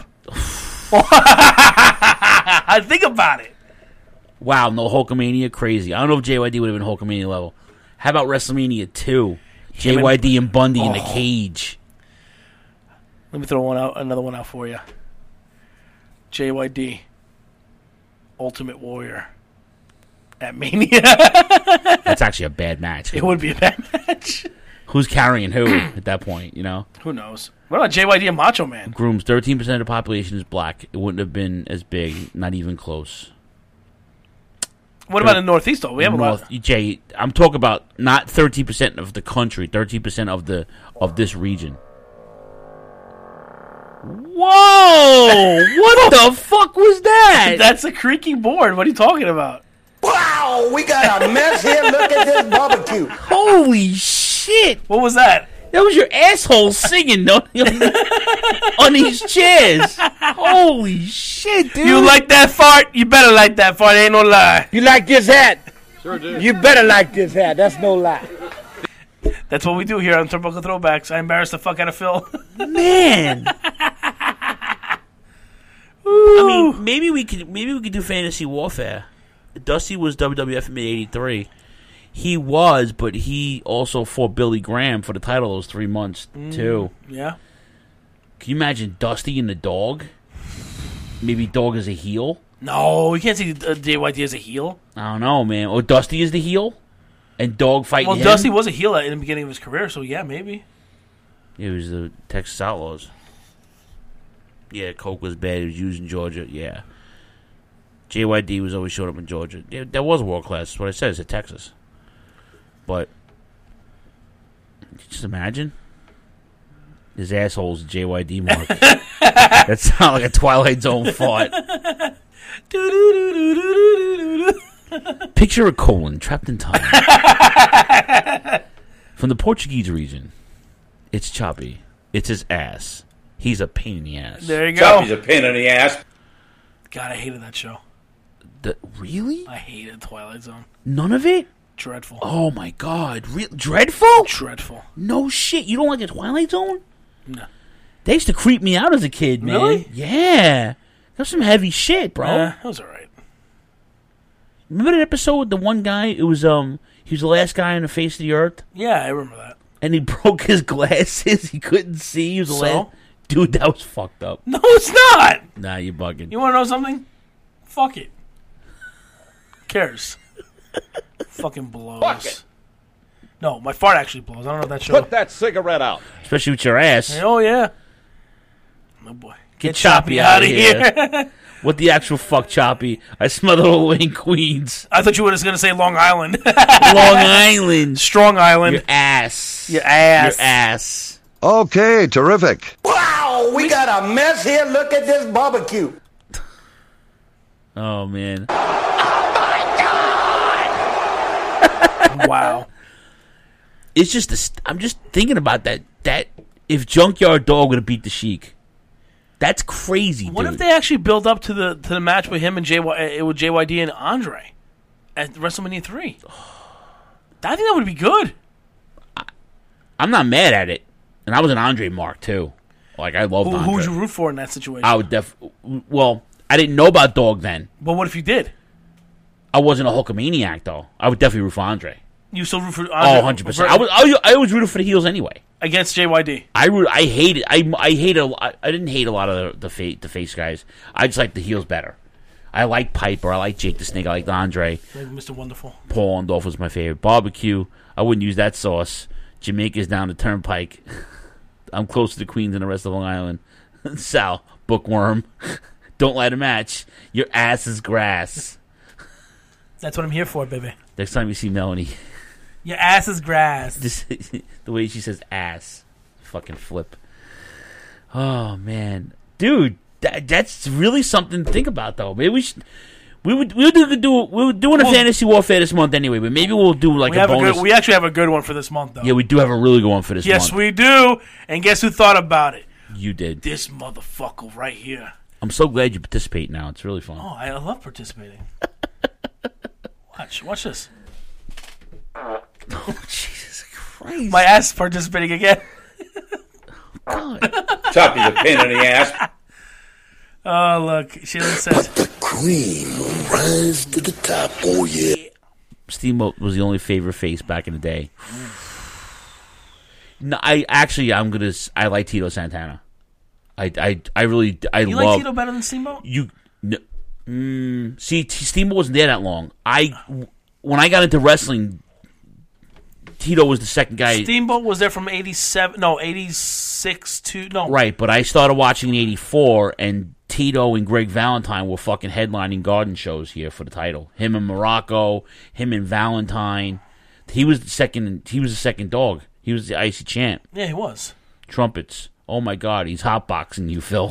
Think about it. Wow, no Hulkamania, crazy. I don't know if J Y D would have been Hulkamania level. How about WrestleMania two? J Y D and Bundy oh. in the cage. Let me throw one out, another one out for you. J Y D, Ultimate Warrior at Mania. That's actually a bad match. It would be a bad match. Who's carrying who at that point, you know? Who knows? What about J Y D and Macho Man? Grooms, thirteen percent of the population is black. It wouldn't have been as big, not even close. What about in the Northeast, though? We have North, a lot. Jay, I'm talking about not thirteen percent of the country, thirteen percent of the of this region. Whoa! What the fuck was that? That's a creaky board. What are you talking about? Wow, we got a mess here. Look at this barbecue. Holy shit! What was that? That was your asshole singing on, on these chairs. Holy shit, dude! You like that fart? You better like that fart. Ain't no lie. You like this hat? Sure do. You better like this hat. That's no lie. That's what we do here on Turnbuckle Throwbacks. I embarrassed the fuck out of Phil. Man. I mean, maybe we could maybe we could do Fantasy Warfare. Dusty was W W F in eighty-three. He was, but he also fought Billy Graham for the title those three months, Mm, too. Yeah. Can you imagine Dusty and the Dog? Maybe Dog is a heel? No, you can't see uh, J Y D as a heel. I don't know, man. Or Dusty is the heel? And Dog fighting Well, him? Dusty was a heel in the beginning of his career, so yeah, maybe. It was the Texas Outlaws. Yeah, Coke was bad. He was used in Georgia. Yeah. J Y D was always showed up in Georgia. Yeah, that was world class. That's what I said. It's at Texas. But just imagine his asshole's J Y D mark. That sounds like a Twilight Zone fart. Picture a colon trapped in time. From the Portuguese region, it's Choppy. It's his ass. He's a pain in the ass. There you go. Choppy's a pain in the ass. God, I hated that show. The, really? I hated Twilight Zone. None of it? Dreadful. Oh my god. Re- dreadful? Dreadful. No shit. You don't like the Twilight Zone? No. They used to creep me out as a kid, man. Really? Yeah. That's some heavy shit, bro. Uh, that was alright. Remember that episode with the one guy? It was, um, he was the last guy on the face of the earth. Yeah, I remember that. And he broke his glasses. He couldn't see. He was the So? last. Dude, that was fucked up. No, it's not. Nah, you're bugging. You want to know something? Fuck it. Who cares? Fucking blows. Fuck it. No, my fart actually blows. I don't know if that show. Put that cigarette out. Especially with your ass. Oh, yeah. Oh, boy. Get, Choppy, out of here. What the actual fuck, Choppy? I smell the whole way in Queens. I thought you were just going to say Long Island. Long Island. Strong Island. Your ass. Your ass. Your ass. Okay, terrific. Wow, we got a mess here. Look at this barbecue. Oh, man. Wow. It's just, a st- I'm just thinking about that. That if Junkyard Dog would have beat the Sheik, that's crazy, What dude. if they actually build up to the to the match with him and J Y, uh, with J Y D and Andre at WrestleMania three? I think that would be good. I'm not mad at it. And I was an Andre mark, too. Like, I love Who, Andre. who would you root for in that situation? I would def... Well, I didn't know about Dog then. But what if you did? I wasn't a Hulkamaniac, though. I would definitely root for Andre. You still root for Andre? Oh, one hundred percent. I was, I, was, I always rooted for the heels anyway. Against J Y D? I root, I hated I I hated a lot- I didn't hate a lot of the the, fa- the face guys. I just liked the heels better. I liked Piper. I liked Jake the Snake. I liked Andre. Like Mister Wonderful. Paul Orndorff was my favorite. Barbecue. I wouldn't use that sauce. Jamaica's down the turnpike. I'm close to the Queens and the rest of Long Island. Sal, bookworm. Don't light a match. Your ass is grass. That's what I'm here for, baby. Next time you see Melanie, Your ass is grass. just the way she says ass, fucking flip. Oh man, dude, that, that's really something to think about, though. Maybe we should. We would we would do, do we were doing a Well, fantasy warfare this month anyway, but maybe we'll do like we a have bonus. a good, we actually have a good one for this month, though. Yeah, we do have a really good one for this yes, month. we do. And guess who thought about it? You did. This motherfucker right here. I'm so glad you participate now. It's really fun. Oh, I love participating. watch, watch this. Oh, Jesus Christ! My ass is participating again. God. Choppy's a pain in the ass. Oh, look. She says, The cream will rise to the top. Oh, yeah. Steamboat was the only favorite face back in the day. No, I actually I'm gonna. I like Tito Santana. I, I, I really, I You love. like Tito better than Steamboat? You, no, mm, see, T- Steamboat wasn't there that long. I, when I got into wrestling, Tito was the second guy. Steamboat was there from eighty-seven, no, eighty-six to, no. Right, but I started watching in eighty-four, and Tito and Greg Valentine were fucking headlining garden shows here for the title. Him and Morocco, him and Valentine. He was the second. He was the second dog. He was the I C champ. Yeah, he was. Trumpets. Oh my God, he's hotboxing you, Phil.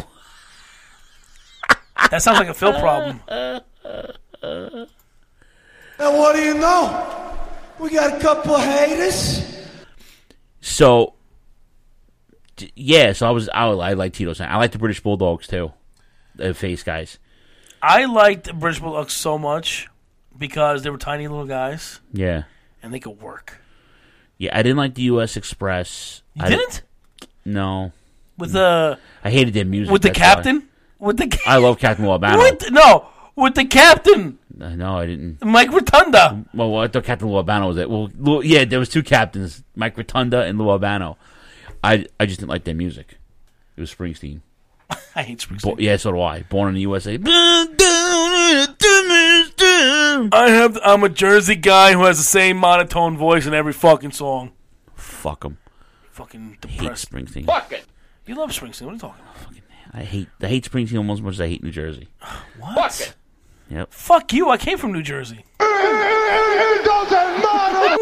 That sounds like a Phil problem. And what do you know? We got a couple of haters. So, d- yeah. So I was. I, I like Tito. I like the British Bulldogs too. The face guys. I liked the British Bulldogs so much because they were tiny little guys. Yeah. And they could work. Yeah, I didn't like the U S Express. You I didn't? No. With the I hated their music. with the that's captain. why. With the I love Captain Lou Albano. With, no, with the captain, No, I didn't. Mike Rotunda. Well, well, I thought Captain Lou Albano was it. Well, Lou, yeah, there was two captains, Mike Rotunda and Lou Albano. I I just didn't like their music. It was Springsteen. I hate Springsteen. Bo- yeah, so do I. Born in the U S A. I have. I'm a Jersey guy who has the same monotone voice in every fucking song. Fuck him. Fucking I hate depressed. Springsteen. Fuck it. You love Springsteen. What are you talking about? I hate I hate Springsteen almost as much as I hate New Jersey. What? Fuck it. Yep. Fuck you. I came from New Jersey. It doesn't matter.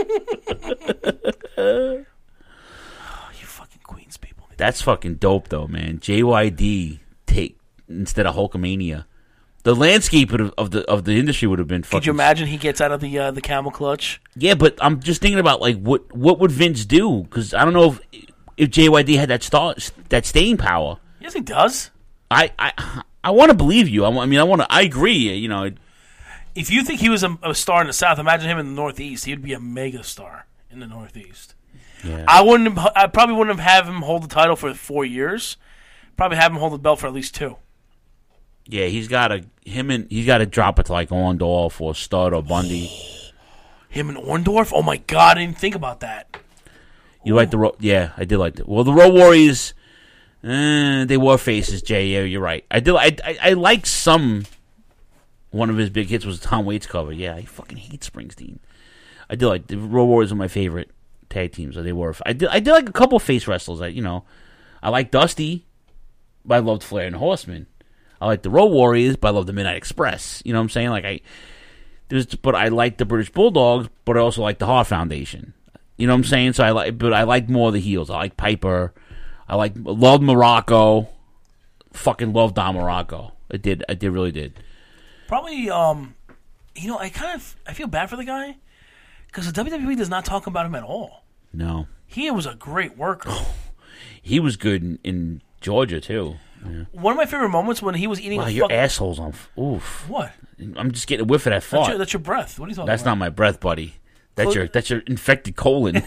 You fucking Queens people. That's fucking dope though, man. J Y D take instead of Hulkamania. The landscape of, of the of the industry would have been fucking. Could you imagine he gets out of the uh, the camel clutch? Yeah, but I'm just thinking about like what what would Vince do? Because I don't know if if J Y D had that star, that staying power. Yes, he does. I I, I want to believe you. I, I mean, I want to. I agree. You know, If you think he was a, a star in the South, imagine him in the Northeast. He'd be a mega star in the Northeast. Yeah. I wouldn't. Have, I probably wouldn't have him hold the title for four years. Probably have him hold the belt for at least two. Yeah, he's got to him and he's got to drop it to like Orndorff or Stud or Bundy. Him and Orndorff? Oh my God, I didn't think about that. You Ooh. like the ro- yeah, I did like it. Well, the Road Warriors, eh, they were faces. Jay, yeah, you're right. I did. I I, I like some. One of his big hits was Tom Waits cover. Yeah, I fucking hate Springsteen. I did like the Road Warriors are my favorite tag teams. So they were. I did. I did like a couple of face wrestlers. I you know, I like Dusty, but I loved Flair and Horseman. I like the Road Warriors, but I love the Midnight Express. You know what I'm saying? Like I, there's, but I like the British Bulldogs, but I also like the Hart Foundation. You know what I'm saying? So I like, but I like more of the heels. I like Piper. I like love Morocco. Fucking love Don Morocco. I did. I did really did. Probably, um, you know, I kind of I feel bad for the guy because the W W E does not talk about him at all. No, he was a great worker. He was good in, in Georgia too. Yeah. One of my favorite moments when he was eating. Wow, a your fucking... asshole's on. Oof. What? I'm just getting a whiff of that fart. That's your, that's your breath. What are you talking that's about? That's not my breath, buddy. That's Close... your that's your infected colon.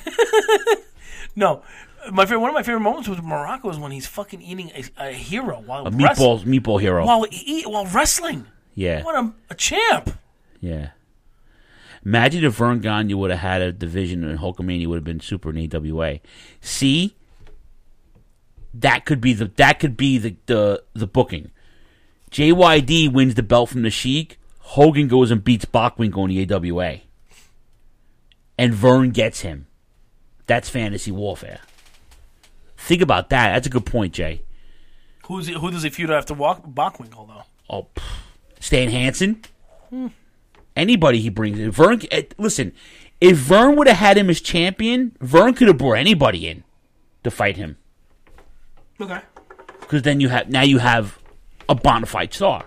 No, my favorite, one of my favorite moments with Morocco is when he's fucking eating a, a hero while a meatball meatball hero while eat, while wrestling. Yeah, what a, a champ. Yeah. Imagine if Vern Gagne would have had a division and Hulkamania would have been super in A W A. See. That could be the that could be the, the, the booking. J Y D wins the belt from the Sheik. Hogan goes and beats Bockwinkel in the A W A. And Vern gets him. That's fantasy warfare. Think about that. That's a good point, Jay. Who's who does he feud after walk, Bockwinkel though? Oh, pff. Stan Hansen. Hmm. Anybody he brings in. Vern. Listen, if Vern would have had him as champion, Vern could have brought anybody in to fight him. Okay. Because then you have now you have a bona fide star.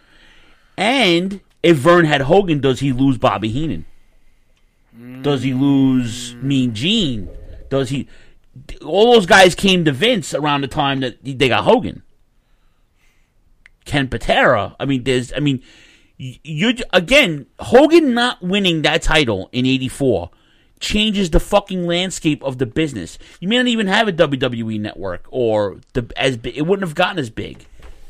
And if Vern had Hogan, does he lose Bobby Heenan? Mm. Does he lose Mean Gene? Does he? All those guys came to Vince around the time that they got Hogan. Ken Patera. I mean, there's. I mean, you again. Hogan not winning that title in eighty-four changes the fucking landscape of the business. You may not even have a W W E network, or the as big, it wouldn't have gotten as big.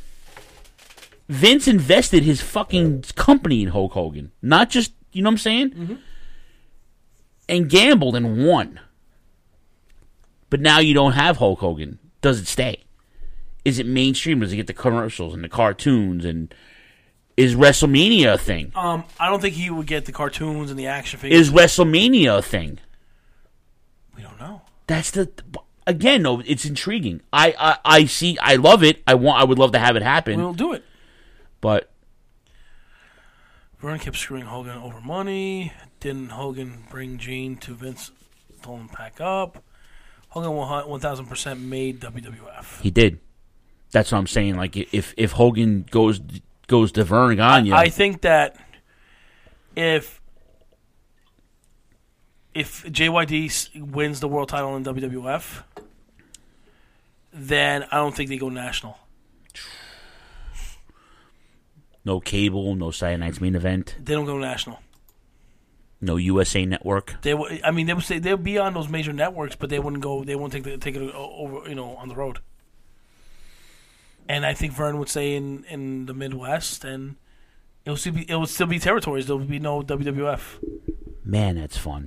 Vince invested his fucking company in Hulk Hogan, not just you know what I'm saying, mm-hmm. and gambled and won. But now you don't have Hulk Hogan. Does it stay? Is it mainstream? Does it get the commercials and the cartoons? And is WrestleMania a thing? Um, I don't think he would get the cartoons and the action figures. Is WrestleMania a thing? We don't know. That's the again. No, it's intriguing. I, I, I see. I love it. I want. I would love to have it happen. We'll do it. But Vern kept screwing Hogan over money. Didn't Hogan bring Gene to Vince? Told him pack up. Hogan one thousand percent made W W F. He did. That's what I'm saying. Like if if Hogan goes goes to Vern Gagne, I think that if if J Y D wins the world title in W W F, then I don't think they go national. No cable, no Saturday Night's Main Event. They don't go national. No U S A Network. They, w- I mean, they would say they would be on those major networks, but they wouldn't go. They wouldn't take the, take it over, you know, on the road. And I think Vern would stay in, in the Midwest, and it would still be it would still be territories. There would be no W W F. Man, that's fun.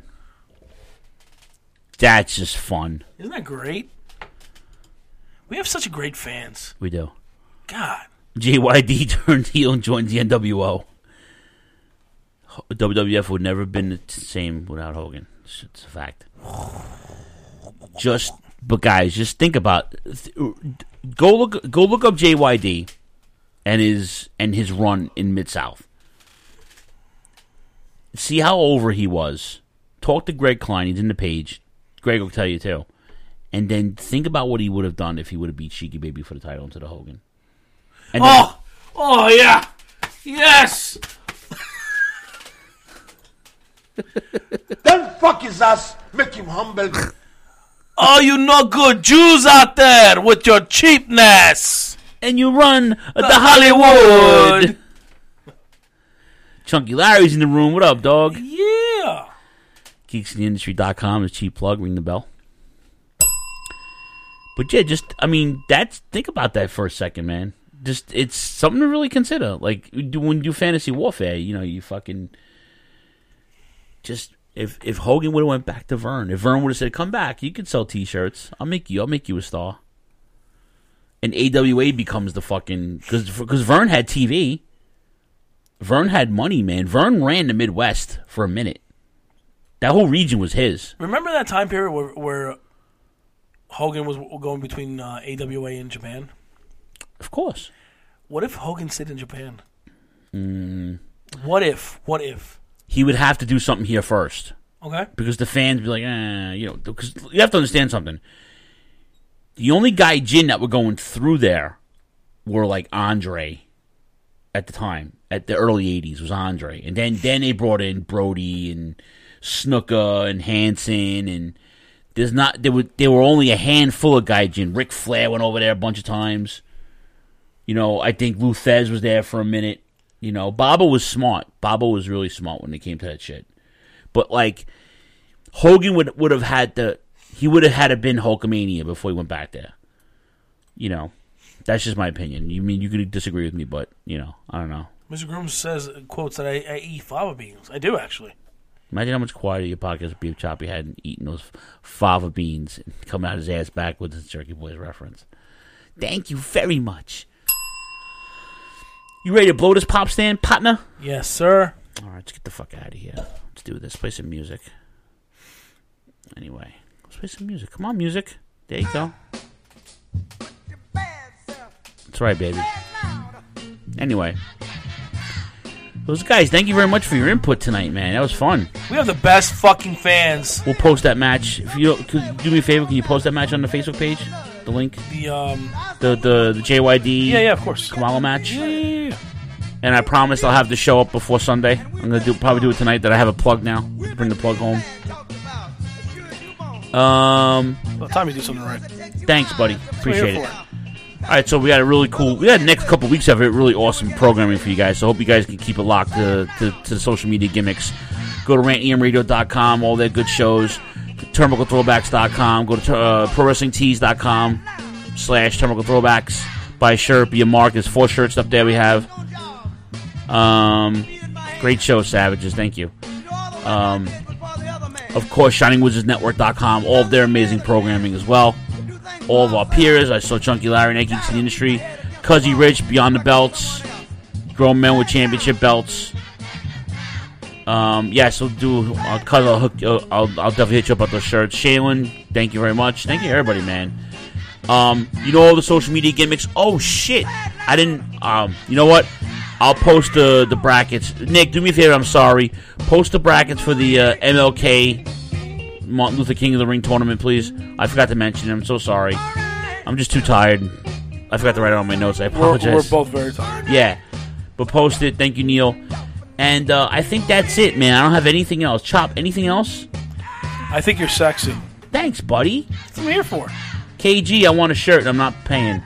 That's just fun. Isn't that great? We have such great fans. We do. God. J Y D turned heel and joined the N W O. W W F would never have been the same without Hogan. It's, it's a fact. Just, but guys, just think about. Go look. Go look up J Y D and his and his run in Mid-South. See how over he was. Talk to Greg Klein. He's in the page. Greg will tell you too. And then think about what he would have done if he would have beat Cheeky Baby for the title instead of Hogan. And oh, oh yeah, yes. Then fuck his ass, make him humble. Oh, you no good Jews out there with your cheapness, and you run the, the Hollywood. Hollywood. Chunky Larry's in the room. What up, dog? Yeah. geeks in the industry dot com is cheap plug. Ring the bell. But yeah, just I mean, that's think about that for a second, man. Just it's something to really consider. Like when you do fantasy warfare, you know, you fucking just if if Hogan would have went back to Vern, if Vern would have said, "Come back, you can sell T-shirts. I'll make you. I'll make you a star." And A W A becomes the fucking because because Vern had T V. Vern had money, man. Vern ran the Midwest for a minute. That whole region was his. Remember that time period where, where Hogan was going between uh, A W A and Japan? Of course. What if Hogan stayed in Japan? Mm. What if? What if? He would have to do something here first. Okay. Because the fans would be like, eh, you know, because you have to understand something. The only guy Jin that were going through there were like Andre at the time. At the early eighties was Andre. And then, then they brought in Brody and Snuka and Hansen and there's not there were there were only a handful of gaijin. Ric Flair went over there a bunch of times. You know, I think Lou Thez was there for a minute. You know, Baba was smart. Baba was really smart when it came to that shit. But like Hogan would would have had to he would have had to been Hulkamania before he went back there. You know. That's just my opinion. You mean you could disagree with me, but you know, I don't know. Mister Grooms says quotes that I, I eat fava beans. I do actually. Imagine how much quieter your podcast would be if Choppy hadn't eaten those fava beans and come out his ass back with his Jerky Boys reference. Thank you very much. You ready to blow this pop stand, partner? Yes, sir. All right, let's get the fuck out of here. Let's do this. Play some music. Anyway, let's play some music. Come on, music. There you go. That's right, baby. Anyway. Those guys, thank you very much for your input tonight, man. That was fun. We have the best fucking fans. We'll post that match. If you could you do me a favor, can you post that match on the Facebook page? The link? The um the the, the J Y D Yeah, yeah, of course. Kamala match. Yeah, yeah, yeah. And I promise I'll have the show up before Sunday. I'm gonna do probably do it tonight that I have a plug now. Bring the plug home. Um Well, time you do something right. Thanks, buddy. Appreciate it. All right, so we got a really cool. We got the next couple weeks of it really awesome programming for you guys. So I hope you guys can keep it locked to, to, to the social media gimmicks. Go to rant e m radio dot com, all their good shows. turnbuckle throwbacks dot com. Go to uh, pro wrestling tees dot com slash turnbuckle throwbacks. Buy a shirt, be a mark. There's four shirts up there we have. Um, great show, Savages. Thank you. Um, of course, shining wizards network dot com. All of their amazing programming as well. all of our peers. I saw Chunky Larry, Night Geeks in the Industry, Cuzzy Rich, Beyond the Belts, Grown Men with Championship Belts. Um, yeah, so do uh, Cuz, I'll, hook, uh, I'll, I'll definitely hit you up about those shirts. Shaylin, thank you very much. Thank you, everybody, man. Um, you know all the social media gimmicks. Oh shit, I didn't. Um, you know what? I'll post the the brackets. Nick, do me a favor. I'm sorry. Post the brackets for the uh, M L K Martin Luther King of the Ring tournament, please. I forgot to mention it. I'm so sorry. I'm just too tired. I forgot to write it on my notes. I apologize. We're, we're both very tired. Yeah, but post it. Thank you, Neil. And uh, I think that's it, man. I don't have anything else. Chop, anything else? I think you're sexy. Thanks, buddy. That's what I'm here for. K G, I want a shirt. I'm not paying.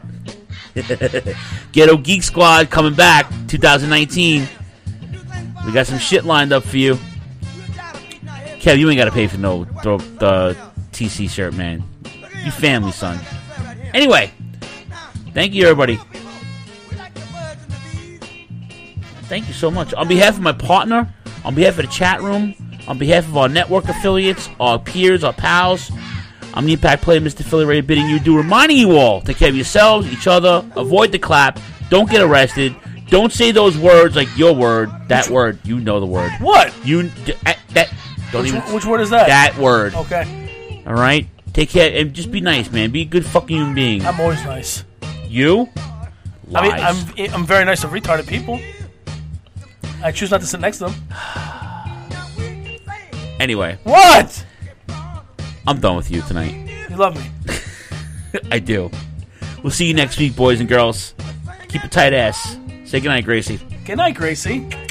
Ghetto Geek Squad coming back, twenty nineteen. We got some shit lined up for you. Kev, you ain't got to pay for no throw the T C shirt, man. You family, son. Anyway, thank you, everybody. Thank you so much. On behalf of my partner, on behalf of the chat room, on behalf of our network affiliates, our peers, our pals, I'm the Impact Player, Mister Philly Ray, bidding you do, reminding you all, take care of yourselves, each other, avoid the clap, don't get arrested, don't say those words like your word, that which, word, you know the word. What? You, uh, that, don't which, even. Which word is that? That word. Okay. All right? Take care, and just be nice, man. Be a good fucking human being. I'm always nice. You? Lies. I mean, I'm, I'm very nice to retarded people. I choose not to sit next to them. Anyway. What? I'm done with you tonight. You love me. I do. We'll see you next week, boys and girls. Keep a tight ass. Say goodnight, Gracie. Good night, Gracie.